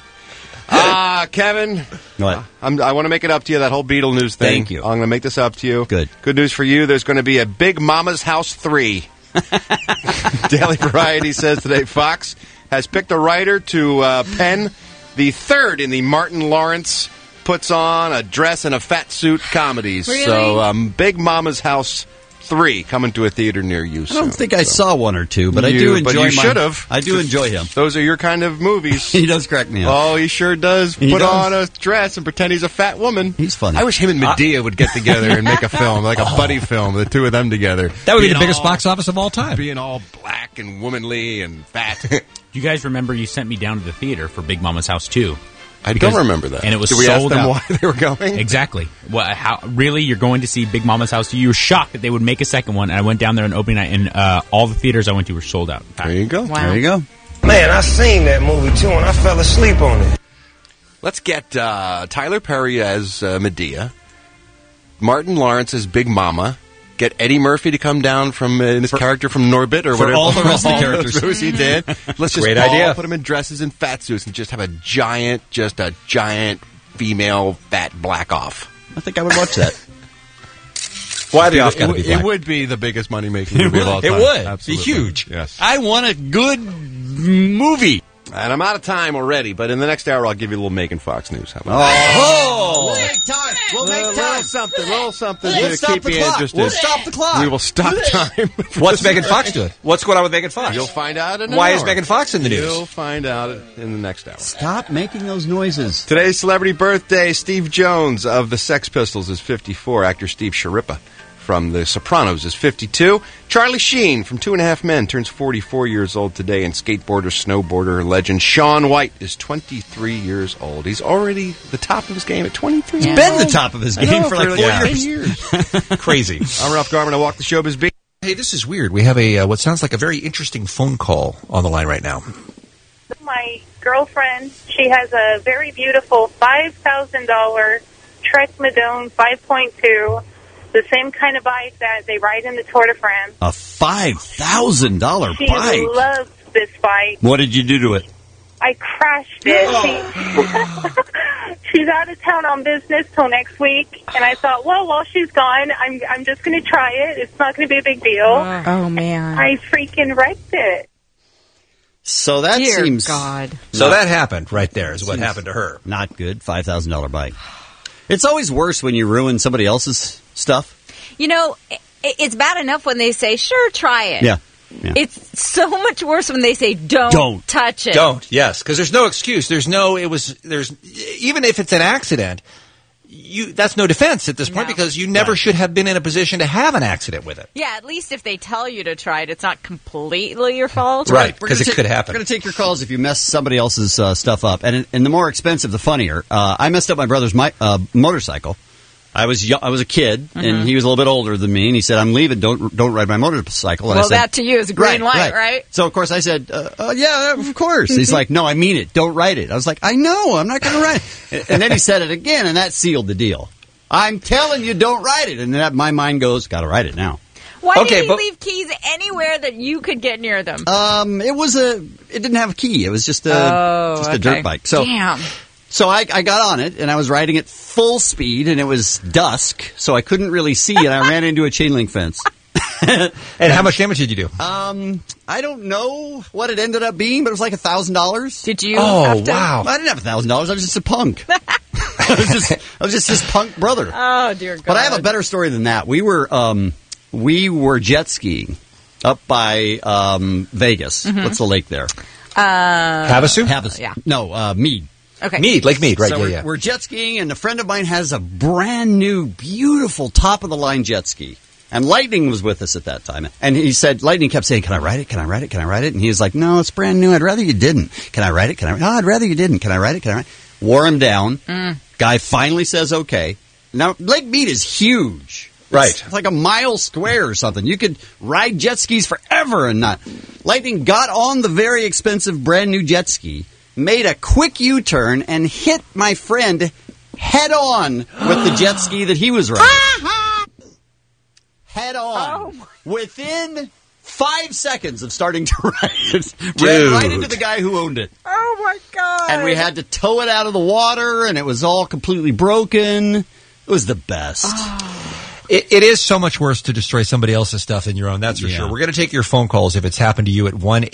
Kevin. What? I want to make it up to you, that whole Beatle news thing. Thank you. I'm going to make this up to you. Good. Good news for you. There's going to be a Big Mama's House 3. Daily Variety says today Fox has picked a writer to pen the third in the Martin Lawrence puts on a dress and a fat suit comedies. Really? So Big Mama's House 3 coming to a theater near you soon. I don't think I saw one or two, but I do enjoy. But you should have. I do enjoy him. Those are your kind of movies. He does crack me up. Oh, he sure does. Put on a dress and pretend he's a fat woman. He's funny. I wish him and Medea would get together and make a film, like a buddy film, the two of them together. That would be the biggest box office of all time. Being all black and womanly and fat. You guys remember you sent me down to the theater for Big Mama's House 2? I don't remember that. And it was Did we sold ask them out. why they were going? Exactly. Well, how really you're going to see Big Mama's House 2? You were shocked that they would make a second one, and I went down there on opening night, and all the theaters I went to were sold out. There you go. Wow. There you go. Man, I seen that movie too, and I fell asleep on it. Let's get Tyler Perry as Medea, Martin Lawrence as Big Mama. Get Eddie Murphy to come down from his character from Norbit or whatever. all the rest of the characters. Those he did. Let's just Great idea. put them in dresses and fat suits and just have a giant female fat black off. I think I would watch that. Why the off gotta be black? It would be the biggest money making movie of all time. It would. Absolutely. Be huge. Yes. I want a good movie. And I'm out of time already, but in the next hour I'll give you a little Megan Fox news. How about Oh! We'll make time. Little something We'll to stop keep the you clock. interested. We'll stop the clock. We will stop time. What's Megan Fox doing? What's going on with Megan Fox? You'll find out in an Why hour. is Megan Fox in the news? You'll find out in the next hour. Stop making those noises. Today's celebrity birthday, Steve Jones of the Sex Pistols is 54. Actor Steve Sharippa from The Sopranos is 52. Charlie Sheen from 2.5 Men turns 44 years old today. And skateboarder, snowboarder legend Shaun White is 23 years old. He's already the top of his game at 23. He's been the top of his game for like 4 years. Crazy. I'm Ralph Garman. I walk the showbiz beat. Hey, this is weird. We have a what sounds like a very interesting phone call on the line right now. My girlfriend, she has a very beautiful $5,000 Trek Madone 5.2, the same kind of bike that they ride in the Tour de France. A $5,000 She bike. loves this bike. What did you do to it? I crashed it. She's out of town on business till next week, and I thought, well, while she's gone, I'm just going to try it. It's not going to be a big deal. Oh, man. I freaking wrecked it. So that Dear seems... God. So that happened right there is what happened to her. Not good. $5,000 bike. It's always worse when you ruin somebody else's stuff. You know, it's bad enough when they say, sure, try it. Yeah. It's so much worse when they say, don't touch it. Don't, yes, because there's no excuse. Even if it's an accident, that's no defense at this point because you never should have been in a position to have an accident with it. Yeah, at least if they tell you to try it, it's not completely your fault. Right, because it could happen. We're going to take your calls if you mess somebody else's stuff up. And the more expensive, the funnier. I messed up my brother's motorcycle. I was a kid, and he was a little bit older than me, and he said, "I'm leaving. Don't ride my motorcycle." And well, I said, that to you is a green light, right? So, of course, I said, yeah, of course. He's like, "No, I mean it. Don't ride it." I was like, "I know. I'm not going to ride it." And then he said it again, and that sealed the deal. I'm telling you, don't ride it. And then my mind goes, got to ride it now. Why did he leave keys anywhere that you could get near them? It didn't have a key. It was just a dirt bike. So, damn. So I got on it, and I was riding at full speed, and it was dusk, so I couldn't really see, and I ran into a chain link fence. And how much damage did you do? I don't know what it ended up being, but it was like $1,000. Did you? Oh, wow. I didn't have $1,000. I was just a punk. I was just his punk brother. Oh, dear God. But I have a better story than that. We were jet skiing up by Vegas. What's the lake there? Havasu? Havasu. Yeah. No, Mead. Okay. Mead, Lake Mead, right? So we're jet skiing, and a friend of mine has a brand new, beautiful, top-of-the-line jet ski. And Lightning was with us at that time. And he said, Lightning kept saying, "Can I ride it? Can I ride it? Can I ride it?" And he was like, "No, it's brand new. I'd rather you didn't. Can I ride it? Can I ride it? Oh, I'd rather you didn't. Can I ride it? Can I ride it?" Wore him down. Guy finally says, okay. Now, Lake Mead is huge. Right. It's like a mile square or something. You could ride jet skis forever and not. Lightning got on the very expensive brand new jet ski, made a quick U-turn, and hit my friend head on with the jet ski that he was riding. Head on. Within 5 seconds of starting to ride it, ran right into the guy who owned it. Oh, my God. And we had to tow it out of the water, and it was all completely broken. It was the best. It is so much worse to destroy somebody else's stuff than your own, that's for sure. We're going to take your phone calls if it's happened to you at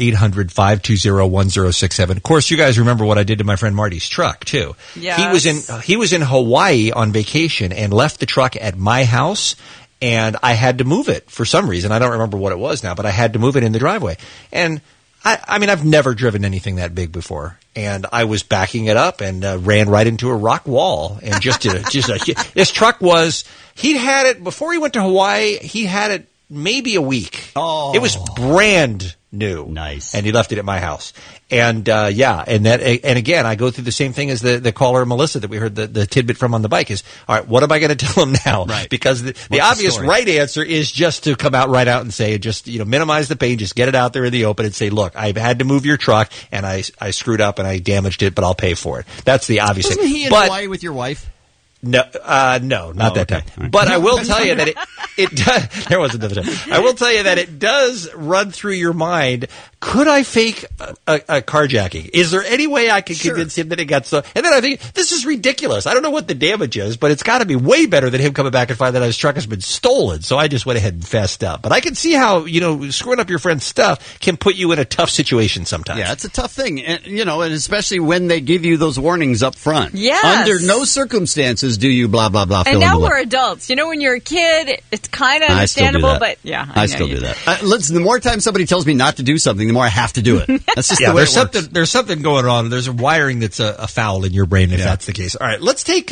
1-800-520-1067. Of course, you guys remember what I did to my friend Marty's truck, too. Yes. He was in Hawaii on vacation and left the truck at my house, and I had to move it for some reason. I don't remember what it was now, but I had to move it in the driveway. And I mean, I've never driven anything that big before, and I was backing it up and ran right into a rock wall. And this truck he'd had it before he went to Hawaii. He had it maybe a week. Oh, it was brand new. Nice. And he left it at my house. And and again, I go through the same thing as the caller Melissa that we heard the tidbit from on the bike is, all right, what am I going to tell him now? Right. Because the obvious right answer is just to come out right out and say, just, minimize the pain, just get it out there in the open and say, look, I've had to move your truck and I screwed up and I damaged it, but I'll pay for it. That's the obvious thing. Wasn't he in Hawaii with your wife? No, not that time. Right. But I will tell you that it does. There was another time. I will tell you that it does run through your mind. Could I fake a carjacking? Is there any way I could convince him that it got so? And then I think this is ridiculous. I don't know what the damage is, but it's got to be way better than him coming back and find that his truck has been stolen. So I just went ahead and fessed up. But I can see how screwing up your friend's stuff can put you in a tough situation sometimes. Yeah, it's a tough thing, and especially when they give you those warnings up front. Yes. Under no circumstances do you blah blah blah. And now we're adults. When you're a kid, it's kind of understandable, but yeah, I still do that. The more time somebody tells me not to do something, the more I have to do it. That's just the way it works. There's something going on. There's a wiring that's a foul in your brain if that's the case. All right, let's take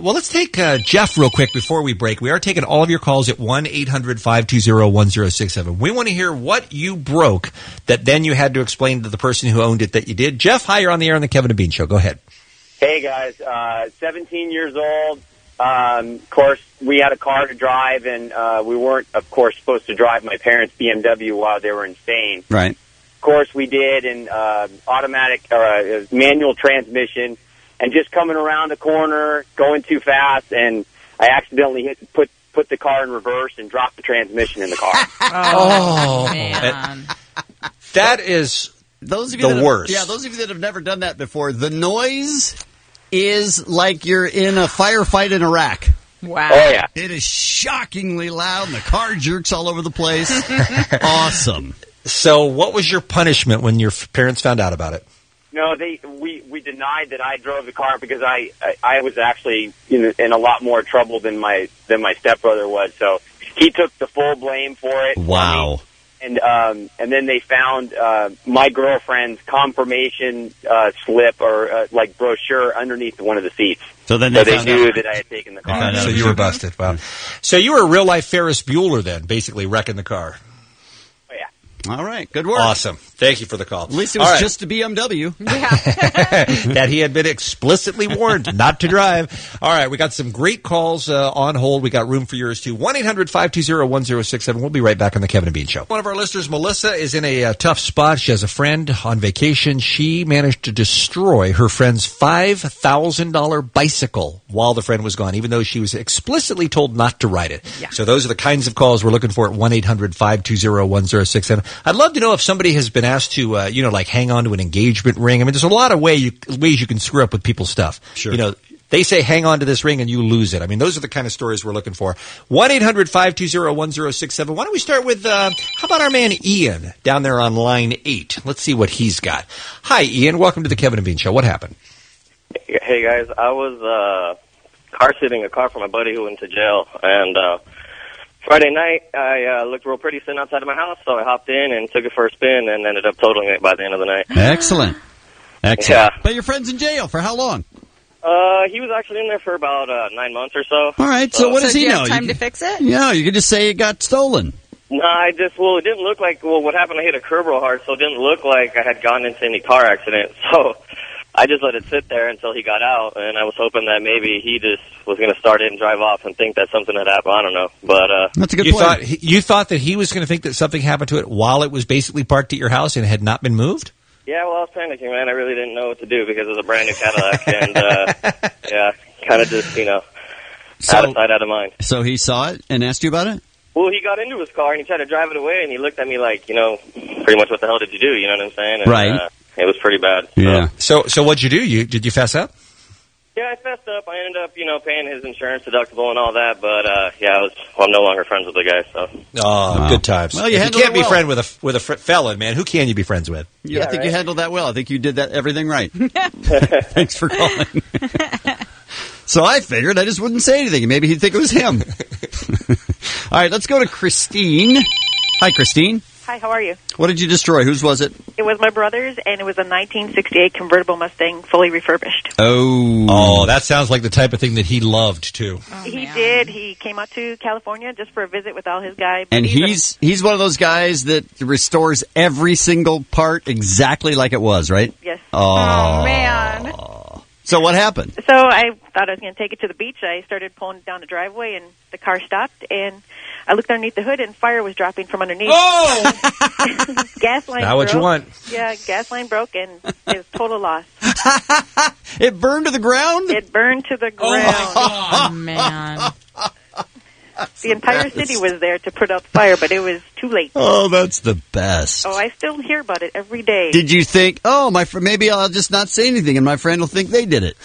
Jeff real quick before we break. We are taking all of your calls at 1-800-520-1067. We want to hear what you broke that then you had to explain to the person who owned it that you did. Jeff, hi, you're on the air on the Kevin and Bean Show. Go ahead. Hey guys, 17 years old. Of course, we had a car to drive, and we weren't, of course, supposed to drive my parents' BMW while they were in Spain. Right. Of course, we did, and automatic or manual transmission, and just coming around the corner, going too fast, and I accidentally put the car in reverse and dropped the transmission in the car. Oh man, that is those of you the worst. Those of you that have never done that before, the noise is like you're in a firefight in Iraq. Wow. Oh, yeah. It is shockingly loud, and the car jerks all over the place. Awesome. So what was your punishment when your parents found out about it? No, we denied that I drove the car because I was actually in a lot more trouble than my stepbrother was. So he took the full blame for it. Wow. And then they found my girlfriend's confirmation slip or like brochure underneath one of the seats. So then they knew that I had taken the car. So you were busted. Wow. So you were a real life Ferris Bueller then, basically wrecking the car. Oh, yeah. All right. Good work. Awesome. Thank you for the call. At least it was just a BMW. That he had been explicitly warned not to drive. All right. We got some great calls on hold. We got room for yours too. 1-800-520-1067. We'll be right back on the Kevin and Bean Show. One of our listeners, Melissa, is in a tough spot. She has a friend on vacation. She managed to destroy her friend's $5,000 bicycle while the friend was gone, even though she was explicitly told not to ride it. Yeah. So those are the kinds of calls we're looking for at 1-800-520-1067. I'd love to know if somebody has been asked to, like hang on to an engagement ring. I mean, there's a lot of ways you can screw up with people's stuff. Sure. They say hang on to this ring and you lose it. I mean, those are the kind of stories we're looking for. 1-800-520-1067. Why don't we start with, how about our man Ian down there on line 8? Let's see what he's got. Hi, Ian. Welcome to the Kevin and Bean Show. What happened? Hey, guys. I was car sitting a car for my buddy who went to jail, and Friday night, I looked real pretty sitting outside of my house, so I hopped in and took it for a spin and ended up totaling it by the end of the night. Excellent. Yeah. But your friend's in jail for how long? He was actually in there for about 9 months or so. All right, so what does he know? Have time to fix it? Yeah, you could just say it got stolen. No, it didn't look like, what happened, I hit a curb real hard, so it didn't look like I had gotten into any car accident, so I just let it sit there until he got out, and I was hoping that maybe he just was going to start it and drive off and think that something had happened. I don't know, but that's a good point. You thought that he was going to think that something happened to it while it was basically parked at your house and had not been moved? Yeah, well, I was panicking, man. I really didn't know what to do because it was a brand new Cadillac, and yeah, kind of just out of sight, out of mind. So he saw it and asked you about it? Well, he got into his car and he tried to drive it away, and he looked at me like, pretty much what the hell did you do? You know what I'm saying? And, right. It was pretty bad. Yeah. So what'd you do? Did you fess up? Yeah, I fessed up. I ended up, paying his insurance deductible and all that. But I'm no longer friends with the guy. So. Oh, good times. Well, you can't be friend with a felon, man. Who can you be friends with? Yeah, I think you handled that well. I think you did everything right. Thanks for calling. So I figured I just wouldn't say anything. Maybe he'd think it was him. All right, let's go to Christine. Hi, Christine. Hi, how are you? What did you destroy? Whose was it? It was my brother's, and it was a 1968 convertible Mustang, fully refurbished. Oh, that sounds like the type of thing that he loved, too. He did. He came out to California just for a visit with all his guys. And he's one of those guys that restores every single part exactly like it was, right? Yes. Oh, man. So what happened? So I thought I was going to take it to the beach. I started pulling down the driveway, and the car stopped, and I looked underneath the hood, and fire was dropping from underneath. Oh! Gas line Not broke. what you want. Yeah, gas line broke, and it was total loss. It burned to the ground? It burned to the ground. Oh, man. The entire city was there to put out the fire, but it was too late. Oh, that's the best. Oh, I still hear about it every day. Did you think, maybe I'll just not say anything and my friend will think they did it?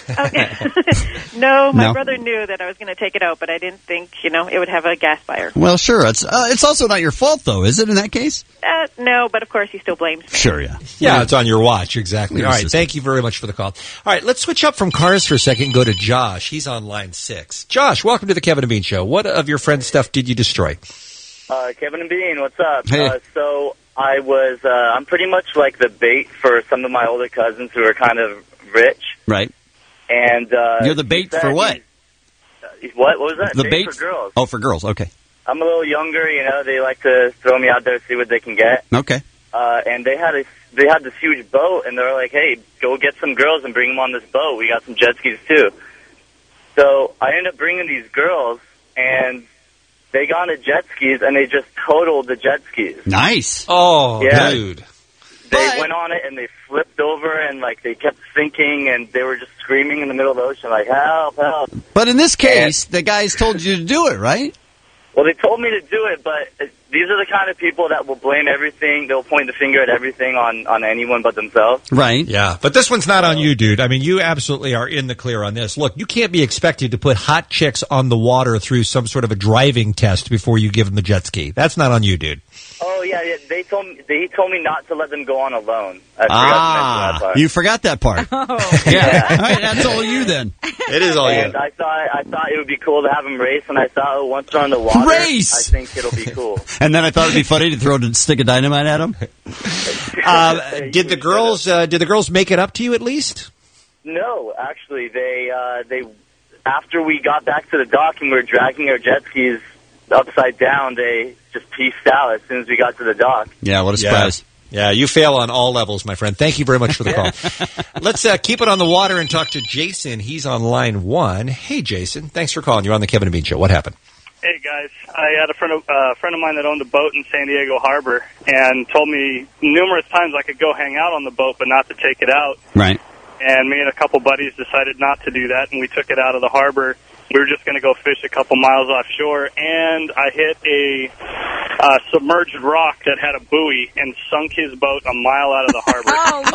No, my brother knew that I was going to take it out, but I didn't think, it would have a gas fire. Well, sure. It's also not your fault, though, is it, in that case? No, but of course he still blames me. Sure, yeah. Yeah, it's on your watch, exactly. All right, thank you very much for the call. All right, let's switch up from cars for a second and go to Josh. He's on line 6. Josh, welcome to the Kevin and Bean Show. What of your friend's stuff did you destroy? Kevin and Bean, what's up? Hey. So I was, I'm pretty much like the bait for some of my older cousins who are kind of rich. Right. And you're the bait for what? What was that? The bait for girls. Oh, for girls. Okay. I'm a little younger, they like to throw me out there, see what they can get. Okay. And they had this huge boat, and they were like, hey, go get some girls and bring them on this boat. We got some jet skis, too. So I ended up bringing these girls, and they got on the jet skis, and they just totaled the jet skis. Nice. Oh, yeah. dude. They went on it, and they flipped over, and, they kept sinking, and they were just screaming in the middle of the ocean, like, help, help. But in this case, the guys told you to do it, right? Well, they told me to do it, but these are the kind of people that will blame everything. They'll point the finger at everything on anyone but themselves. Right. Yeah, but this one's not on you, dude. I mean, you absolutely are in the clear on this. Look, you can't be expected to put hot chicks on the water through some sort of a driving test before you give them the jet ski. That's not on you, dude. Oh, yeah. He told me not to let them go on alone. I forgot to mention that part. You forgot that part. Oh. Yeah. All right, that's all you then. It is all and you. I thought it would be cool to have him race, and I thought once they're on the water, Race! I think it'll be cool. And then I thought it'd be funny to throw a stick of dynamite at him. Did the girls make it up to you at least? No, actually, they after we got back to the dock and we were dragging our jet skis upside down, they just pieced out as soon as we got to the dock. Yeah, what a surprise. Yeah, you fail on all levels, my friend. Thank you very much for the call. Let's keep it on the water and talk to Jason. He's on line 1. Hey, Jason. Thanks for calling. You're on the Kevin and Bean Show. What happened? Hey, guys. I had a friend of mine that owned a boat in San Diego Harbor and told me numerous times I could go hang out on the boat but not to take it out. Right. And me and a couple buddies decided not to do that, and we took it out of the harbor. We were just going to go fish a couple miles offshore, and I hit a submerged rock that had a buoy and sunk his boat a mile out of the harbor.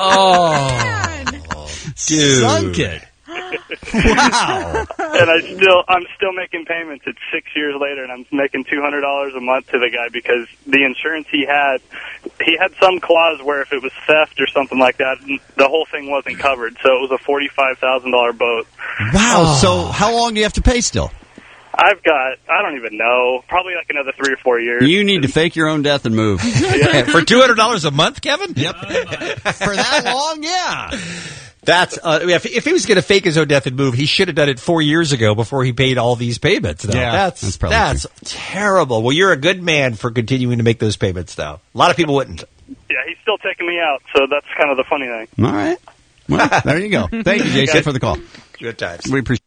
Dude. Sunk it. Wow. And I'm still making payments. It's 6 years later, and I'm making $200 a month to the guy because the insurance he had some clause where if it was theft or something like that, the whole thing wasn't covered. So it was a $45,000 boat. Wow. So how long do you have to pay still? I don't even know, probably like another 3 or 4 years. You need to fake your own death and move. For $200 a month, Kevin? Yep. For that long, yeah. That's if he was going to fake his own death and move, he should have done it 4 years ago before he paid all these payments. Though. Yeah, that's terrible. Well, you're a good man for continuing to make those payments, though. A lot of people wouldn't. Yeah, he's still taking me out, so that's kind of the funny thing. All right. Well, there you go. Thank you, Jason, for the call. Good times. We appreciate it.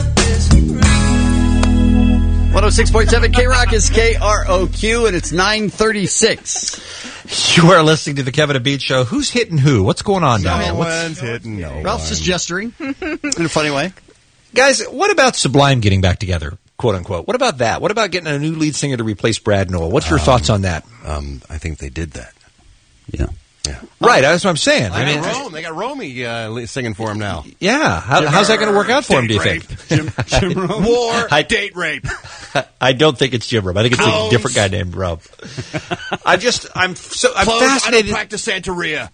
106.7 K-Rock is KROQ, and it's 9:36. You are listening to the Kevin and Bean Show. Who's hitting who? What's going on now? Someone's hitting no one. Ralph's just gesturing in a funny way. Guys, what about Sublime getting back together, quote unquote? What about that? What about getting a new lead singer to replace Brad Noel? What's your thoughts on that? I think they did that. Yeah. Right, that's what I'm saying. They got Romy singing for him now. Yeah. How's that going to work out for him, do you think? Jim Rome. War, date rape. I don't think it's Jim Rome. I think it's a different guy named Rome. I'm fascinated. I don't practice Santeria.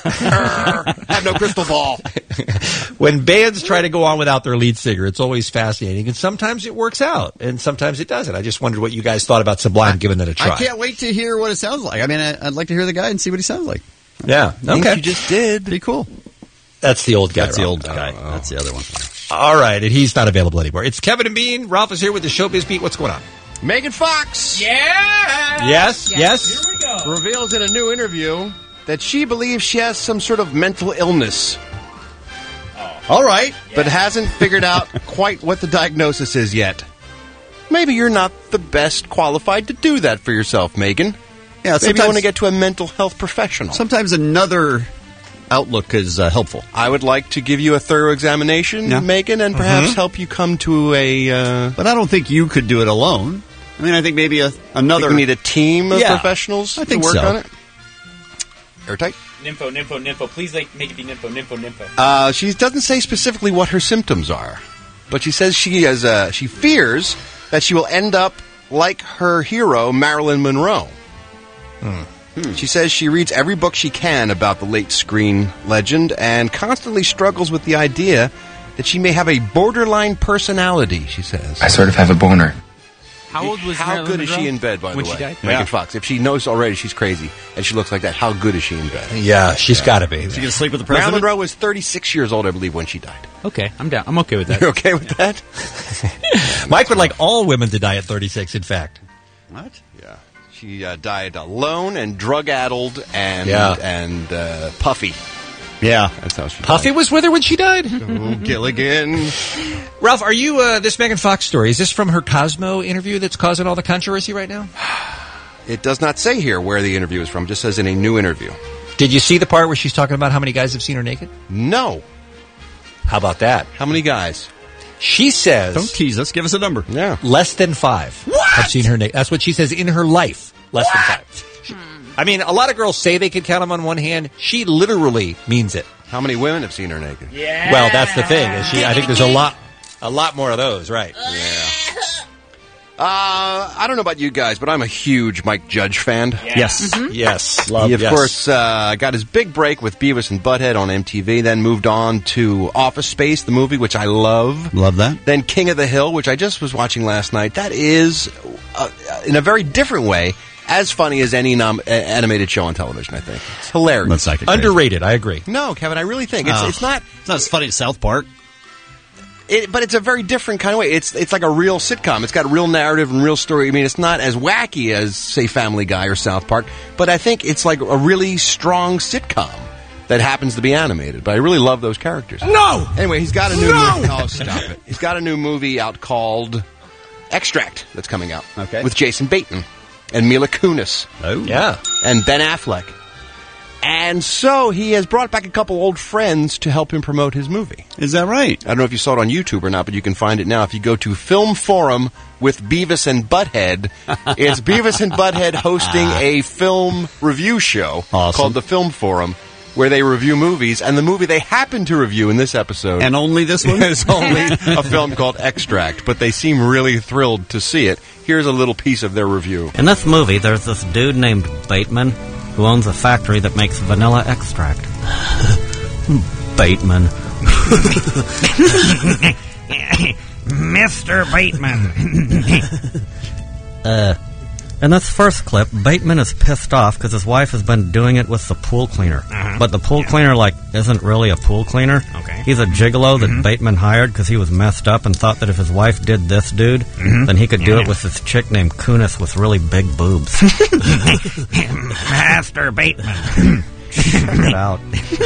Have no crystal ball. When bands try to go on without their lead singer, it's always fascinating. And sometimes it works out, and sometimes it doesn't. I just wondered what you guys thought about Sublime giving it a try. I can't wait to hear what it sounds like. I mean, I'd like to hear the guy and see what he sounds like. Yeah. Okay. You just did. Be cool. That's the old guy. That's the old guy. That's the other one. All right, and he's not available anymore. It's Kevin and Bean. Ralph is here with the Showbiz Beat. What's going on? Megan Fox. Yeah. Yes. Here we go. Reveals in a new interview that she believes she has some sort of mental illness. All right. But hasn't figured out quite what the diagnosis is yet. Maybe you're not the best qualified to do that for yourself, Megan. Yeah, maybe you want to get to a mental health professional. Sometimes another outlook is helpful. I would like to give you a thorough examination, Megan, and perhaps help you come to a... But I don't think you could do it alone. I mean, I think maybe another... We need a team of professionals to work on it. Airtight? Nympho. Please make it be nympho. She doesn't say specifically what her symptoms are, but she says she fears that she will end up like her hero, Marilyn Monroe. She says she reads every book she can about the late screen legend and constantly struggles with the idea that she may have a borderline personality, she says. I sort of have a boner. How old was How good is she in bed, by the way? She died? Megan Fox. If she knows already she's crazy and she looks like that, how good is she in bed? Yeah, she's got to be. Is she going to sleep with the president? Marilyn Monroe was 36 years old, I believe, when she died. Okay, I'm down. I'm okay with that. You're okay with that? Mike would like all women to die at 36, in fact. What? Yeah. She died alone and drug-addled and puffy. Yeah. That's how she Puffy died. was with her when she died? Oh, Gilligan. Ralph, are you, this Megan Fox story, is this from her Cosmo interview that's causing all the controversy right now? It does not say here where the interview is from. It just says in a new interview. Did you see the part where she's talking about how many guys have seen her naked? No. How about that? How many guys? She says... Don't tease us. Give us a number. Yeah. Less than 5 have seen her naked. That's what she says in her life. Less than 5. I mean, a lot of girls say they could count them on one hand. She literally means it. How many women have seen her naked? Yeah. Well, that's the thing. I think there's a lot more of those, right? I don't know about you guys, but I'm a huge Mike Judge fan. Yes. Mm-hmm. Yes. He, of course, got his big break with Beavis and Butthead on MTV, then moved on to Office Space, the movie, which I love. Love that. Then King of the Hill, which I just was watching last night. That is, in a very different way, as funny as any animated show on television, I think. It's hilarious. That's like underrated, I agree. No, Kevin, I really think. It's not as funny as South Park. But it's a very different kind of way. It's like a real sitcom. It's got real narrative and real story. I mean, it's not as wacky as, say, Family Guy or South Park, but I think it's like a really strong sitcom that happens to be animated. But I really love those characters. No! Anyway, he's got a new movie. Oh, stop it. He's got a new movie out called Extract that's coming out. Okay. With Jason Bateman and Mila Kunis. Oh. Yeah. And Ben Affleck. And so he has brought back a couple old friends to help him promote his movie. Is that right? I don't know if you saw it on YouTube or not, but you can find it now. If you go to Film Forum with Beavis and Butthead, it's Beavis and Butthead hosting a film review show called The Film Forum, where they review movies, and the movie they happen to review in this episode... And only this one? ...is only a film called Extract, but they seem really thrilled to see it. Here's a little piece of their review. In this movie, there's this dude named Bateman who owns a factory that makes vanilla extract. Bateman. Mr. Bateman. In this first clip, Bateman is pissed off because his wife has been doing it with the pool cleaner. But the pool cleaner, isn't really a pool cleaner. Okay. He's a gigolo that Bateman hired because he was messed up and thought that if his wife did this dude, then he could do it with this chick named Kunis with really big boobs. Master Bateman. Check it out.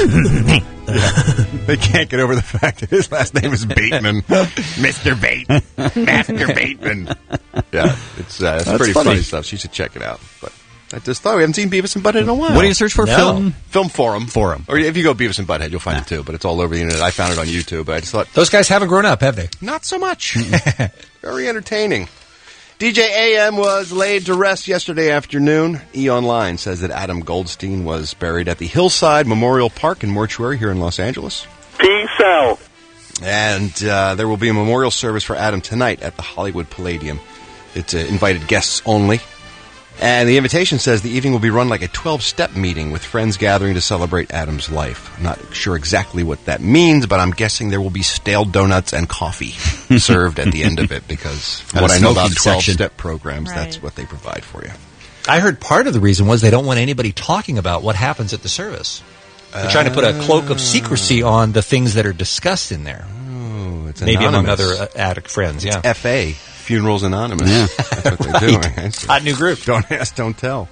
They can't get over the fact that his last name is Bateman. Mr. Bateman. Master Bateman. Yeah, it's pretty funny stuff. So you should check it out. But I just thought we haven't seen Beavis and Butthead in a while. What do you search for? Film Forum. Or if you go Beavis and Butthead, you'll find it too. But it's all over the internet. I found it on YouTube. But I just thought those guys haven't grown up, have they? Not so much. Very entertaining. DJ AM was laid to rest yesterday afternoon. E-Online says that Adam Goldstein was buried at the Hillside Memorial Park and Mortuary here in Los Angeles. Peace out. And there will be a memorial service for Adam tonight at the Hollywood Palladium. It's invited guests only. And the invitation says the evening will be run like a 12-step meeting with friends gathering to celebrate Adam's life. I'm not sure exactly what that means, but I'm guessing there will be stale donuts and coffee served at the end of it because what I know about 12-step programs, that's what they provide for you. I heard part of the reason was they don't want anybody talking about what happens at the service. They're trying to put a cloak of secrecy on the things that are discussed in there. Oh, it's maybe anonymous. among other addict friends, yeah. It's FA. Funerals Anonymous. Yeah. That's what they're doing. Hot new group. Don't ask, don't tell.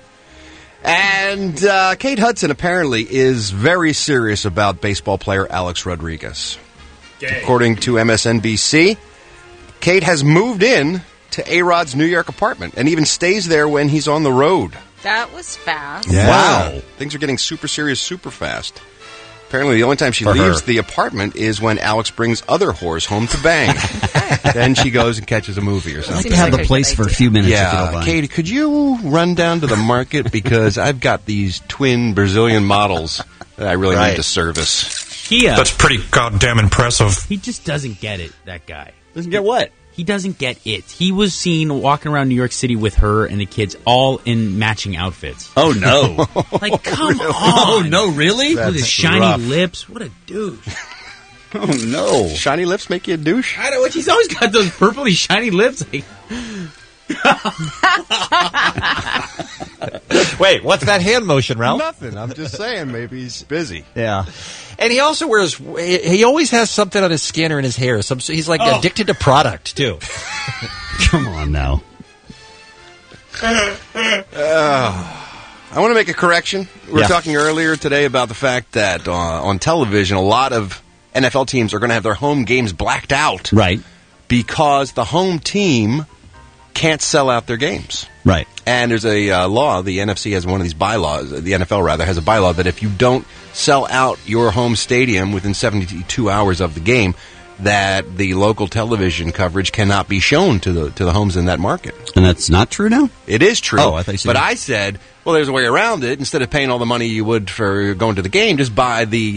And Kate Hudson apparently is very serious about baseball player Alex Rodriguez. According to MSNBC, Kate has moved in to A-Rod's New York apartment and even stays there when he's on the road. That was fast. Yeah. Wow. Things are getting super serious super fast. Apparently, the only time she leaves the apartment is when Alex brings other whores home to bang. Then she goes and catches a movie or something. I'd like to have the place for a few minutes. Yeah, if you don't mind. Katie, could you run down to the market because I've got these twin Brazilian models that I really need to service. That's pretty goddamn impressive. He just doesn't get it, that guy. Doesn't get what? He doesn't get it. He was seen walking around New York City with her and the kids all in matching outfits. Oh, no. Like, come on. Oh, no, really? With his shiny lips. What a douche. Oh, no. Shiny lips make you a douche? I don't know. He's always got those purpley shiny lips. Wait, what's that hand motion, Ralph? Nothing. I'm just saying maybe he's busy. Yeah. And he also wears, he always has something on his skin or in his hair. He's like addicted to product, too. Come on now. I want to make a correction. We were talking earlier today about the fact that on television, a lot of NFL teams are going to have their home games blacked out. Right. Because the home team can't sell out their games. Right. And there's a law, the NFC has one of these bylaws, the NFL rather, has a bylaw that if you don't sell out your home stadium within 72 hours of the game, that the local television coverage cannot be shown to the homes in that market. And that's not true now? It is true. Oh, I thought you said But I said, well, there's a way around it. Instead of paying all the money you would for going to the game, just buy the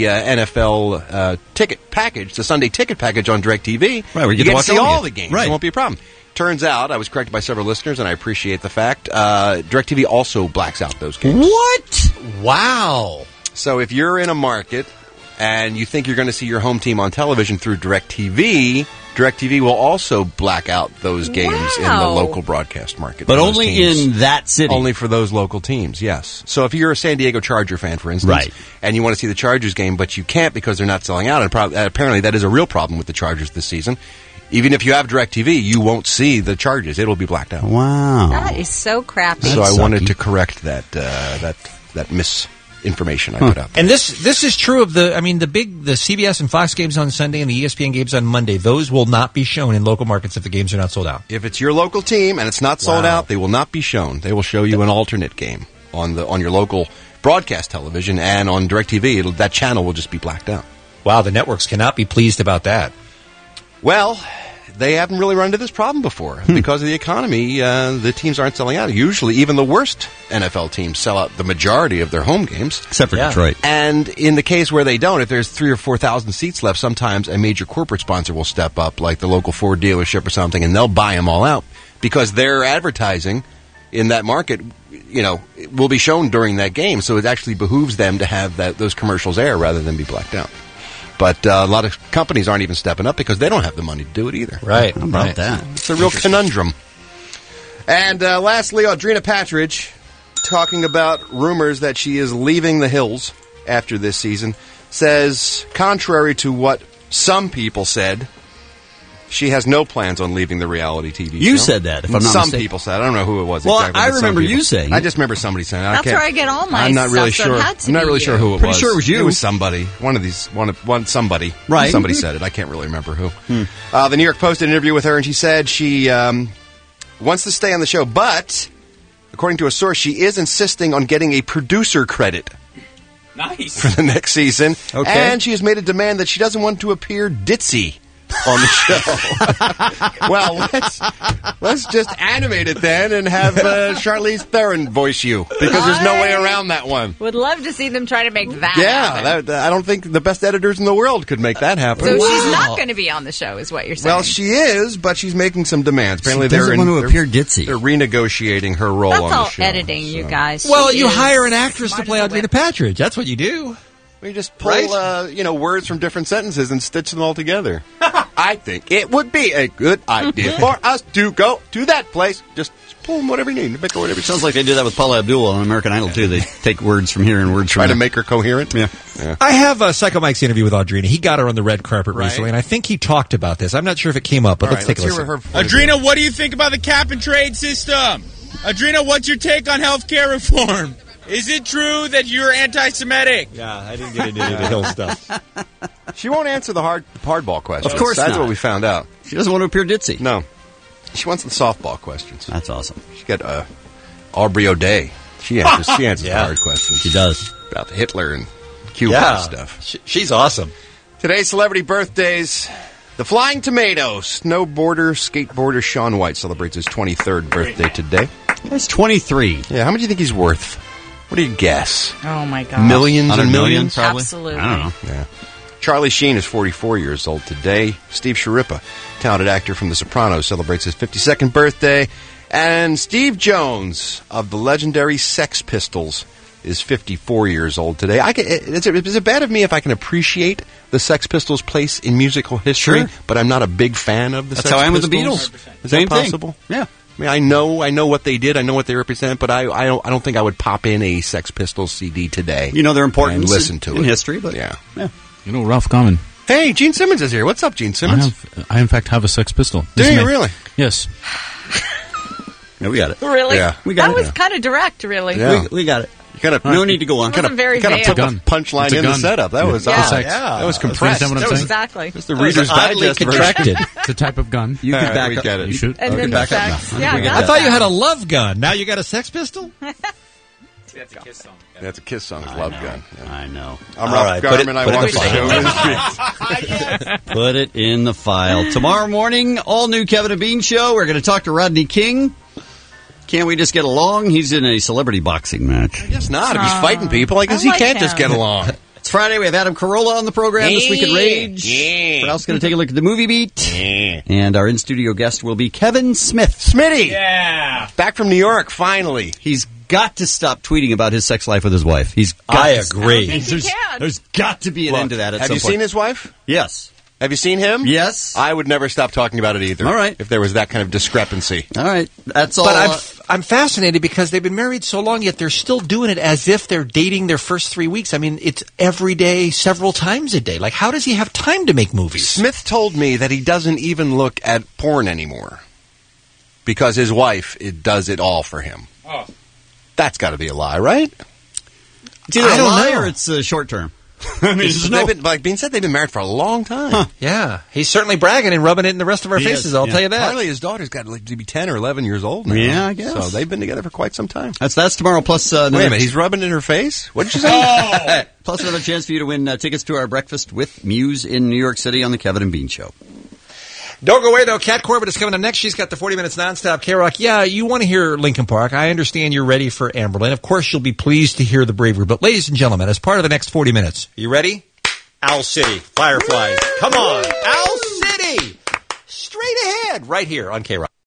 NFL ticket package, the Sunday ticket package on DirecTV. Right, where you get to watch see all the games. Right. It won't be a problem. turns out, I was corrected by several listeners, and I appreciate the fact, DirecTV also blacks out those games. What? Wow. So if you're in a market and you think you're going to see your home team on television through DirecTV, DirecTV will also black out those games in the local broadcast market. But only in that city. Only for those local teams, yes. So if you're a San Diego Charger fan, for instance, and you want to see the Chargers game, but you can't because they're not selling out, and apparently that is a real problem with the Chargers this season. Even if you have DirecTV, you won't see the Chargers. It'll be blacked out. Wow. That is so crappy. So I wanted to correct that misinformation I put up. And this is true of the CBS and Fox games on Sunday and the ESPN games on Monday. Those will not be shown in local markets if the games are not sold out. If it's your local team and it's not sold out, they will not be shown. They will show you an alternate game on your local broadcast television, and on DirecTV, that channel will just be blacked out. Wow, the networks cannot be pleased about that. Well, they haven't really run into this problem before. Because of the economy, the teams aren't selling out. Usually, even the worst NFL teams sell out the majority of their home games. Except for Detroit. And in the case where they don't, if there's 3,000 or 4,000 seats left, sometimes a major corporate sponsor will step up, like the local Ford dealership or something, and they'll buy them all out because their advertising in that market, will be shown during that game. So it actually behooves them to have those commercials air rather than be blacked out. But a lot of companies aren't even stepping up because they don't have the money to do it either. Right. How about that? It's a real conundrum. And lastly, Audrina Patridge, talking about rumors that she is leaving the Hills after this season, says, contrary to what some people said, she has no plans on leaving the reality TV show. You said that, if I'm not mistaken. Some people said. I don't know who it was well, exactly. I remember you saying. I just remember somebody saying. That's where I get all my I'm not really stuff, sure. so it had to I'm not be really you. sure who it Pretty was. sure it was you. It was somebody. Somebody. Right. Somebody said it. I can't really remember who. The New York Post did an interview with her, and she said she wants to stay on the show, but according to a source, she is insisting on getting a producer credit. Nice. For the next season. Okay. And she has made a demand that she doesn't want to appear ditzy on the show. Well, let's just animate it then and have Charlize Theron voice you, because there's no way around that one. Would love to see them try to make that I happen. don't think the best editors in the world could make that happen. So she's not going to be on the show, is what you're saying. Well, she is, but she's making some demands. Apparently, she doesn't want to appear ditzy. They're renegotiating her role That's on the all show. editing, you guys. Well, She you is hire an actress to smart play as a Audrina whip. Patridge. That's what you do. We just pull, words from different sentences and stitch them all together. I think it would be a good idea for us to go to that place. Just pull them whatever you need. Make her whatever. Sounds like they do that with Paula Abdul on American Idol, too. They take words from here and words from Try there. to make her coherent. Yeah. I have Psycho Mike's interview with Audrina. He got her on the red carpet recently, and I think he talked about this. I'm not sure if it came up, but let's take a listen. Audrina, what do you think about the cap and trade system? Audrina, what's your take on health care reform? Is it true that you're anti-Semitic? Yeah, I didn't get into any of the Hill stuff. She won't answer the hardball questions. Of course That's not. what we found out. She doesn't want to appear ditzy. No. She wants the softball questions. That's awesome. She got Aubrey O'Day. She answers the hard questions. She does. About Hitler and Cuba and stuff. She's awesome. Today's celebrity birthdays. The Flying Tomato. Snowboarder, skateboarder Shaun White celebrates his 23rd birthday today. That's 23. Yeah, how much do you think he's worth? What do you guess? Oh, my God. Millions and 100 million, millions? probably. Absolutely. I don't know. Yeah. Charlie Sheen is 44 years old today. Steve Sciarippa, talented actor from The Sopranos, celebrates his 52nd birthday. And Steve Jones of the legendary Sex Pistols is 54 years old today. Is it bad of me if I can appreciate the Sex Pistols' place in musical history, Sure. but I'm not a big fan of the That's Sex how I am with Pistols? the Beatles. Is Same that thing. possible? Yeah. I mean, I know what they did. I know what they represent, but I don't think I would pop in a Sex Pistols CD today. You know their importance and listen to in it. history, but yeah. You know, Ralph Garman. Hey, Gene Simmons is here. What's up, Gene Simmons? I in fact have a Sex Pistol. Do you really? Yes. No, we got it. Really? Yeah. We got that it. was kind of direct, really. Yeah. We got it. You kind of No need to go on. It wasn't very kind of vague. put the punchline It's a in the gun. setup. That was Yeah. awesome. Yeah. That was compressed. Understand what I'm saying? Exactly. That's the Reader's Oddly Digest contracted. It's a type of gun. You could back we up. get it. You shoot. And Okay, then back the up sex. now. Yeah, We get got I it. thought you had a love gun. Now you got a Sex Pistol? That's a Kiss song. That's a Kiss song. It's Love Gun. Yeah. I know. I'm All Ralph right, Garman. I put it walk in the the show. Put it in the file. Tomorrow morning, all new Kevin and Bean show. We're going to talk to Rodney King. Can't we just get along? He's in a celebrity boxing match. I guess not. If he's fighting people, I guess he like can't just him. get along. It's Friday. We have Adam Carolla on the program this week at Rage. We're also going to take a look at the movie beat. And our in-studio guest will be Kevin Smith. Smitty! Yeah! Back from New York, finally. He's got to stop tweeting about his sex life with his wife. I agree. There's got to be an end to that at some point. Have you seen his wife? Yes. Have you seen him? Yes. I would never stop talking about it either. All right. If there was that kind of discrepancy. All right. That's all. But I'm fascinated because they've been married so long, yet they're still doing it as if they're dating their first 3 weeks. I mean, it's every day, several times a day. Like, how does he have time to make movies? Smith told me that he doesn't even look at porn anymore because his wife does it all for him. Oh. That's got to be a lie, right? It's either a lie or it's short term. I mean, like Bean said, they've been married for a long time. Huh. Yeah. He's certainly bragging and rubbing it in the rest of our faces, I'll tell you that. Apparently his daughter's got to be 10 or 11 years old now. Yeah, I guess. So they've been together for quite some time. That's tomorrow, plus... Wait a minute, he's rubbing it in her face? What did you say? Plus another chance for you to win tickets to our breakfast with Muse in New York City on the Kevin and Bean Show. Don't go away, though. Kat Corbett is coming up next. She's got the 40 Minutes nonstop K-Rock. Yeah, you want to hear Linkin Park. I understand you're ready for Amberlynn. Of course, you'll be pleased to hear the bravery. But ladies and gentlemen, as part of the next 40 minutes, you ready? Owl City, Fireflies. Come on. Owl City! Straight ahead, right here on K-Rock.